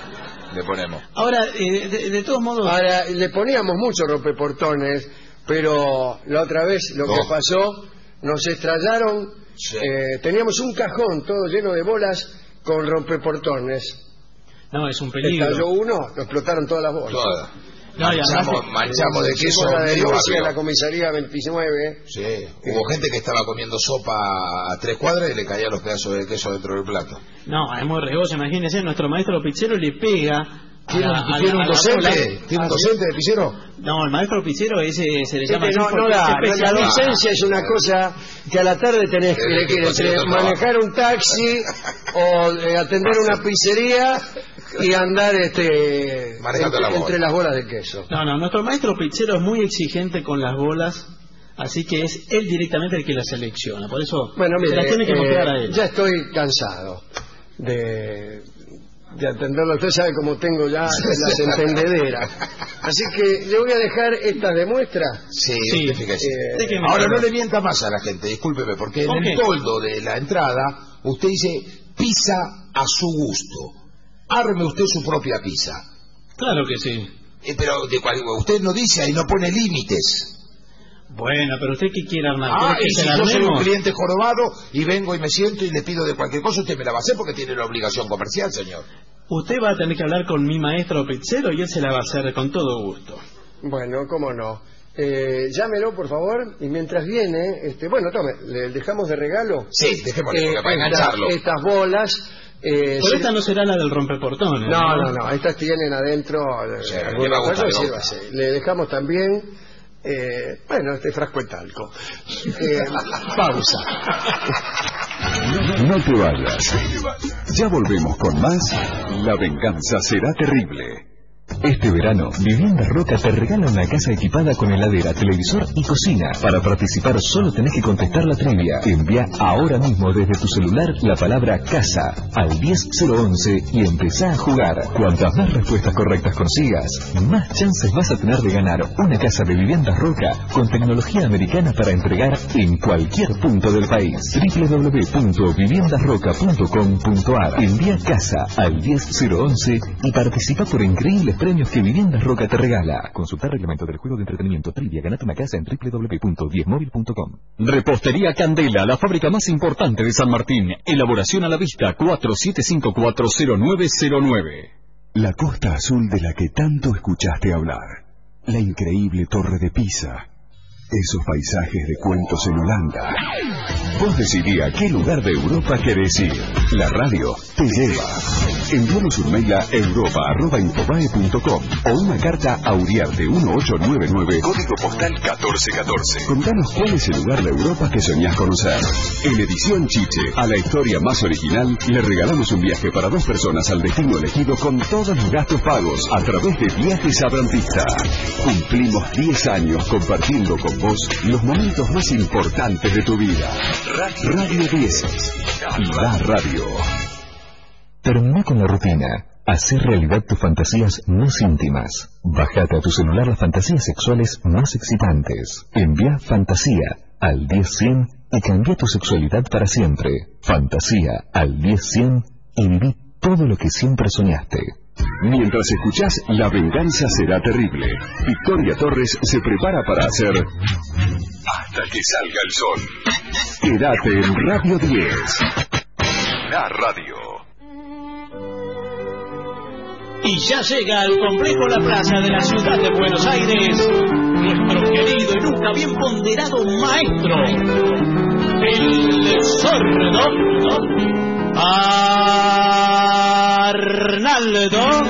le ponemos. Ahora, eh, de, de todos modos... Ahora, le poníamos muchos rompeportones, pero la otra vez lo no. que pasó, nos estrellaron, sí. eh, teníamos un cajón todo lleno de bolas con rompeportones. No, es un peligro. Estalló uno, lo explotaron todas las bolas. Todas. No, manchamos, manchamos de queso la medio denuncia en barrio. la comisaría veintinueve. Sí, hubo gente que estaba comiendo sopa a tres cuadras y le caían los pedazos de queso dentro del plato. No, es muy riesgoso. Imagínese, nuestro maestro pizzero le pega... ¿Tiene un, a la- ¿tiene a un la- a la docente? bola. ¿Tiene un docente de pizzero? No, el maestro pizzero ese se le Sí, llama que así no, no porque da, es no, la especialista. docencia es una cosa que a la tarde tenés que Tenés que elegir conseguir entre otro trabajo. manejar un taxi o eh, atender una pizzería y andar este Manejando entre, la bola. entre las bolas de queso. No, no, nuestro maestro pizzero es muy exigente con las bolas, así que es él directamente el que las selecciona. Por eso Bueno, se mire, las tiene que eh, mostrar a él. ya estoy cansado de, de atenderlo. Usted sabe cómo tengo ya las entendederas. Así que le voy a dejar estas de muestra. Sí, Sí. usted fíjese. Eh, Déjeme Ahora no saber. le mienta más a la gente, discúlpeme, porque en ¿Por el qué? toldo de la entrada usted dice pizza a su gusto. Arme usted su propia pizza. Claro que sí. Eh, pero de cual, usted no dice ahí, no pone límites. Bueno, pero usted qué quiere armar. Ah, ¿Quiere que y se si la yo soy un armemos? cliente jorobado y vengo y me siento y le pido de cualquier cosa, usted me la va a hacer porque tiene la obligación comercial, señor. Usted va a tener que hablar con mi maestro pizzero y él se la va a hacer con todo gusto. Bueno, cómo no. Eh, llámelo, por favor, y mientras viene, este, bueno, tome, le dejamos de regalo Sí, dejémosle, eh, porque para estas, engancharlo. estas bolas. Eh, Pero sí- esta no será la del rompeportones. No, no, no, estas tienen adentro eh, Sí, alguna le va a cosa gustar, y le va a sírvase. Le dejamos también, eh, bueno, este frasco de talco. Eh, pausa. No te vayas. Ya volvemos con más La venganza será terrible. Este verano, Vivienda Roca te regala una casa equipada con heladera, televisor y cocina. Para participar solo tenés que contestar la trivia. Envía ahora mismo desde tu celular la palabra casa al diez cero once y empezá a jugar. Cuantas más respuestas correctas consigas, más chances vas a tener de ganar una casa de Vivienda Roca con tecnología americana para entregar en cualquier punto del país. doble u doble u doble u punto vivienda roca punto com punto a r. Envía casa al diez cero once y participa por increíbles premios que Viviendas Roca te regala. Consultar reglamento del juego de entretenimiento trivia. Ganate una casa en doble u doble u doble u punto diez móvil punto com. Repostería Candela, la fábrica más importante de San Martín. Elaboración a la vista, cuatro siete cinco cuatro cero nueve cero nueve. La costa azul de la que tanto escuchaste hablar. La increíble torre de Pisa. Esos paisajes de cuentos en Holanda. Vos decidí a qué lugar de Europa querés ir. La radio te lleva. Envíanos un mail a europa arroba infobae punto com o una carta a Uriarte uno ocho nueve nueve, código postal catorce catorce. Contanos cuál es el lugar de Europa que soñás conocer. En Edición Chiche, a la historia más original, le regalamos un viaje para dos personas al destino elegido con todos los gastos pagos a través de Viajes Abrantista. Cumplimos diez años compartiendo con vos los momentos más importantes de tu vida. Radio diez. La radio. Termina con la rutina. Hacer realidad tus fantasías más íntimas. Bájate a tu celular las fantasías sexuales más excitantes. Envía fantasía al diez cien y cambia tu sexualidad para siempre. Fantasía al diez cien y viví todo lo que siempre soñaste. Mientras escuchás La venganza será terrible, Victoria Torres se prepara para hacer Hasta que salga el sol. Quédate en Radio diez. La radio. Y ya llega al complejo La Plaza de la ciudad de Buenos Aires nuestro querido y nunca bien ponderado maestro, el sordo Arnaldo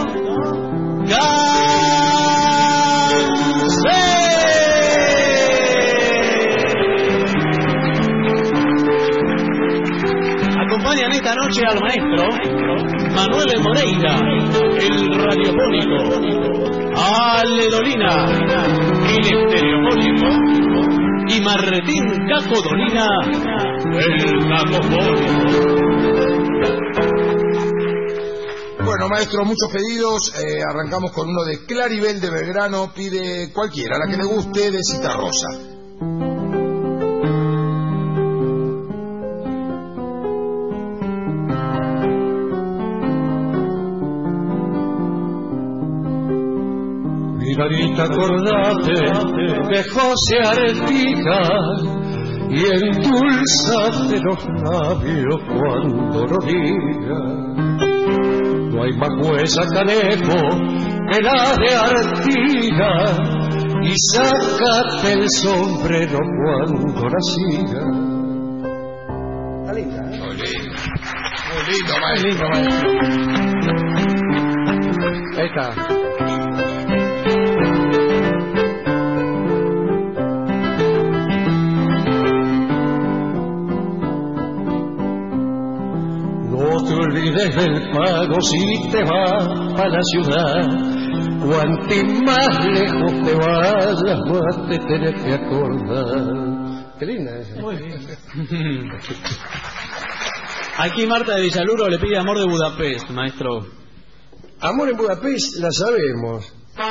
Acompañan esta noche al maestro Manuel Moreira, el radiofónico, Ale Dolina, el estereofónico, y Martín Caco Dolina, el cacofónico. Bueno, maestro, muchos pedidos. Eh, arrancamos con uno de Claribel de Belgrano. Pide cualquiera, la que le guste, de Cita Rosa. Sigarita, acordate de José Arechiga y endulzate los labios cuando lo diga. No hay más huesa, canejo, que la de Artigas, y sácate el sombrero cuando la siga. Está linda, ¿eh? Muy lindo. Muy lindo, maestro. Muy lindo, maestro. Ahí está. No te olvides del pago si te vas a la ciudad. Cuanto más lejos te vayas, más te tenés que acordar. Qué linda esa. Muy bien. Aquí Marta de Villaluro le pide Amor de Budapest, maestro. Amor en Budapest, la sabemos.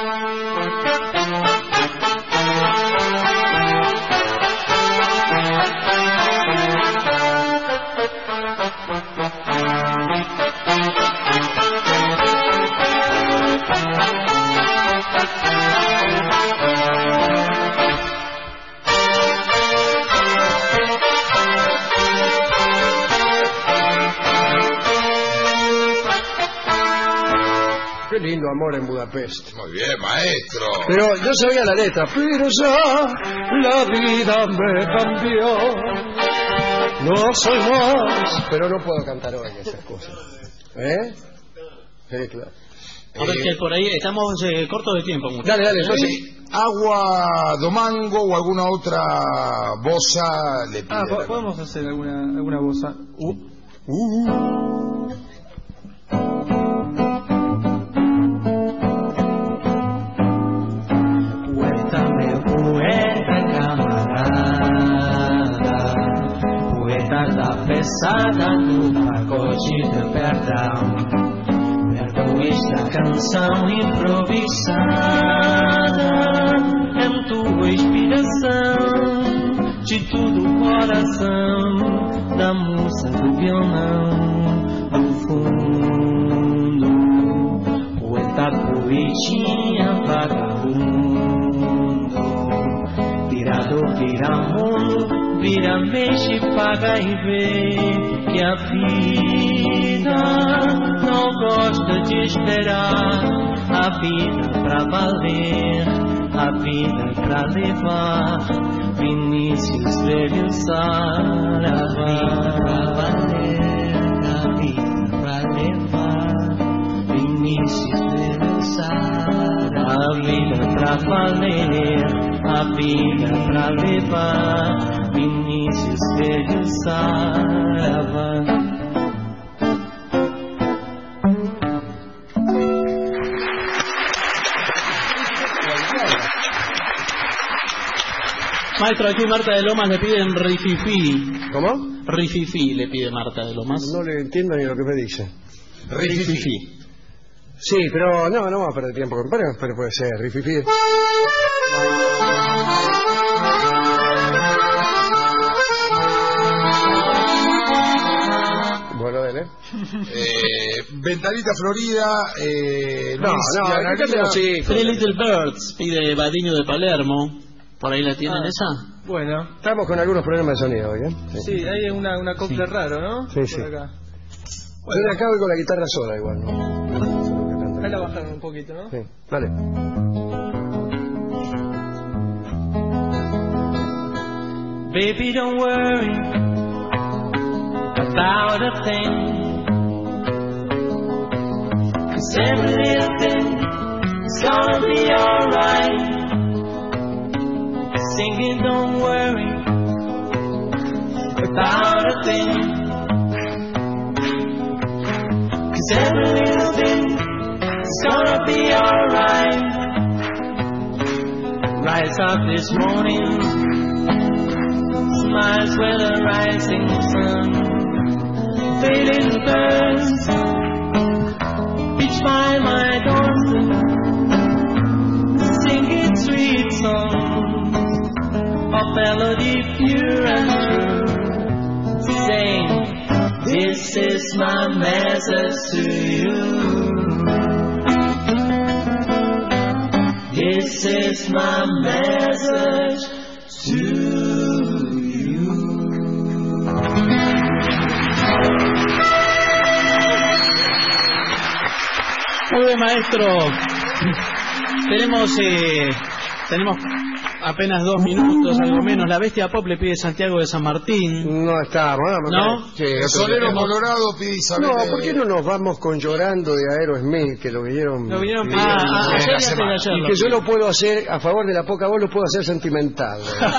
Qué lindo Amor en Budapest. Muy bien, maestro. Pero yo sabía la letra. Pero ya la vida me cambió. No soy más. Pero no puedo cantar hoy esas cosas. ¿Eh? Sí, claro. A ver, que por ahí estamos eh, cortos de tiempo. Mucho. Dale, dale. Entonces, Sí, agua domango o alguna otra bosa le pide. Ah, po- la- podemos hacer alguna, alguna cosa. Uh, uh. Poeta meu poeta camarada, poeta da pesada do pacote de perdão. Perdão esta canção improvisada, é tua inspiração, de tudo o coração, da moça do violão, ao fundo. Poeta, poetinha, vagabundo, tirador, vira mundo, vira mexe, paga e vê que a vida não gosta de esperar. A vida pra valer, a vida pra levar. Vinícius Velho Saravá. A vida pra levar, Vinícius Velho Saravá. A vida pra valer, a vida pra levar, Vinícius Velho Saravá. Maestro, aquí Marta de Lomas le piden Rififi. ¿cómo? Rififi le pide Marta de Lomas. No le entiendo ni lo que me dice. Rififi. Sí, pero no, no vamos a perder tiempo con pero, pero puede ser, Rififi. Bueno, dele. Eh, Ventanita Florida. Eh, No, Luis no, Gianarina. fíjate los hijos. Three Little Birds pide Badiño de Palermo. ¿Por ahí la tienen Ah. esa? Bueno, Estamos con algunos problemas de sonido hoy, ¿eh? sí, hay una, una copla raro, ¿no? Sí, Por sí. acá. Yo de acá voy con la guitarra sola igual, ¿no? Eso es lo que canta. Ahí la bajaron un poquito, ¿no? Sí, dale. Baby, don't worry about a thing, 'cause every little thing is gonna be alright. Singing, don't worry about a thing, 'cause every little thing is gonna be alright. Rise up this morning, smiles with a rising sun, fading birds, each by my doorstep, singing sweet songs of melody pure and true, saying, this is my message to you. This This is my message to you. Muy bien, maestro. Tenemos eh, tenemos apenas dos minutos, algo menos. La bestia pop le pide Santiago de San Martín. No está, bueno, ¿no? Sí, El Solero tenemos... Colorado pide Isabel. No, de... ¿por qué no nos vamos con Llorando de Aerosmith, que lo vinieron... Lo vinieron y, ah, ah, y, ayer y antes de y ayer, que yo lo puedo hacer, a favor de la poca voz, lo puedo hacer sentimental.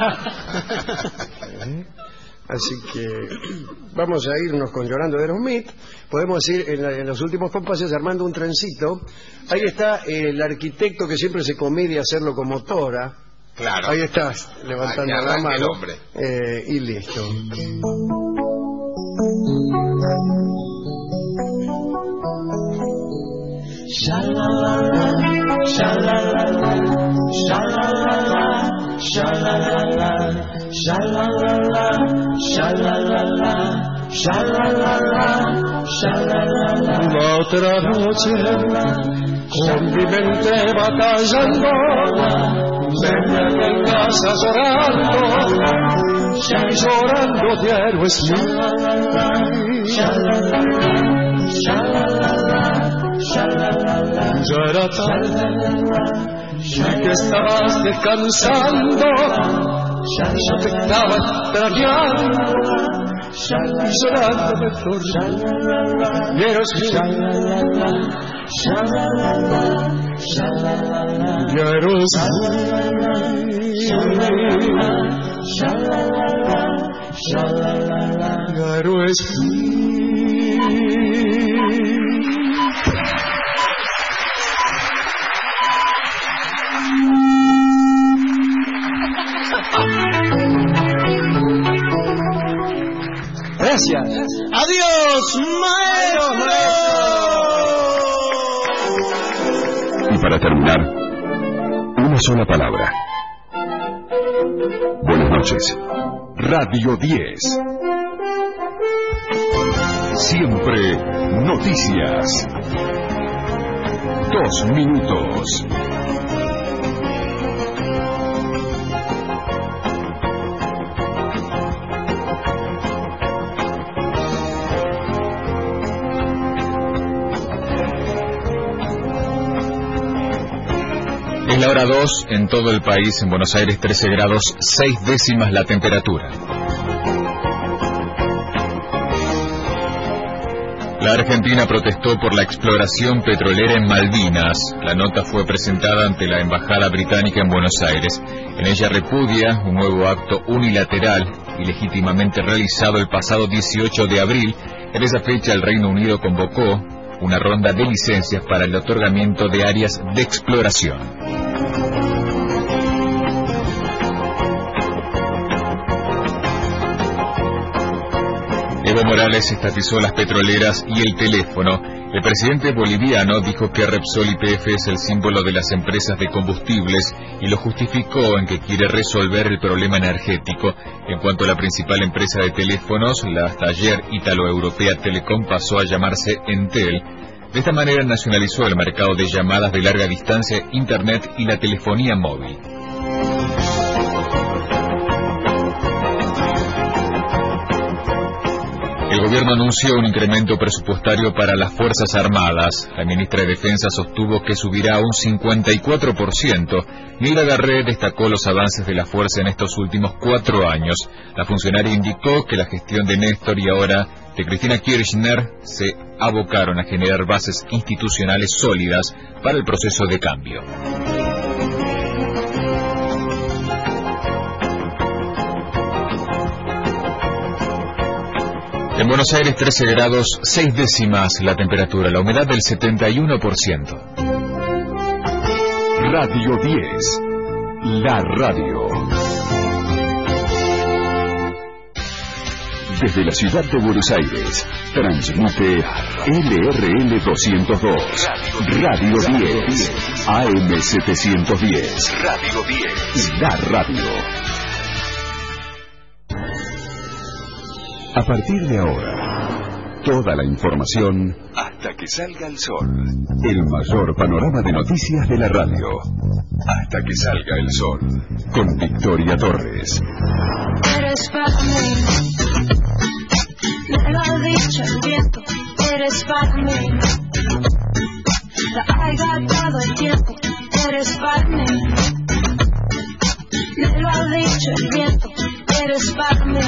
¿Eh? Así que vamos a irnos con Llorando de Aerosmith. Podemos ir en, la, en los últimos compases armando un trencito. Ahí está el arquitecto que siempre se comedia hacer locomotora. Claro. Ahí estás, levantando Ay, la el mano. hombre. Eh, y listo. Sha-la-la-la, sha-la-la-la, sha-la-la-la, sha-la-la-la, sha-la-la-la, sha-la-la-la, sha-la-la-la, sha-la-la-la. La otra noche, con mi mente batallando, me quedé en casa llorando, llorando de Aerosmith. Ya era tarde, ya que estabas descansando, yo te estaba extrañando, y llorando de flor. Y Aerosmith, y Aerosmith, y Aerosmith. Gracias. Adiós, maestro. Y para terminar, una sola palabra. Buenas noches. Radio diez. Siempre noticias. Dos minutos. Es la hora dos, en todo el país, en Buenos Aires trece grados, seis décimas la temperatura. La Argentina protestó por la exploración petrolera en Malvinas. La nota fue presentada ante la Embajada Británica en Buenos Aires. En ella repudia un nuevo acto unilateral y legítimamente realizado el pasado dieciocho de abril. En esa fecha el Reino Unido convocó una ronda de licencias para el otorgamiento de áreas de exploración. Evo Morales estatizó las petroleras y el teléfono. El presidente boliviano dijo que Repsol y P F es el símbolo de las empresas de combustibles y lo justificó en que quiere resolver el problema energético. En cuanto a la principal empresa de teléfonos, la hasta ayer italo-europea Telecom pasó a llamarse Entel. De esta manera nacionalizó el mercado de llamadas de larga distancia, Internet y la telefonía móvil. El gobierno anunció un incremento presupuestario para las Fuerzas Armadas. La ministra de Defensa sostuvo que subirá un cincuenta y cuatro por ciento. Nilda Garré destacó los avances de la fuerza en estos últimos cuatro años. La funcionaria indicó que la gestión de Néstor y ahora de Cristina Kirchner se abocaron a generar bases institucionales sólidas para el proceso de cambio. En Buenos Aires trece grados, seis décimas la temperatura, la humedad del setenta y uno por ciento. Radio diez. La radio. Desde la ciudad de Buenos Aires, transmite L R L doscientos dos, Radio diez, A M setecientos diez, Radio diez, La radio. A partir de ahora, toda la información hasta Hasta que salga el sol. El mayor panorama de noticias de la radio. Hasta que salga el sol. Con Victoria Torres. Eres para mí. Me lo ha dicho el viento. Eres para mí. La he gastado el tiempo. Eres para mí. Me lo ha dicho el viento. Eres para mí.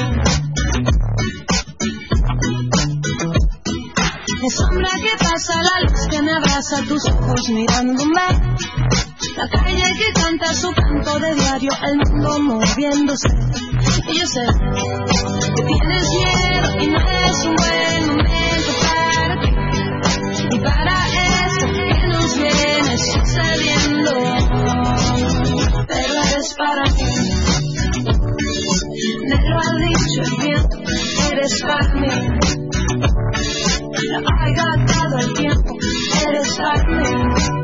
Mi sombra que pasa, la luz que me abraza, tus ojos mirándome. La calle que canta su canto de diario, el mundo moviéndose. Y yo sé que tienes miedo y no es un buen momento para ti. Y para esto que nos viene sucediendo. Pero eres para mí. Me lo ha dicho el viento, eres para mí. Ha gastado el tiempo, eres para mí.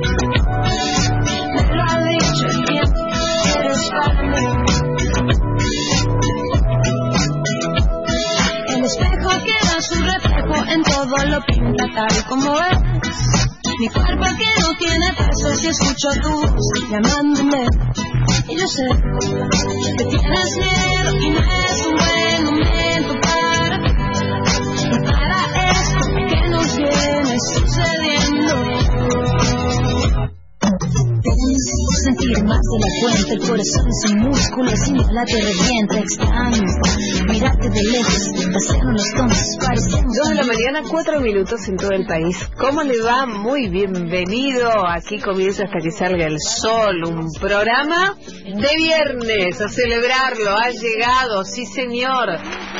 Me lo ha dicho el tiempo, eres para mí. El espejo que da su reflejo en todo lo pinta tal como es. Mi cuerpo que no tiene peso si escucho tu voz llamándome. Y yo sé que tienes miedo y no es un buen momento para ti. Y para esto que nos viene sucediendo. Debes sentir más de la cuenta, el corazón sin músculos, sin la te revienta, extraño. Mirarte de lejos, hacernos los tontos, parecemos. Dos de la mañana, cuatro minutos en todo el país. ¿Cómo le va? Muy bienvenido. Aquí comienza Hasta que salga el sol, un programa de viernes, a celebrarlo. Ha llegado, sí señor.